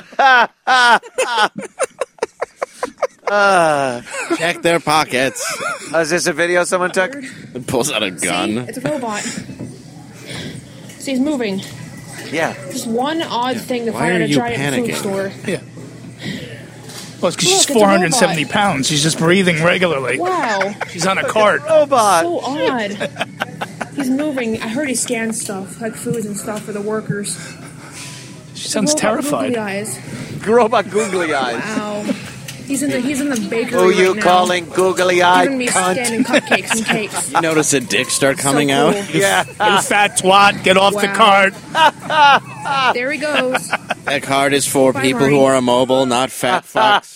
Uh, Check their pockets. Oh, is this a video someone took? It pulls out a gun. See, it's a robot. See, he's moving. Yeah. Just one odd thing to Why find are at a you giant panicking? food store. Yeah. Well, it's because Look, she's it's a four hundred seventy robot. pounds. She's just breathing regularly. Wow. She's on a cart. Robot. So odd. He's moving. I heard he scans stuff, like foods and stuff for the workers. She sounds Robot terrified. Googly eyes. Robot googly eyes. Wow. He's in the he's in the bakery. Who you right now. calling googly-eyed Giving me cunt? scanning cupcakes and cakes. You notice a dick start coming So cool. out? Yeah. You fat twat, get off the Wow. cart. There he goes. That card is for Bye, people Marty. who are immobile, not fat fucks.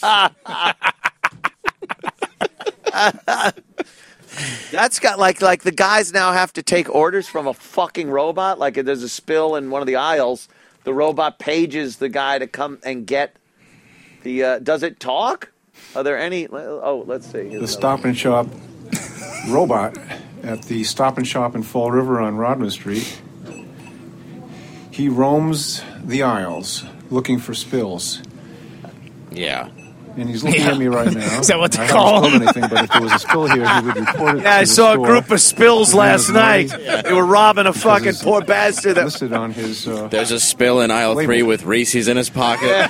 That's got like like the guys now have to take orders from a fucking robot. Like if there's a spill in one of the aisles, the robot pages the guy to come and get the. Uh, does it talk? Are there any? Oh, let's see. Here's The another Stop and Shop robot at the Stop and Shop in Fall River on Rodman Street. He roams the aisles looking for spills. Yeah. And he's looking Yeah. at me right now. Is that what they I call haven't him? spilled anything, but if there was a spill here, he would report it Yeah, I to the saw a store. group of spills His name last is Marty. night. They were robbing a fucking it's poor bastard. That Listed on his. Uh, There's a spill in aisle Label. three with Reese's in his pocket.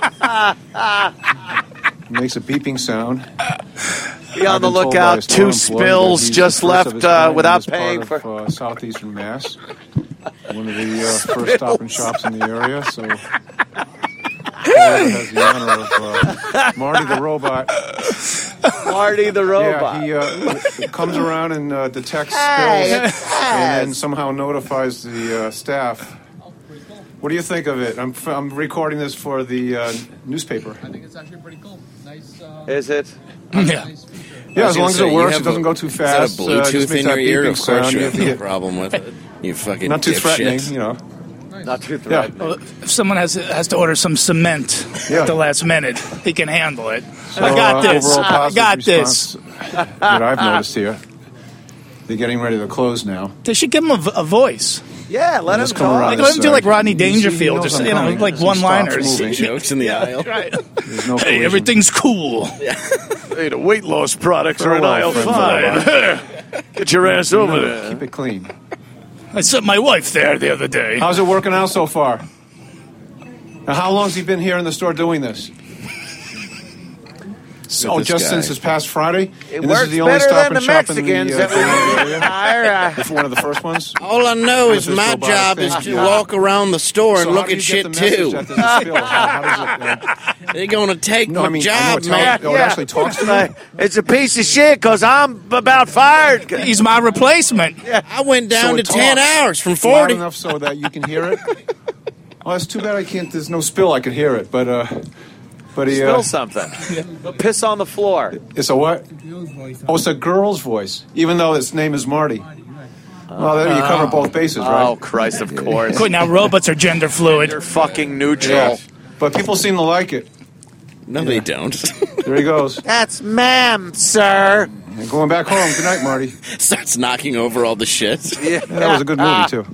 makes a beeping sound. Be on I've the been told by lookout. a store Two employee spills that he's just the first of left his uh, kind in without this part paying of, for. uh, southeastern Mass. One of the uh, first Stop and Shops in the area. So Florida has the honor of uh, Marty the robot. Marty the robot. Yeah, he uh, comes around and uh, detects Hey, spills, it's and then Taz. somehow notifies the uh, staff. What do you think of it? I'm, I'm recording this for the uh, newspaper. I think it's actually pretty cool. Nice. Uh, Is it? Yeah. Yeah, as long as say, it you works, have it doesn't a- go too is that a fast. uh, Bluetooth just makes in that your ear? beeping Of course sound. you You have have to no get problem with it. You fucking not too dipshit. threatening, you know. Not too threatening. Well, if someone has has to order some cement Yeah. at the last minute, he can handle it. So, I got uh, this. overall I positive got this. response that I've noticed here. They're getting ready to close now. They should give him a, v- a voice. Yeah, let him Let's come talk. around Like, this let him do side. like Rodney You see, he Dangerfield, knows just I'm you know, coming. like He stops one-liners. moving. Jokes in the aisle. Right. There's no Hey, collision. everything's cool. Hey, the weight loss products are in Farewell, aisle friends five. Get your ass over Remember, there. Keep it clean. I sent my wife there the other day. How's it working out so far? Now, how long has he been here in the store doing this? Oh, this just guy. since this past Friday? It and this works is the only better Stop than and the Shop in the, Mexicans uh, that we area? hire. uh, It's one of the first ones. All I know With is this my robotic job thing. is to Yeah. walk around the store So and how look do at you get shit the message too. that there's a spill? How, how does it, uh, They're gonna take No, my I mean, I know job, it's man. how- Oh, it actually talks to me? It's a piece of shit because I'm about fired. He's my replacement. I went down So to it ten talks hours from loud forty. enough so that you can hear it? Well, it's too bad I can't. There's no spill. I could hear it, but uh, but he uh, Spill something. Piss on the floor. it's a what? Oh, it's a girl's voice, even though its name is Marty. Well, there you cover both bases, right? Oh, Christ, of course. Good, now robots are gender fluid. You're fucking neutral. Yeah. But people seem to like it. No, they don't. There he goes. That's ma'am, sir. And going back home. Good night, Marty. Starts knocking over all the shit. Yeah. Yeah, that was a good movie too.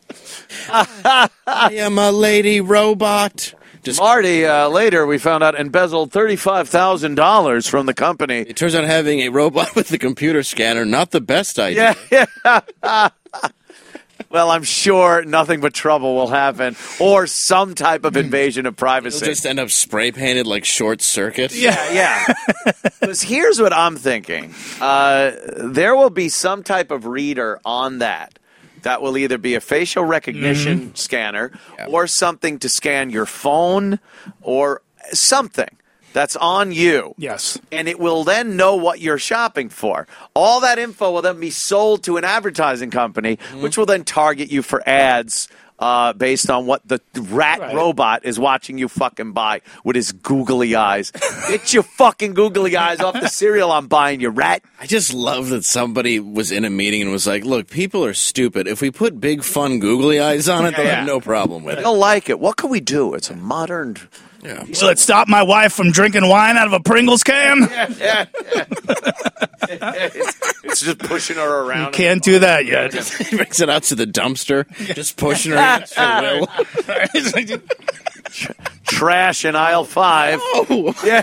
I am a lady robot. Just Marty, uh, later we found out, embezzled thirty-five thousand dollars from the company. it turns out having a robot with a computer scanner not the best idea. Yeah, yeah. Well, I'm sure nothing but trouble will happen, or some type of invasion of privacy. It'll just end up spray painted like Short Circuit. Yeah, yeah. Because here's what I'm thinking: uh, there will be some type of reader on that that will either be a facial recognition mm-hmm. scanner, yep. or something to scan your phone, or something that's on you. Yes. And it will then know what you're shopping for. All that info will then be sold to an advertising company, mm-hmm. which will then target you for ads uh, based on what the rat right. robot is watching you fucking buy with his googly eyes. Get your fucking googly eyes off the cereal I'm buying, you rat. I just love that somebody was in a meeting and was like, look, people are stupid. If we put big, fun googly eyes on it, they'll yeah. have no problem with it. They'll like it. What can we do? It's a modern... Yeah. So it stopped my wife from drinking wine out of a Pringles can? Yeah, yeah, yeah. it's, it's just pushing her around. You can't do that yet. He brings it out to the dumpster, just pushing her against her will. Trash in aisle five. Oh, yeah.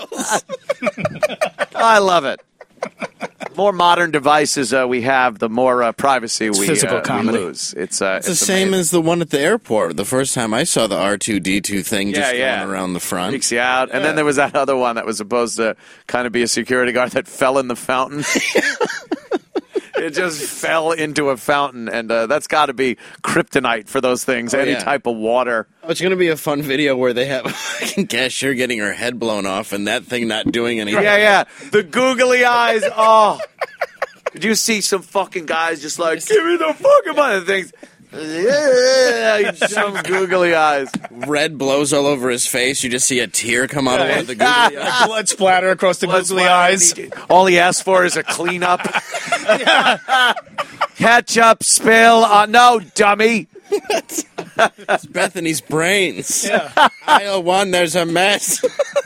I love it. The more modern devices uh, we have, the more uh, privacy we, uh, we lose. It's, uh, it's, it's the same amazing. as the one at the airport. The first time I saw the R two D two thing just yeah, yeah. going around the front. Freaks you out. Yeah. And then there was that other one that was supposed to kind of be a security guard that fell in the fountain. It just fell into a fountain, and uh, that's got to be kryptonite for those things, oh, any yeah. type of water. Oh, it's going to be a fun video where they have a cashier getting her head blown off and that thing not doing anything. Yeah, yeah. The googly eyes. Oh. Did you see some fucking guys just like, give me the fucking money? Things. Yeah, some googly eyes. Red blows all over his face. You just see a tear come out of one of the googly eyes. Blood splatter across the Blood googly eyes. He, all he asked for is a cleanup. Ketchup spill. Uh, no, dummy. It's Bethany's brains. Yeah. Aisle one, there's a mess.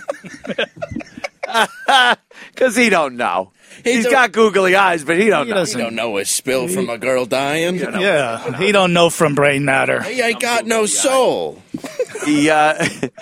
Because he don't know. He He's don't, got googly eyes, but he don't he know. He don't know a spill from a girl dying. You know, yeah, he don't know from brain matter. Hey, I got no soul. He, uh,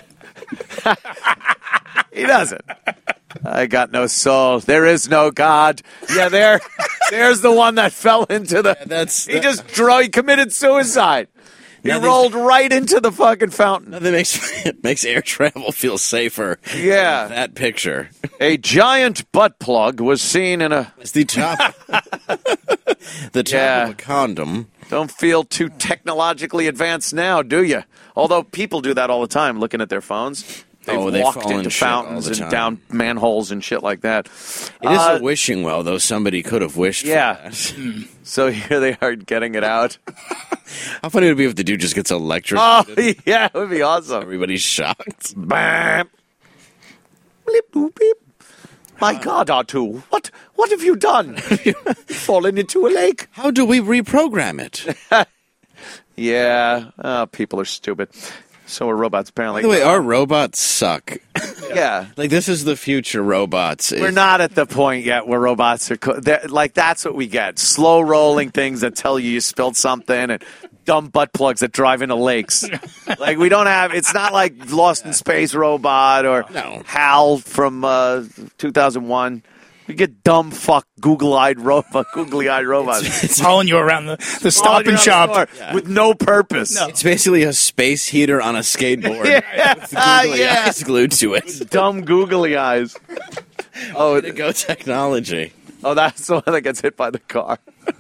he doesn't. I got no soul. There is no God. Yeah, there, there's the one that fell into the. Yeah, that's. He that, just draw. He committed suicide. He yeah, rolled right into the fucking fountain. That makes it makes air travel feel safer. Yeah, that picture. A giant butt plug was seen in a. It's the top. the top yeah. of a condom. Don't feel too technologically advanced now, do you? Although people do that all the time, looking at their phones. They've oh, they walked into fountains and down manholes and shit like that. It is uh, a wishing well, though. Somebody could have wished yeah. for that. So here they are getting it out. How funny it would be if the dude just gets electrocuted. Oh, yeah, it would be awesome. Everybody's shocked. Bam. Bleep, boop, beep. My God, R two, what, what have you done? Fallen into a lake? How do we reprogram it? yeah, oh, people are stupid. So are robots, apparently. By the way, our robots suck. Yeah. Like, this is the future robots. We're not at the point yet where robots are... Co- like, that's what we get. Slow-rolling things that tell you you spilled something and dumb butt plugs that drive into lakes. Like, we don't have... It's not like Lost in Space robot or no. HAL from uh, two thousand one. We get dumb fuck googly-eyed robot, googly-eyed robots. It's, it's following you around the, the stop and shop yeah. with no purpose. No. It's basically a space heater on a skateboard yeah. with googly yeah. eyes glued to it. Dumb googly eyes. Oh, way to go technology. Oh, that's the one that gets hit by the car.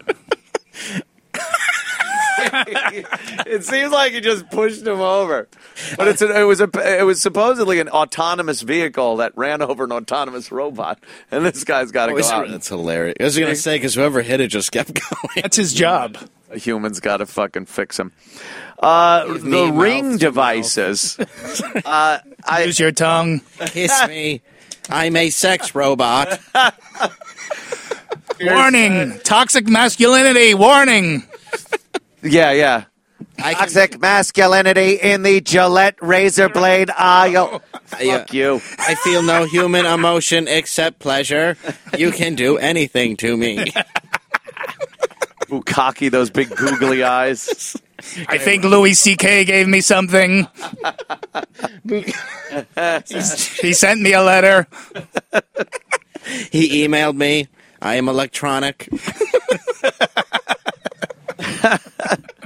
It seems like he just pushed him over, but it's a, it was a it was supposedly an autonomous vehicle that ran over an autonomous robot, and this guy's got to oh, go out. That's hilarious. I was going to say because whoever hit it just kept going. That's his job. A human's got to fucking fix him. Uh, the Ring devices. uh, I, Use your tongue. Kiss me. I'm a sex robot. Warning! Toxic masculinity. Warning. Yeah, yeah. Toxic masculinity in the Gillette razor blade aisle. Fuck you. I feel no human emotion except pleasure. You can do anything to me. Bukkake, those big googly eyes. I think Louis C K gave me something. He sent me a letter. He emailed me. I am electronic.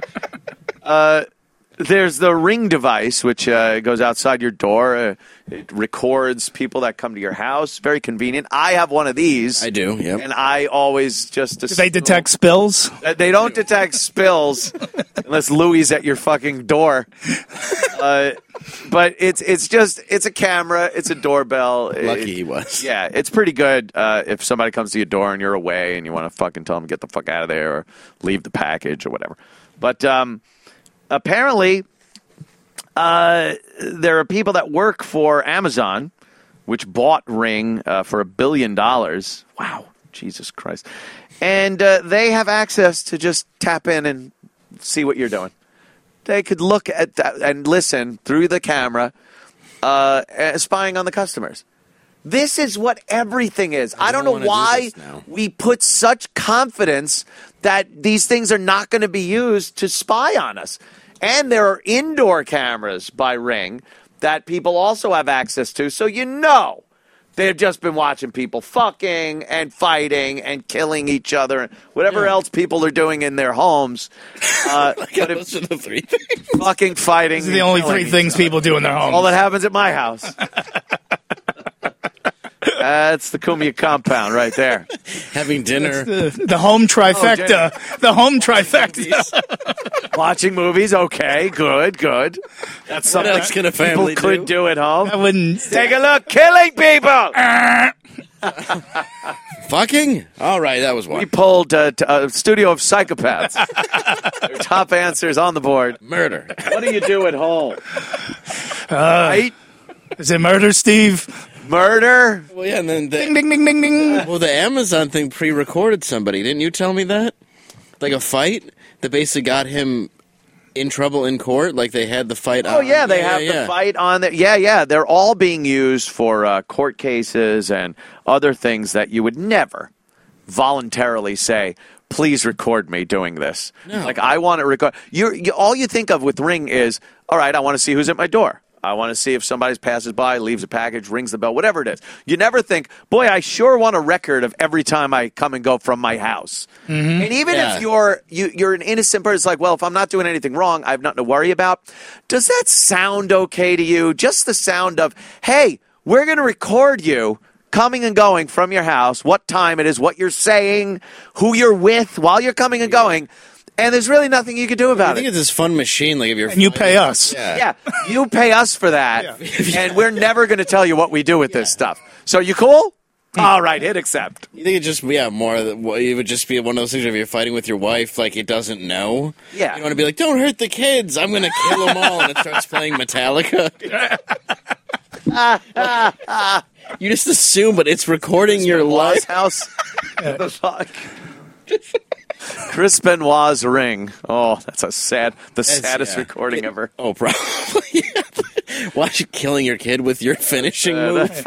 Uh, there's the Ring device, which uh, goes outside your door. Uh, it records people that come to your house. Very convenient. I have one of these. I do, yeah. And I always just Do they detect spills? Uh, they don't detect spills unless Louis is at your fucking door. Uh, but it's it's just it's a camera. It's a doorbell. Lucky It- he was. Yeah, it's pretty good uh, if somebody comes to your door and you're away and you want to fucking tell them to get the fuck out of there or leave the package or whatever. But um, apparently, uh, there are people that work for Amazon, which bought Ring uh, for a billion dollars. Wow, Jesus Christ. And uh, they have access to just tap in and see what you're doing. They could look at that and listen through the camera, uh, uh, spying on the customers. This is what everything is. I, don't know wanna do why this now. we put such confidence that these things are not going to be used to spy on us. And there are indoor cameras by Ring that people also have access to. So you know they've just been watching people fucking and fighting and killing each other and whatever Yeah. else people are doing in their homes. Uh, but if- Those are the three things. fucking fighting. These are the only three things people do in their homes. All that happens at my house. That's the Cumia compound right there. Having dinner. the, the home trifecta. the home trifecta. Watching movies, okay, good, good. That's something else can a family people could do at home. I wouldn't. Take a look, killing people. Fucking? All right, that was one. We pulled uh, t- a studio of psychopaths. Their top answers on the board. Murder. What do you do at home? Uh, Right? Is it murder, Steve? Murder? Well, yeah, and then the, Ding, ding, ding, ding, ding. well, the Amazon thing pre-recorded somebody. Didn't you tell me that? Like a fight that basically got him in trouble in court. Like they had the fight. Oh on. yeah, they have yeah. the fight on there. Yeah, yeah, they're all being used for uh, court cases and other things that you would never voluntarily say, please record me doing this. No. Like I want to record. You're, you all you think of with Ring is, all right, I want to see who's at my door. I want to see if somebody passes by, leaves a package, rings the bell, whatever it is. You never think, boy, I sure want a record of every time I come and go from my house. Mm-hmm. And even Yeah. if you're you, you're an innocent person, it's like, well, if I'm not doing anything wrong, I have nothing to worry about. Does that sound okay to you? Just the sound of, hey, we're going to record you coming and going from your house, what time it is, what you're saying, who you're with while you're coming and going. And there's really nothing you can do I about think it. it's this fun machine. Like if you're And you pay us. Yeah. Yeah, you pay us for that, and we're never going to tell you what we do with this stuff. So you cool? All right, hit accept. You think it just yeah more that well, it would just be one of those things where if you're fighting with your wife, like it doesn't know. Yeah. You want to be like, don't hurt the kids. I'm going to kill them all, and it starts playing Metallica. You just assume, but it's recording your Benoit's life. house. What the fuck? Chris Benoit's Ring. Oh, that's a sad, the That's- saddest yeah. recording ever. Oh, probably. Why is you killing your kid with your finishing move?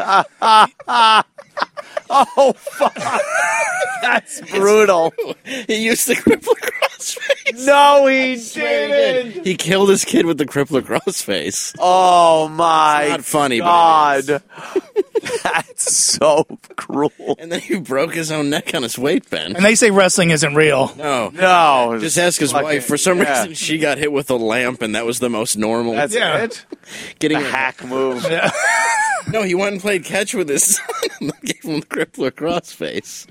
Oh, fuck. That's brutal. He used the crippler crossface. No, he didn't. He killed his kid with the crippler crossface. Oh, my It's not funny, but God. it That's so cruel. And then he broke his own neck on his weight bench. And they say wrestling isn't real. No. No. Just ask his Fucking- wife. For some yeah. reason, she got hit with a lamp, and that was the most normal. That's Yeah. it? Getting The her- hack move. No, he went and played catch with his son and gave him the crippler crossface.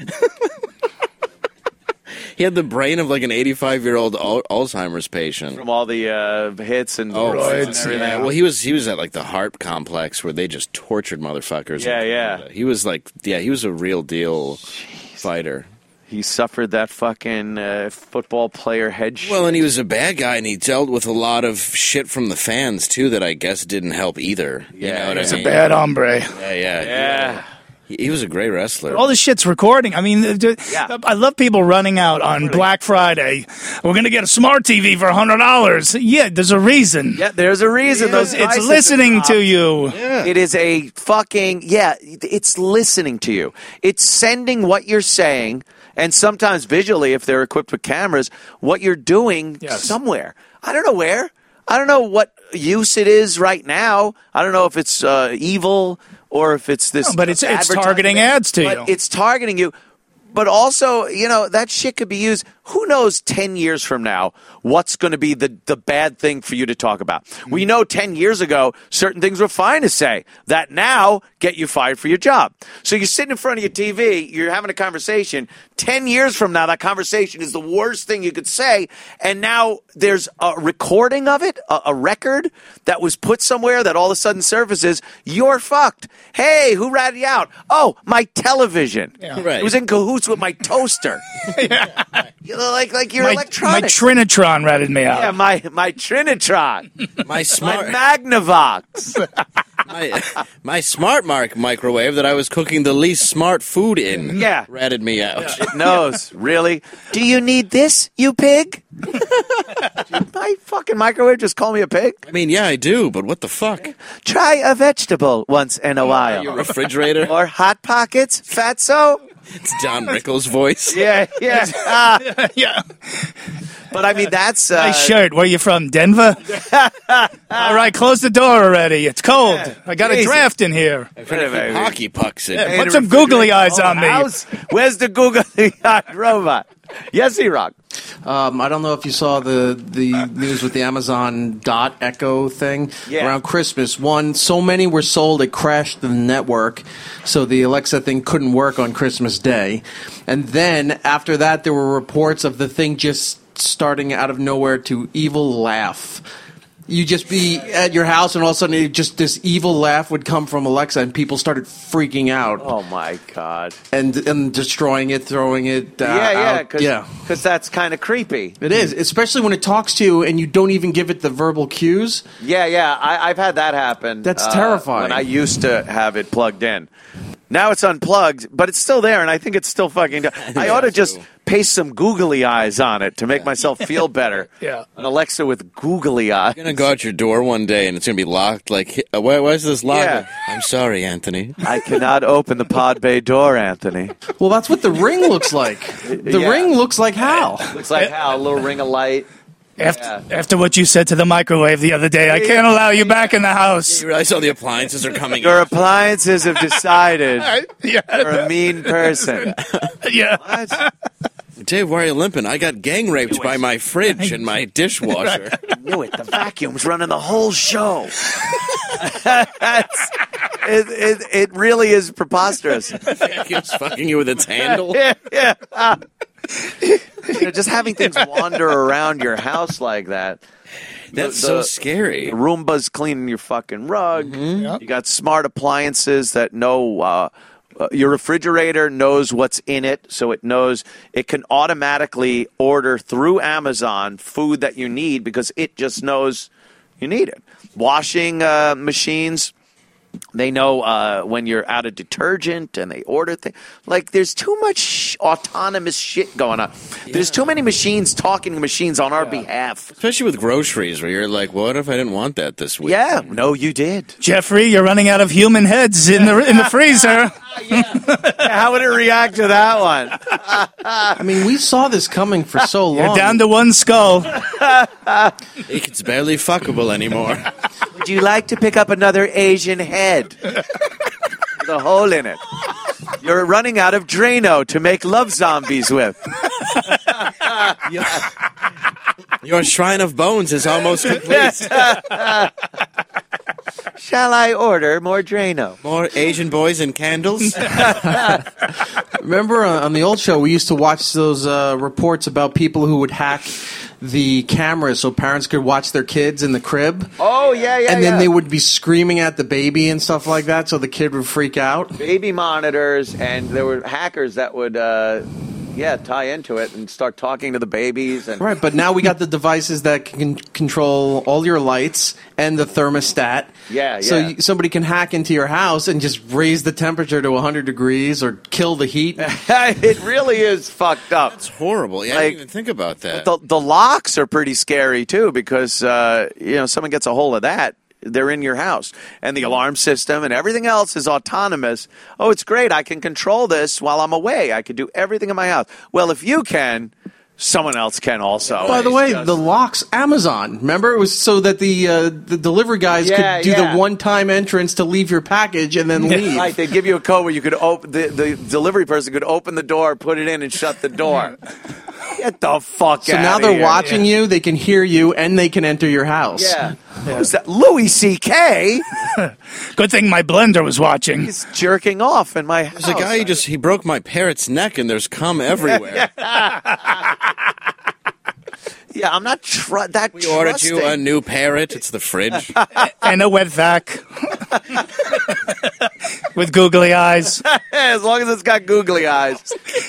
He had the brain of like an eighty-five-year-old al- Alzheimer's patient. From all the uh, hits and Oh, roids and yeah. everything. Well, he was he was at like the heart complex where they just tortured motherfuckers. Yeah, in yeah. Canada. He was like, yeah, he was a real deal fighter. He suffered that fucking uh, football player head shit. Well, and he was a bad guy, and he dealt with a lot of shit from the fans too that I guess didn't help either. You Yeah, know what he's I It's a mean? bad hombre. Yeah, yeah, Yeah. He, he was a great wrestler. All this shit's recording. I mean, th- th- Yeah. I love people running out on Black Friday. We're going to get a smart T V for one hundred dollars. Yeah, there's a reason. Yeah, there's a reason. Those It's prices listening have to dropped. you. It is a fucking, yeah, it's listening to you. It's sending what you're saying, and sometimes visually, if they're equipped with cameras, what you're doing Yes. somewhere. I don't know where. I don't know what use it is right now. I don't know if it's uh, evil or if it's this. No, but it's- it's advertising targeting thing. ads to But you. It's targeting you. but also, you know, that shit could be used. Who knows ten years from now what's going to be the, the bad thing for you to talk about? We know ten years ago certain things were fine to say that now get you fired for your job. So you're sitting in front of your T V, you're having a conversation. ten years from now, that conversation is the worst thing you could say. And now there's a recording of it, a, a record that was put somewhere that all of a sudden surfaces. You're fucked. Hey, who ratted you out? Oh, my television. Yeah. Right. It was in cahoots with my toaster. yeah. You know, like like your My, my electronics. Trinitron ratted me out. yeah, my my Trinitron, My smart, my Magnavox. my, my smart mark microwave that I was cooking the least smart food in. Yeah. ratted me out. It knows, really. Do you need this, you pig? My fucking microwave just call me a pig? I mean, yeah, I do, but what the fuck? Try a vegetable once in a while. Your refrigerator? Or Hot Pockets, Fatso. It's John Rickles' voice. Yeah, yeah. Ah. yeah. But I mean, that's... Uh, Nice shirt. Where you from? Denver? All right, close the door already. It's cold. I got a Jesus. draft in here. Hockey pucks it. Yeah, put some googly eyes on me. House? Where's the googly eyed robot? Yes, E-Rock. Um, I don't know if you saw the, the news with the Amazon Dot Echo thing Yeah. around Christmas. One, so many were sold it crashed the network, so the Alexa thing couldn't work on Christmas Day. And then after that, there were reports of the thing just starting out of nowhere to evil laugh. You just be at your house, and all of a sudden, it just this evil laugh would come from Alexa, and people started freaking out. Oh my God! And and destroying it, throwing it. Uh, yeah, yeah, out. because yeah. that's kind of creepy. It is, especially when it talks to you and you don't even give it the verbal cues. Yeah, yeah, I, I've had that happen. That's uh, terrifying. When I used to have it plugged in. Now it's unplugged, but it's still there, and I think it's still fucking... Do- I ought to just paste some googly eyes on it to make myself feel better. Yeah. An Alexa with googly eyes. You're going to go out your door one day, and it's going to be locked. Like, uh, why, why is this locked? Yeah. I'm sorry, Anthony. I cannot open the pod bay door, Anthony. Well, that's what the Ring looks like. The Yeah. Ring looks like Hal. Looks like how a little ring of light. After, Yeah. after what you said to the microwave the other day, I can't allow you back in the house. You realize all the appliances are coming Your in. appliances have decided Yeah. you're a mean person. Yeah. What? Dave, why are you limping? I got gang raped by my fridge and my dishwasher. I knew it. The vacuum's running the whole show. That's, it, it, it really is preposterous. Vacuum's fucking you with its handle. Yeah, yeah. Ah. You know, just having things wander around your house like that. That's The- so the- scary. The Roomba's cleaning your fucking rug. Yep. You got smart appliances that know uh, uh, your refrigerator knows what's in it, so it knows it can automatically order through Amazon food that you need because it just knows you need it. Washing uh, machines. They know uh, when you're out of detergent and they order things. Like, there's too much sh- autonomous shit going on. There's too many machines talking to machines on our behalf. Especially with groceries, where you're like, what if I didn't want that this week? Yeah, no, you did. Jeffrey, you're running out of human heads in the in the freezer. How would it react to that one? I mean, we saw this coming for so long. You're down to one skull. It's barely fuckable anymore. Would you like to pick up another Asian head with a hole in it? You're running out of Drano to make love zombies with. Your shrine of bones is almost complete. Shall I order more Drano? More Asian boys and candles? Remember uh, on the old show, we used to watch those uh, reports about people who would hack the cameras so parents could watch their kids in the crib. Oh, yeah, yeah, And then yeah. they would be screaming at the baby and stuff like that, so the kid would freak out. Baby monitors, and there were hackers that would, uh, yeah, tie into it and start talking to the babies. And Right, but now we got the devices that can control all your lights and the thermostat. Yeah, So yeah. you, somebody can hack into your house and just raise the temperature to one hundred degrees or kill the heat. It really is fucked up. That's horrible. Yeah, I Like- didn't even think about that. The, the locks are pretty scary, too, because, uh, you know, someone gets a hold of that. They're in your house. And the alarm system and everything else is autonomous. Oh, it's great. I can control this while I'm away. I can do everything in my house. Well, if you can, someone else can also. By the way, Just- the locks, Amazon. Remember, it was so that the uh, the delivery guys Yeah, could do yeah. the one-time entrance to leave your package and then leave. Right, they give you a code where you could open the, the delivery person could open the door, put it in, and shut the door. Get the fuck So out now of they're here. watching you, they can hear you, and they can enter your house. Yeah. Who's that? Louis C K. Good thing my blender was watching. He's jerking off in my house. There's a guy who just he broke my parrot's neck and there's cum everywhere. Yeah, I'm not tr- that We ordered you trusting. a new parrot. It's the fridge. And a wet vac. With googly eyes. As long as it's got googly eyes.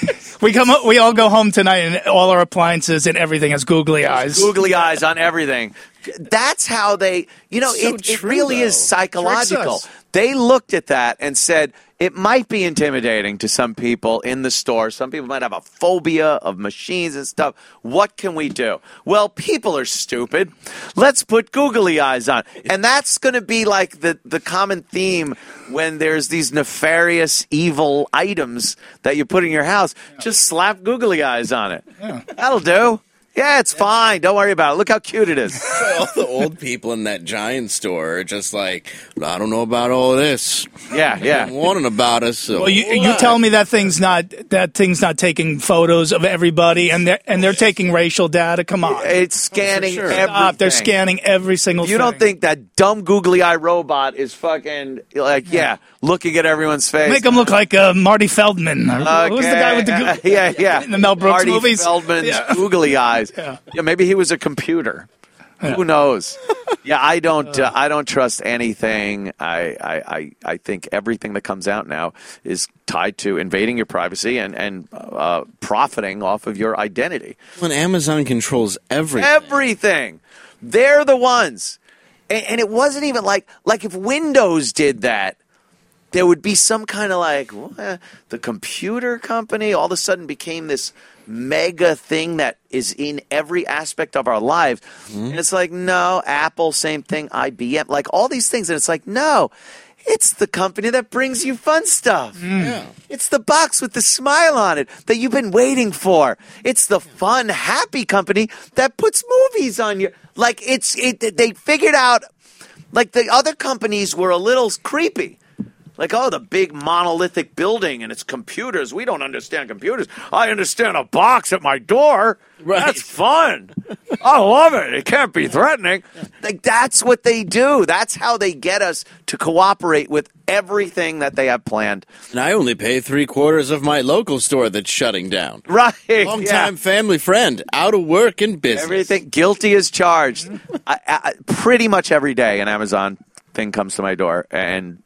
We come. We all go home tonight, and all our appliances and everything has googly eyes. Googly eyes on everything. That's how they, you know, So it, it true, really is though. psychological. Tricks us. They looked at that and said it might be intimidating to some people in the store. Some people might have a phobia of machines and stuff. What can we do? Well, people are stupid. Let's put googly eyes on. And that's going to be like the, the common theme when there's these nefarious, evil items that you put in your house. Just slap googly eyes on it. That'll do. Yeah, it's fine. Don't worry about it. Look how cute it is. All the old people in that giant store are just like, I don't know about all this. Yeah, yeah. I'm warning about us. So Well, you, you tell me that thing's not that thing's not taking photos of everybody, and they're and they're taking racial data. Come on, It's scanning sure. everything. Stop. They're scanning every single. You thing. don't think that dumb googly eye robot is fucking like yeah, looking at everyone's face? Make him look like uh, Marty Feldman. Okay. Who's the guy with the goo- yeah, yeah, in the Mel Brooks Marty movies? Feldman's Yeah. googly eyes. Yeah. Yeah, maybe he was a computer. Who knows? Yeah, I don't. Uh, I don't trust anything. I, I, I, I think everything that comes out now is tied to invading your privacy and and uh, profiting off of your identity. when Amazon controls everything. Everything. They're the ones. And, and it wasn't even like like if Windows did that, there would be some kind of like what? The computer company all of a sudden became this mega thing that is in every aspect of our lives. And it's like, no, Apple, same thing, I B M, like all these things. And it's like, no, it's the company that brings you fun stuff. Yeah. It's the box with the smile on it that you've been waiting for. It's the fun, happy company that puts movies on you. Like it's it. They figured out, like the other companies were a little creepy. Like, oh, the big monolithic building and its computers. We don't understand computers. I understand a box at my door. Right. That's fun. I love it. It can't be threatening. Like, that's what they do. That's how they get us to cooperate with everything that they have planned. And I only pay three quarters of my local store that's shutting down. Right. Long time yeah. family friend, out of work and business. Everything guilty is charged. I, I, pretty much every day an Amazon thing comes to my door, and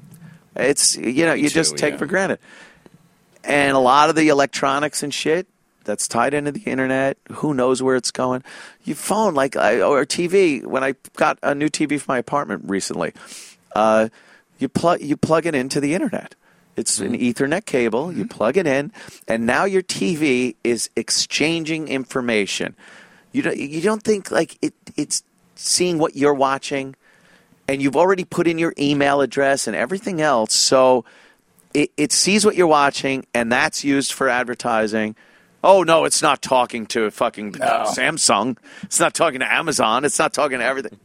it's, you know, you too, just take yeah. for granted. And a lot of the electronics and shit that's tied into the internet, who knows where it's going. Your phone, like, I, or T V, when I got a new T V for my apartment recently, uh, you plug you plug it into the internet. It's an Ethernet cable. You plug it in, and now your T V is exchanging information. You don't, you don't think like it, it's seeing what you're watching, and you've already put in your email address and everything else. So it, it sees what you're watching, and that's used for advertising. Oh, no, it's not talking to fucking uh, Samsung. It's not talking to Amazon. It's not talking to everything.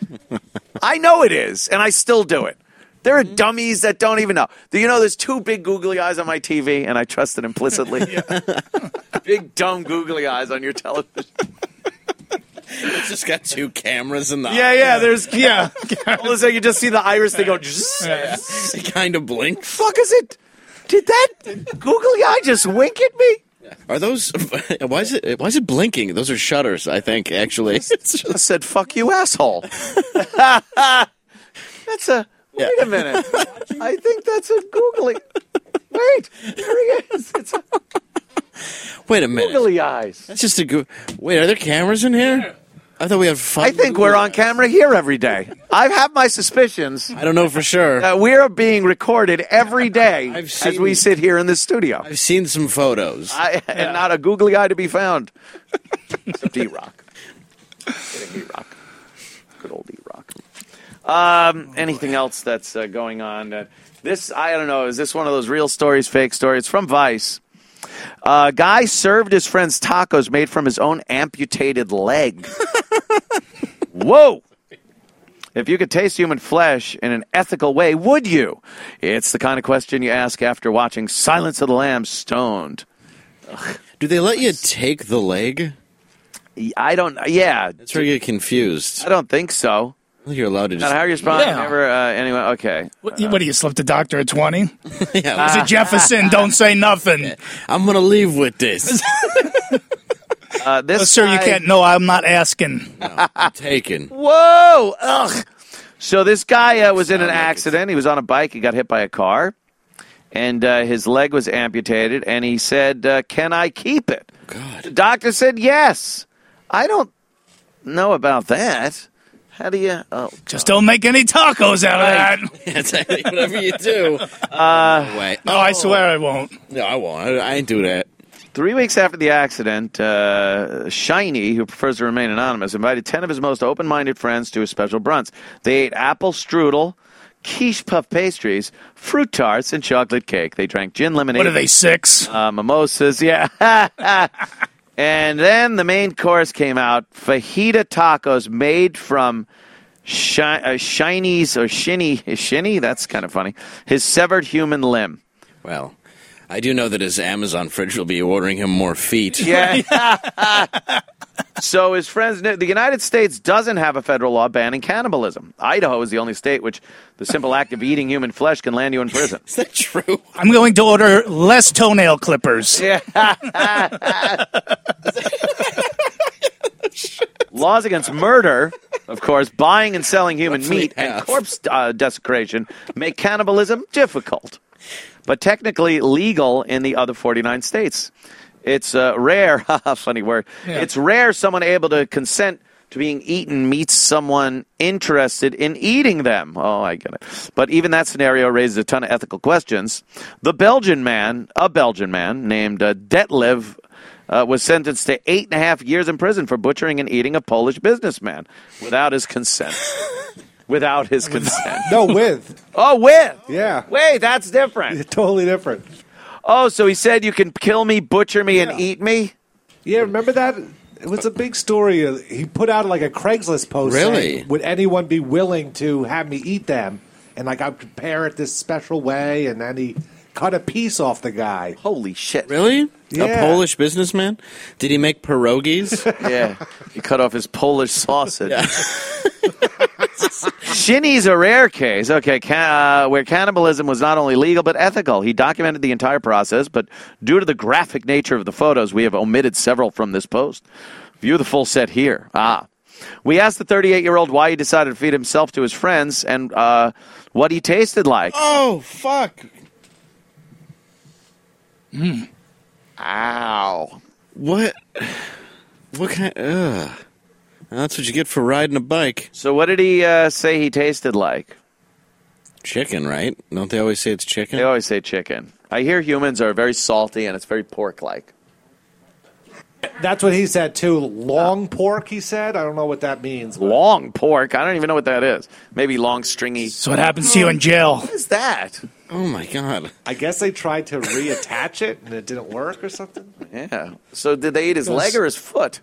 I know it is, and I still do it. There are dummies that don't even know. Do you know there's two big googly eyes on my T V, and I trust it implicitly? Big, dumb googly eyes on your television. It's just got two cameras in the Yeah, eye. yeah, there's, yeah. All of a sudden, you just see the iris, they go, zzz. It kind of blinks. Fuck is it? Did that googly eye just wink at me? Are those? Why is it? Why is it blinking? Those are shutters, I think. Actually, it's I said, "Fuck you, asshole." That's a. Wait a minute. I think that's a googly. Wait, there he is. It's a Wait a minute. googly eyes. That's just a go- Wait, are there cameras in here? I thought we had five. I think we're on camera here every day. I have my suspicions. I don't know for sure. That we are being recorded every day I've as seen- we sit here in this studio. I've seen some photos. I, and not a googly eye to be found. Except E-Rock. Kidding, E-Rock. Good old E-Rock. Um, anything else that's uh, going on? Uh, this, I don't know, is this one of those real stories, fake stories? It's from Vice. Uh, guy served his friends tacos made from his own amputated leg. Whoa! If you could taste human flesh in an ethical way, would you? It's the kind of question you ask after watching Silence of the Lambs stoned. Ugh. Do they let you take the leg? I don't, yeah. That's where you get confused. I don't think so. I think you're allowed to just... Not how you're responding. Yeah. Never, uh, anyway, okay. What, what do you, slip the doctor at twenty? yeah, Is it Jefferson? Don't say nothing. I'm going to leave with this. Uh, this oh, sir, guy... you can't. No, I'm not asking. No, I'm taken. Whoa! Ugh. So this guy uh, was in an accident. He was on a bike. He got hit by a car. And uh, his leg was amputated. And he said, uh, can I keep it? God. The doctor said yes. I don't know about that. How do you... Oh, Just don't make any tacos out Right. of that. That's actually whatever you do. Uh, no way. No, I swear I won't. No, I won't. I, I ain't do that. Three weeks after the accident, uh, Shiny, who prefers to remain anonymous, invited ten of his most open-minded friends to a special brunch. They ate apple strudel, quiche puff pastries, fruit tarts, and chocolate cake. They drank gin lemonade. What are they, six? Uh, mimosas, yeah. And then the main course came out, fajita tacos made from shi- uh, Shiny's, or Shinny, Shinny? That's kind of funny. His severed human limb. Well, I do know that his Amazon fridge will be ordering him more feet. Yeah. So his friends knew the United States doesn't have a federal law banning cannibalism. Idaho is the only state which the simple act of eating human flesh can land you in prison. Is that true? I'm going to order less toenail clippers. Yeah. Laws against murder, of course, buying and selling human Roughly meat, half. and corpse uh, desecration make cannibalism difficult, but technically legal in the other forty-nine states. It's uh, rare, funny word, Yeah. it's rare someone able to consent to being eaten meets someone interested in eating them. Oh, I get it. But even that scenario raises a ton of ethical questions. The Belgian man, a Belgian man named uh, Detlev, uh, was sentenced to eight and a half years in prison for butchering and eating a Polish businessman without his consent. Without his consent. No, with. Oh, with? Yeah. Wait, that's different. Totally different. Oh, so he said you can kill me, butcher me, and eat me? Yeah, remember that? It was a big story. Uh, He put out like a Craigslist post. Really? saying, would anyone be willing to have me eat them? And like I'd prepare it this special way, and then he cut a piece off the guy. Holy shit. Really? Yeah. A Polish businessman? Did he make pierogies? Yeah. He cut off his Polish sausage. Yeah. Shinny's a rare case, okay, ca- uh, where cannibalism was not only legal but ethical. He documented the entire process, but due to the graphic nature of the photos, we have omitted several from this post. View the full set here. Ah. We asked the thirty-eight-year-old why he decided to feed himself to his friends and uh, what he tasted like. Oh, fuck. Mm. Ow. What? What kind? Ugh. That's what you get for riding a bike. So what did he uh, say he tasted like? Chicken, right? Don't they always say it's chicken? They always say chicken. I hear humans are very salty and it's very pork-like. That's what he said too. Long pork, he said. I don't know what that means. but- Long pork? I don't even know what that is. Maybe long, stringy. So what happens to you in jail? What is that? Oh, my God. I guess they tried to reattach it and it didn't work or something. Yeah. So did they eat his leg or his foot?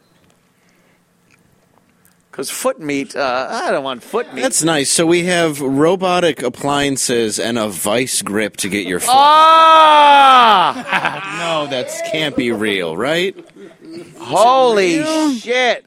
Because foot meat, uh, I don't want foot meat. That's nice. So we have robotic appliances and a vice grip to get your foot. Ah! No, that can't be real, right? Holy shit.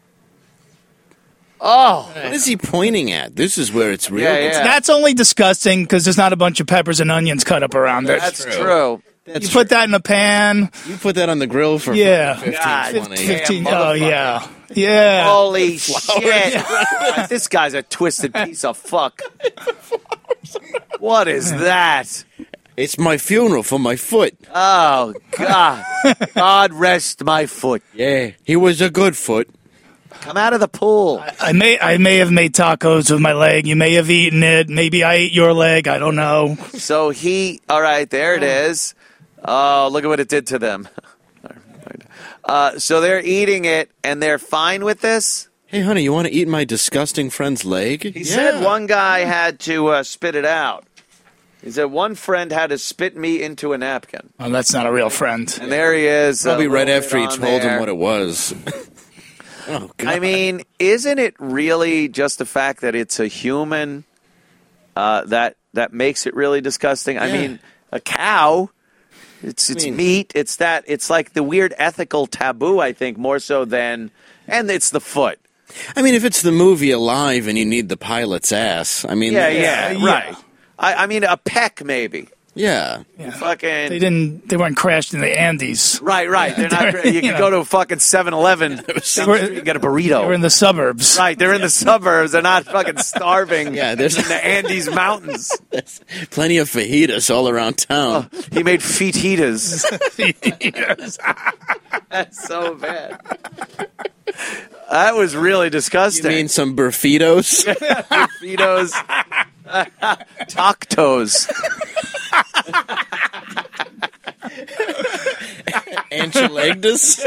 Oh. What is he pointing at? This is where it's real. Yeah, yeah. That's only disgusting because there's not a bunch of peppers and onions cut up around it. That's true. That's you put that in a pan. You put that on the grill for Yeah. fifteen, God twenty. fifteen Oh, yeah. Yeah. Holy shit. This guy's a twisted piece of fuck. What is that? It's my funeral for my foot. Oh, God. God rest my foot. Yeah, he was a good foot. Come out of the pool. I may I may have made tacos with my leg. You may have eaten it. Maybe I ate your leg. I don't know. So he, all right, there it is. Oh, look at what it did to them. Uh, so they're eating it, and they're fine with this? Hey, honey, you want to eat my disgusting friend's leg? He said one guy had to uh, spit it out. He said one friend had to spit me into a napkin. Oh, that's not a real friend. And there he is. Probably a right little after he bit on told there. him what it was. Oh, God. I mean, isn't it really just the fact that it's a human uh, that that makes it really disgusting? I Yeah. mean, a cow, it's it's mean- meat. It's that. It's like the weird ethical taboo, I think, more so than, and it's the foot. I mean, if it's the movie Alive and you need the pilot's ass, I mean, Yeah, that's- yeah, right. I, I mean, a peck maybe. Yeah. You fucking. They didn't. They weren't crashed in the Andes. Right, right. They're not. They're, You you can know. go to a fucking seven eleven and get a burrito. They were in the suburbs. Right, they're in the suburbs. They're not fucking starving. Yeah, there's- in the Andes Mountains. There's plenty of fajitas all around town. Oh, he made fajitas. That's so bad. That was really You disgusting. mean some burritos? Burritos, tactos. Enchiladas?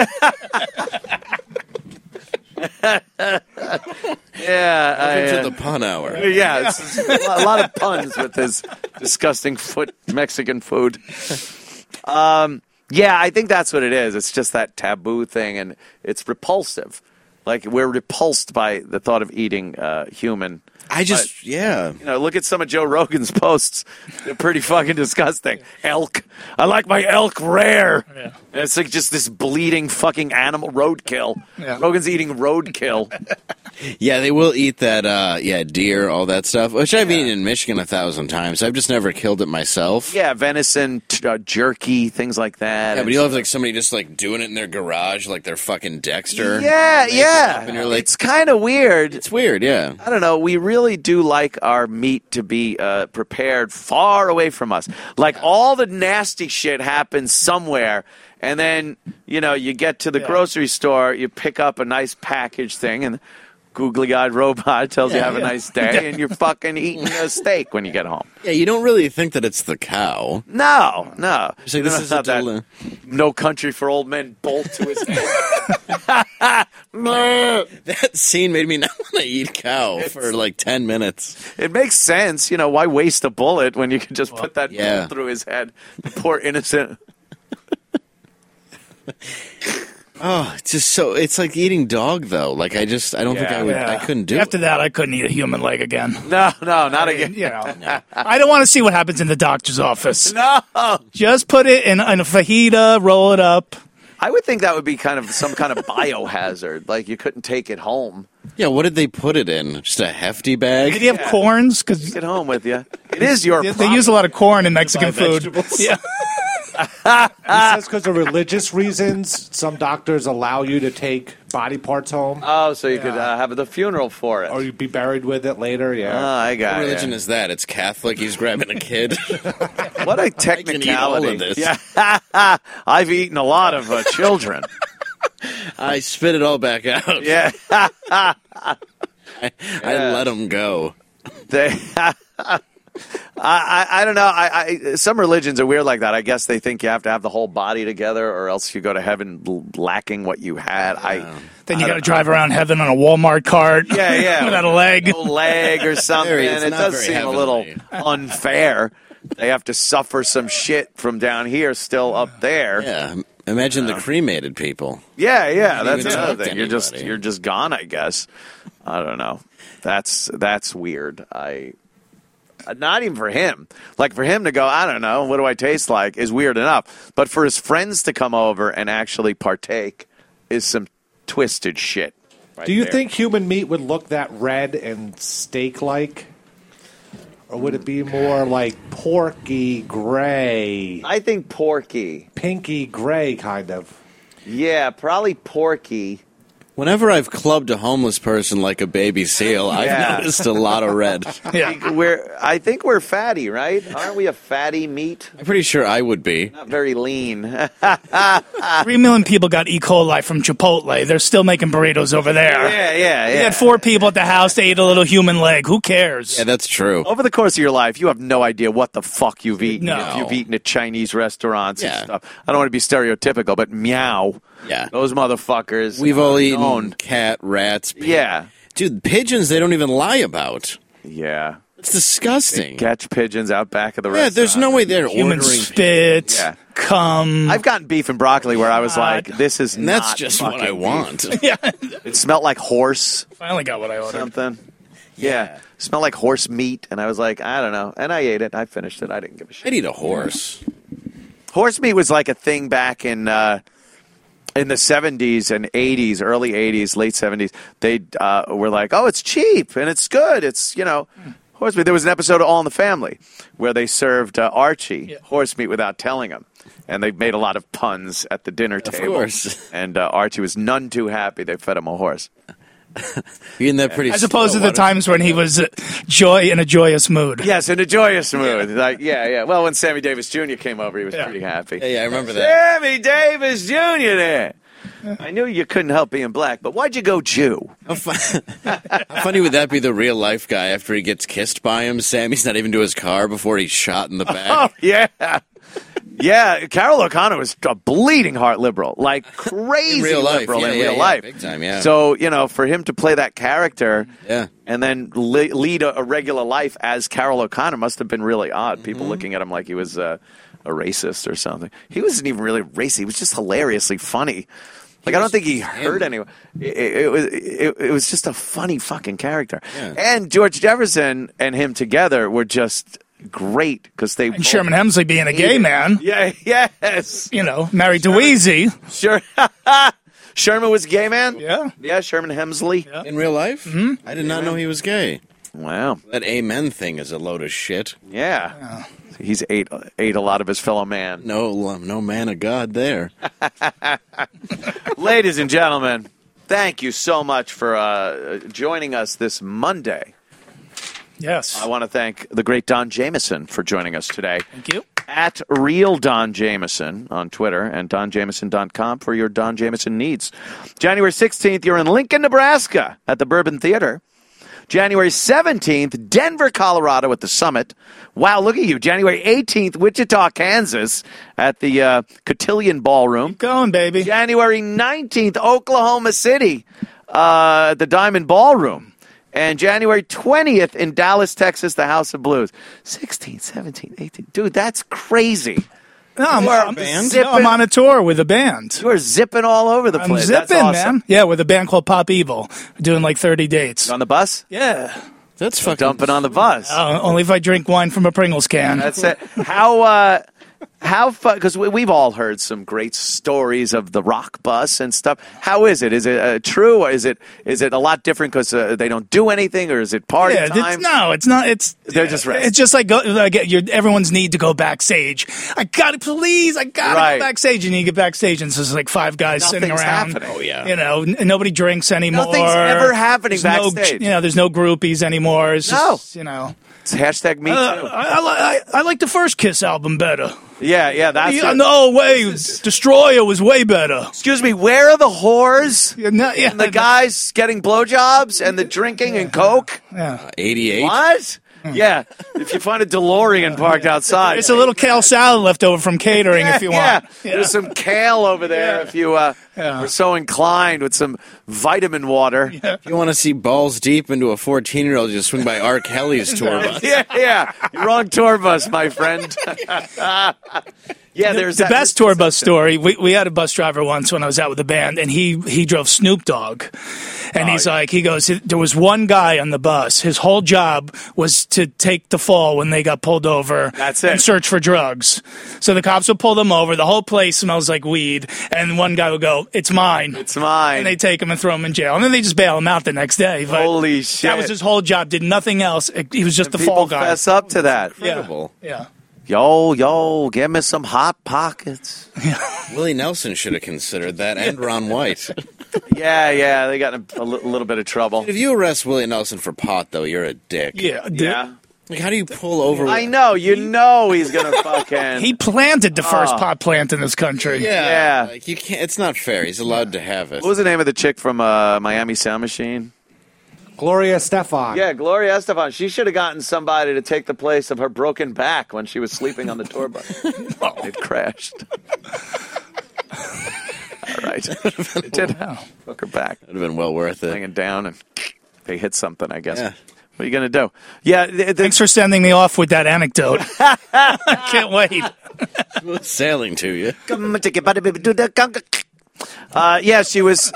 Yeah, I, Welcome uh, to the pun hour. Yeah, it's, it's a lot of puns with this disgusting foot Mexican food. Um, yeah, I think that's what it is. It's just that taboo thing, and it's repulsive. Like, we're repulsed by the thought of eating uh, human. I just, But, yeah. you know, look at some of Joe Rogan's posts. They're pretty fucking disgusting. Elk. I like my elk rare. Yeah. And it's like just this bleeding fucking animal roadkill. Yeah. Rogan's eating roadkill. Yeah, they will eat that, uh, yeah, deer, all that stuff, which I've eaten in Michigan a thousand times. I've just never killed it myself. Yeah, venison, t- uh, jerky, things like that. Yeah, but you'll have like somebody just like doing it in their garage, like they're fucking Dexter. Yeah, yeah. And you're like, it's kind of weird. It's weird, yeah. I don't know. We really do like our meat to be uh, prepared far away from us. Like all the nasty shit happens somewhere, and then you know you get to the Yeah. grocery store, you pick up a nice package thing, and googly-eyed robot tells you Yeah, have a yeah. nice day, and you're fucking eating a steak when you get home. Yeah, you don't really think that it's the cow. No, no. It's like, this is a not that deli- No Country for Old Men bolt to his head. That scene made me not want to eat cow for like ten minutes. It makes sense, you know. Why waste a bullet when you can just put that yeah. bullet through his head? The poor innocent. Oh, it's just so, it's like eating dog though. Like I just, I don't think Yeah. I would, Yeah. I couldn't do After it. that, I couldn't eat a human leg again. No, no, not again. You know, I don't want to see what happens in the doctor's office. No, Just put it in, in a fajita, roll it up. I would think that would be kind of some kind of biohazard. Like you couldn't take it home. Yeah, what did they put it in? Just a hefty bag? Did he have Yeah. corns? Because Take it home with you. It is your. they, they problem. use a lot of corn in Mexican buy food. vegetables. Yeah. He says because of religious reasons, some doctors allow you to take body parts home, Oh, so you could uh, have the funeral for it. or you be buried with it later. Oh, Yeah. I got What it. religion is that? It's Catholic. He's grabbing a kid. What a can eat all technicality! of this. Yeah, I've eaten a lot of uh, children. I spit it all back out. Yeah, I, I let him go. they. I, I I don't know. I, I some religions are weird like that. I guess they think you have to have the whole body together, or else you go to heaven l- lacking what you had. I Then you I got to don't drive around heaven on a Walmart cart. Yeah, yeah. without a leg. no leg or something. Very- it's It not does very seem a little heavenly. unfair. They have to suffer some shit from down here still up there. Yeah. Imagine the cremated people. Yeah, yeah, Can't that's even another talk to thing. You're just anybody. you're just gone, I guess. I don't know. That's that's weird. I not even for him. Like for him to go, I don't know, what do I taste like is weird enough. But for his friends to come over and actually partake is some twisted shit. right Do you there. think human meat would look that red and steak-like? Or would it be more like porky gray, I think porky. pinky gray kind of? Yeah, probably porky. Whenever I've clubbed a homeless person like a baby seal, I've Yeah. noticed a lot of red. Yeah. We're I think we're fatty, right? Aren't we a fatty meat? I'm pretty sure I would be. Not very lean. Three million people got E. coli from Chipotle. They're still making burritos over there. Yeah, yeah, You yeah. had four people at the house. They ate a little human leg. Who cares? Yeah, that's true. Over the course of your life, you have no idea what the fuck you've eaten. No. If you've eaten at Chinese restaurants Yeah. and stuff. I don't want to be stereotypical, but meow. Yeah. Those motherfuckers. We've all are eaten known. cat, rats. pig- Yeah. Dude, pigeons they don't even lie about. Yeah. It's disgusting. They catch pigeons out back of the Yeah, restaurant. there's no way they're Human ordering. spit, Yeah. cum. I've gotten beef and broccoli where I was like, this is And not that's just what I fucking want. beef. yeah, It smelled like horse finally got what I ordered. something. Yeah. Smelled like horse meat. And I was like, I don't know. And I ate it. I finished it. I didn't give a shit. I'd eat a horse. Horse meat was like a thing back in uh, in the seventies and eighties, early eighties, late seventies. They uh, were like, oh, it's cheap and it's good. It's, you know, horse meat. There was an episode of All in the Family where they served uh, Archie Yeah. horse meat without telling him. And they made a lot of puns at the dinner table. course. And uh, Archie was none too happy they fed him a horse. You're in that pretty. As opposed slow. to the times when he was uh, joy in a joyous mood. Yes, in a joyous mood. Like, yeah, yeah. Well, when Sammy Davis Junior came over, he was Yeah. pretty happy. Yeah, yeah, I remember that. Sammy Davis Junior there. I knew you couldn't help being black, but why'd you go Jew? How, fun- How funny would that be? The real life guy after he gets kissed by him, Sammy's not even to his car before he's shot in the back. Oh, yeah. Yeah, Carol O'Connor was a bleeding heart liberal, like crazy In real life, liberal yeah, in yeah, real yeah, life. big time, yeah. So, you know, for him to play that character Yeah. and then le- lead a, a regular life as Carol O'Connor must have been really odd. People Mm-hmm. looking at him like he was uh, a racist or something. He wasn't even really racist. He was just hilariously funny. Like, I don't think he hurt anyone. It, it, it was it, it was just a funny fucking character. Yeah. And George Jefferson and him together were just great because they And Sherman Hemsley being a gay man, Yeah, yes. you know, married to Wheezy. Sure. Sherman was a gay man? Yeah. Yeah, Sherman Hemsley. Yeah. In real life? Mm-hmm. I did not know he was gay. Wow. That amen thing is a load of shit. Yeah. He's ate ate a lot of his fellow man. No, no man of God there. Ladies and gentlemen, thank you so much for uh, joining us this Monday. Yes. I want to thank the great Don Jameson for joining us today. Thank you. At Real Don Jameson on Twitter and don jameson dot com for your Don Jameson needs. January sixteenth, you're in Lincoln, Nebraska at the Bourbon Theater. January seventeenth, Denver, Colorado at the Summit. Wow, look at you. January eighteenth, Wichita, Kansas at the uh, Cotillion Ballroom. Keep going, baby. January nineteenth, Oklahoma City uh, at the Diamond Ballroom. And January twentieth in Dallas, Texas, the House of Blues. sixteen, seventeen, eighteen. Dude, that's crazy. No, I'm, You are I'm, zipping- no, I'm on a tour with a band. You are zipping all over the I'm place. That's zipping, awesome. man. Yeah, with a band called Pop Evil. Doing like thirty dates. On the bus? Yeah. That's fucking Dumping on the bus. Uh, only if I drink wine from a Pringles can. That's it. How uh, how fun? Because we, we've all heard some great stories of the rock bus and stuff. How is it? Is it uh, true, or is it is it a lot different because uh, they don't do anything, or is it party Yeah, time? it's, no, it's not. It's They're just resting. It's just like, go, like your, everyone's need to go backstage. I gotta, please, I gotta Right. go backstage. And you get backstage, and there's like five guys sitting Nothing's around. happening. Oh, yeah. You know, n- nobody drinks anymore. Nothing's ever happening There's no- backstage. you know, there's no groupies anymore. It's just, you know. It's hashtag me too. Uh, I, I, li- I, I like the first Kiss album better. yeah, yeah, that's Yeah, it. no way, Destroyer was way better. Excuse me, where are the whores? Yeah, no, yeah, And the guys getting blowjobs and the drinking and coke? yeah. eighty-eight. What? Yeah, if you find a DeLorean parked outside. It's a little kale salad left over from catering if you yeah, want. there's some kale over there if you uh, Yeah. are so inclined with some vitamin water. Yeah, If you want to see balls deep into a fourteen-year-old, just swing by R. Kelly's tour bus. yeah, You're wrong tour bus, my friend. yeah, there's the that- best tour bus story. We we had a bus driver once when I was out with the band, and he he drove Snoop Dogg, and Oh, he's like, he goes, there was one guy on the bus. His whole job was to take the fall when they got pulled over. That's it. And search for drugs. So the cops would pull them over. The whole place smells like weed, and one guy would go, "It's mine." It's mine. And they take him and throw him in jail, and then they just bail him out the next day. But Holy shit. that was his whole job. Did nothing else. He was just the People fall guy. fess up to that. Incredible. Yeah. Yo, yo, give me some hot pockets. Willie Nelson should have considered that, and Ron White. Yeah, yeah, they got in a, a li- little bit of trouble. If you arrest Willie Nelson for pot, though, you're a dick. Yeah. Yeah. Like, how do you pull over? I know, you know he's gonna fucking. He planted the first Oh. pot plant in this country. Yeah, Yeah. Like, you can't. It's not fair. He's allowed to have it. What was the name of the chick from uh, Miami Sound Machine? Gloria Stefan. Yeah, Gloria Estefan. She should have gotten somebody to take the place of her broken back when she was sleeping on the tour bus. It crashed. All right. It did. Took her back. Would have been well worth it. Laying down and they hit something, I guess. Yeah. What are you going to do? Yeah. th- th- Thanks for sending me off with that anecdote. I can't wait. Smooth sailing to you. Uh, yeah, she was.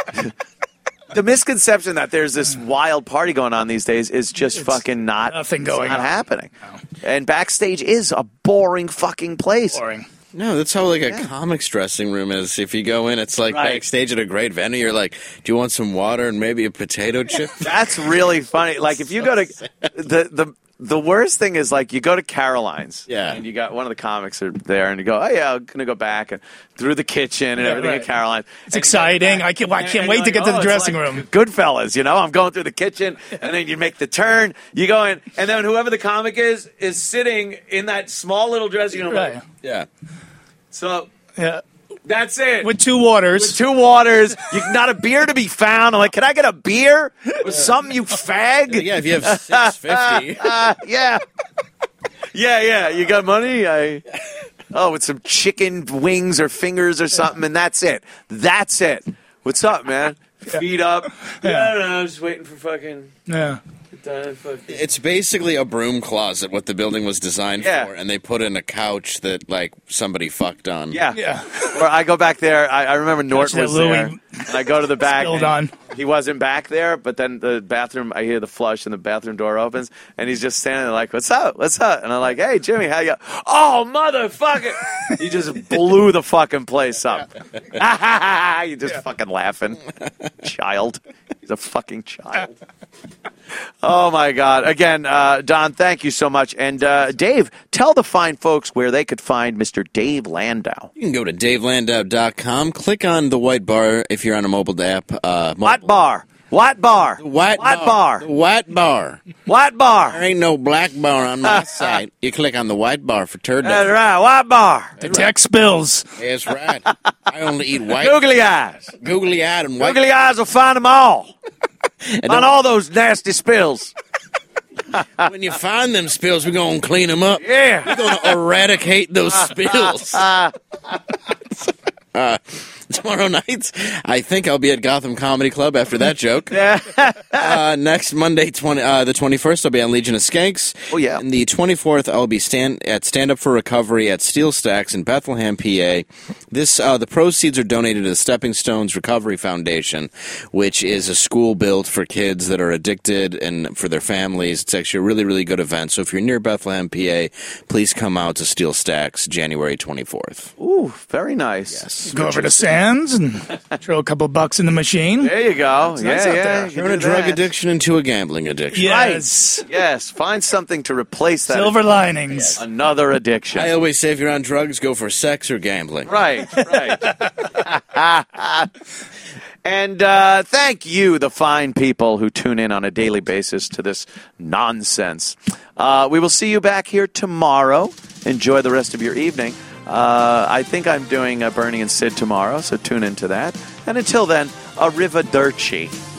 The misconception that there's this wild party going on these days is just It's fucking not nothing it's going not on. happening. And backstage is a boring fucking place. Boring. No, that's how like a Yeah. comics dressing room is. If you go in, it's like Right. backstage at a great venue. You're like, do you want some water and maybe a potato chip? That's really funny. Like if you go to the the the worst thing is like you go to Caroline's, Yeah. and you got one of the comics are there, and you go, oh yeah, I'm gonna go back and through the kitchen and Yeah, everything right. at Caroline's. It's exciting. I can't. I can't wait to get to the dressing room. Goodfellas, you know, I'm going through the kitchen, and then you make the turn, you go in, and then whoever the comic is is sitting in that small little dressing room. Right. Yeah. So Yeah. that's it. With two waters. With two waters, you, not a beer to be found. I'm like, can I get a beer with something, you fag? Yeah, if you have six fifty. Uh, yeah. Yeah, yeah. You got money? I Oh, with some chicken wings or fingers or something, and that's it. That's it. What's up, man? Feet up. Yeah, I don't know. I'm just waiting for fucking. Yeah. Uh, fucking. It's basically a broom closet, what the building was designed Yeah. for, and they put in a couch that like somebody fucked on. Yeah. Yeah. Or I go back there. I, I remember Norton that was Louis there. And I go to the back. spilled and on. He wasn't back there, but then the bathroom, I hear the flush and the bathroom door opens, and he's just standing there like, what's up? What's up? And I'm like, hey, Jimmy, how you? Oh, motherfucker. He just blew the fucking place up. You just fucking laughing. Child. He's a fucking child. Oh, my God. Again, uh, Don, thank you so much. And uh, Dave, tell the fine folks where they could find Mister Dave Landau. You can go to dave landau dot com, click on the white bar if you're on a mobile app. Uh, What bar? What bar? White What bar. bar? The white bar. What bar? There ain't no black bar on my site. You click on the white bar for turd. That's right. What bar? The tech spills. That's right. I only eat white. Googly eyes. Googly eyed and white. Googly eyes will find them all. And On don't- all those nasty spills. when you find them spills, we're gonna clean them up. Yeah. We're gonna eradicate those spills. Uh, tomorrow night, I think I'll be at Gotham Comedy Club after that joke. Yeah. uh, next Monday, twenty, uh, the twenty-first, I'll be on Legion of Skanks. Oh, yeah. And the twenty-fourth, I'll be stand at Stand Up for Recovery at Steel Stacks in Bethlehem, P A. This uh, the proceeds are donated to the Stepping Stones Recovery Foundation, which is a school built for kids that are addicted and for their families. It's actually a really, really good event. So if you're near Bethlehem, P A, please come out to Steel Stacks January twenty-fourth. Ooh, very nice. Yes. Go over to Sands and throw a couple bucks in the machine. There you go. It's yeah, nice out yeah. there. you can Turn a do drug that. addiction into a gambling addiction. Yes. Right. Yes. Find something to replace that. Silver linings. Another addiction. I always say if you're on drugs, go for sex or gambling. Right, right. And uh, thank you, the fine people who tune in on a daily basis to this nonsense. Uh, we will see you back here tomorrow. Enjoy the rest of your evening. Uh, I think I'm doing uh, Bernie and Sid tomorrow, so tune into that. And until then, arrivederci.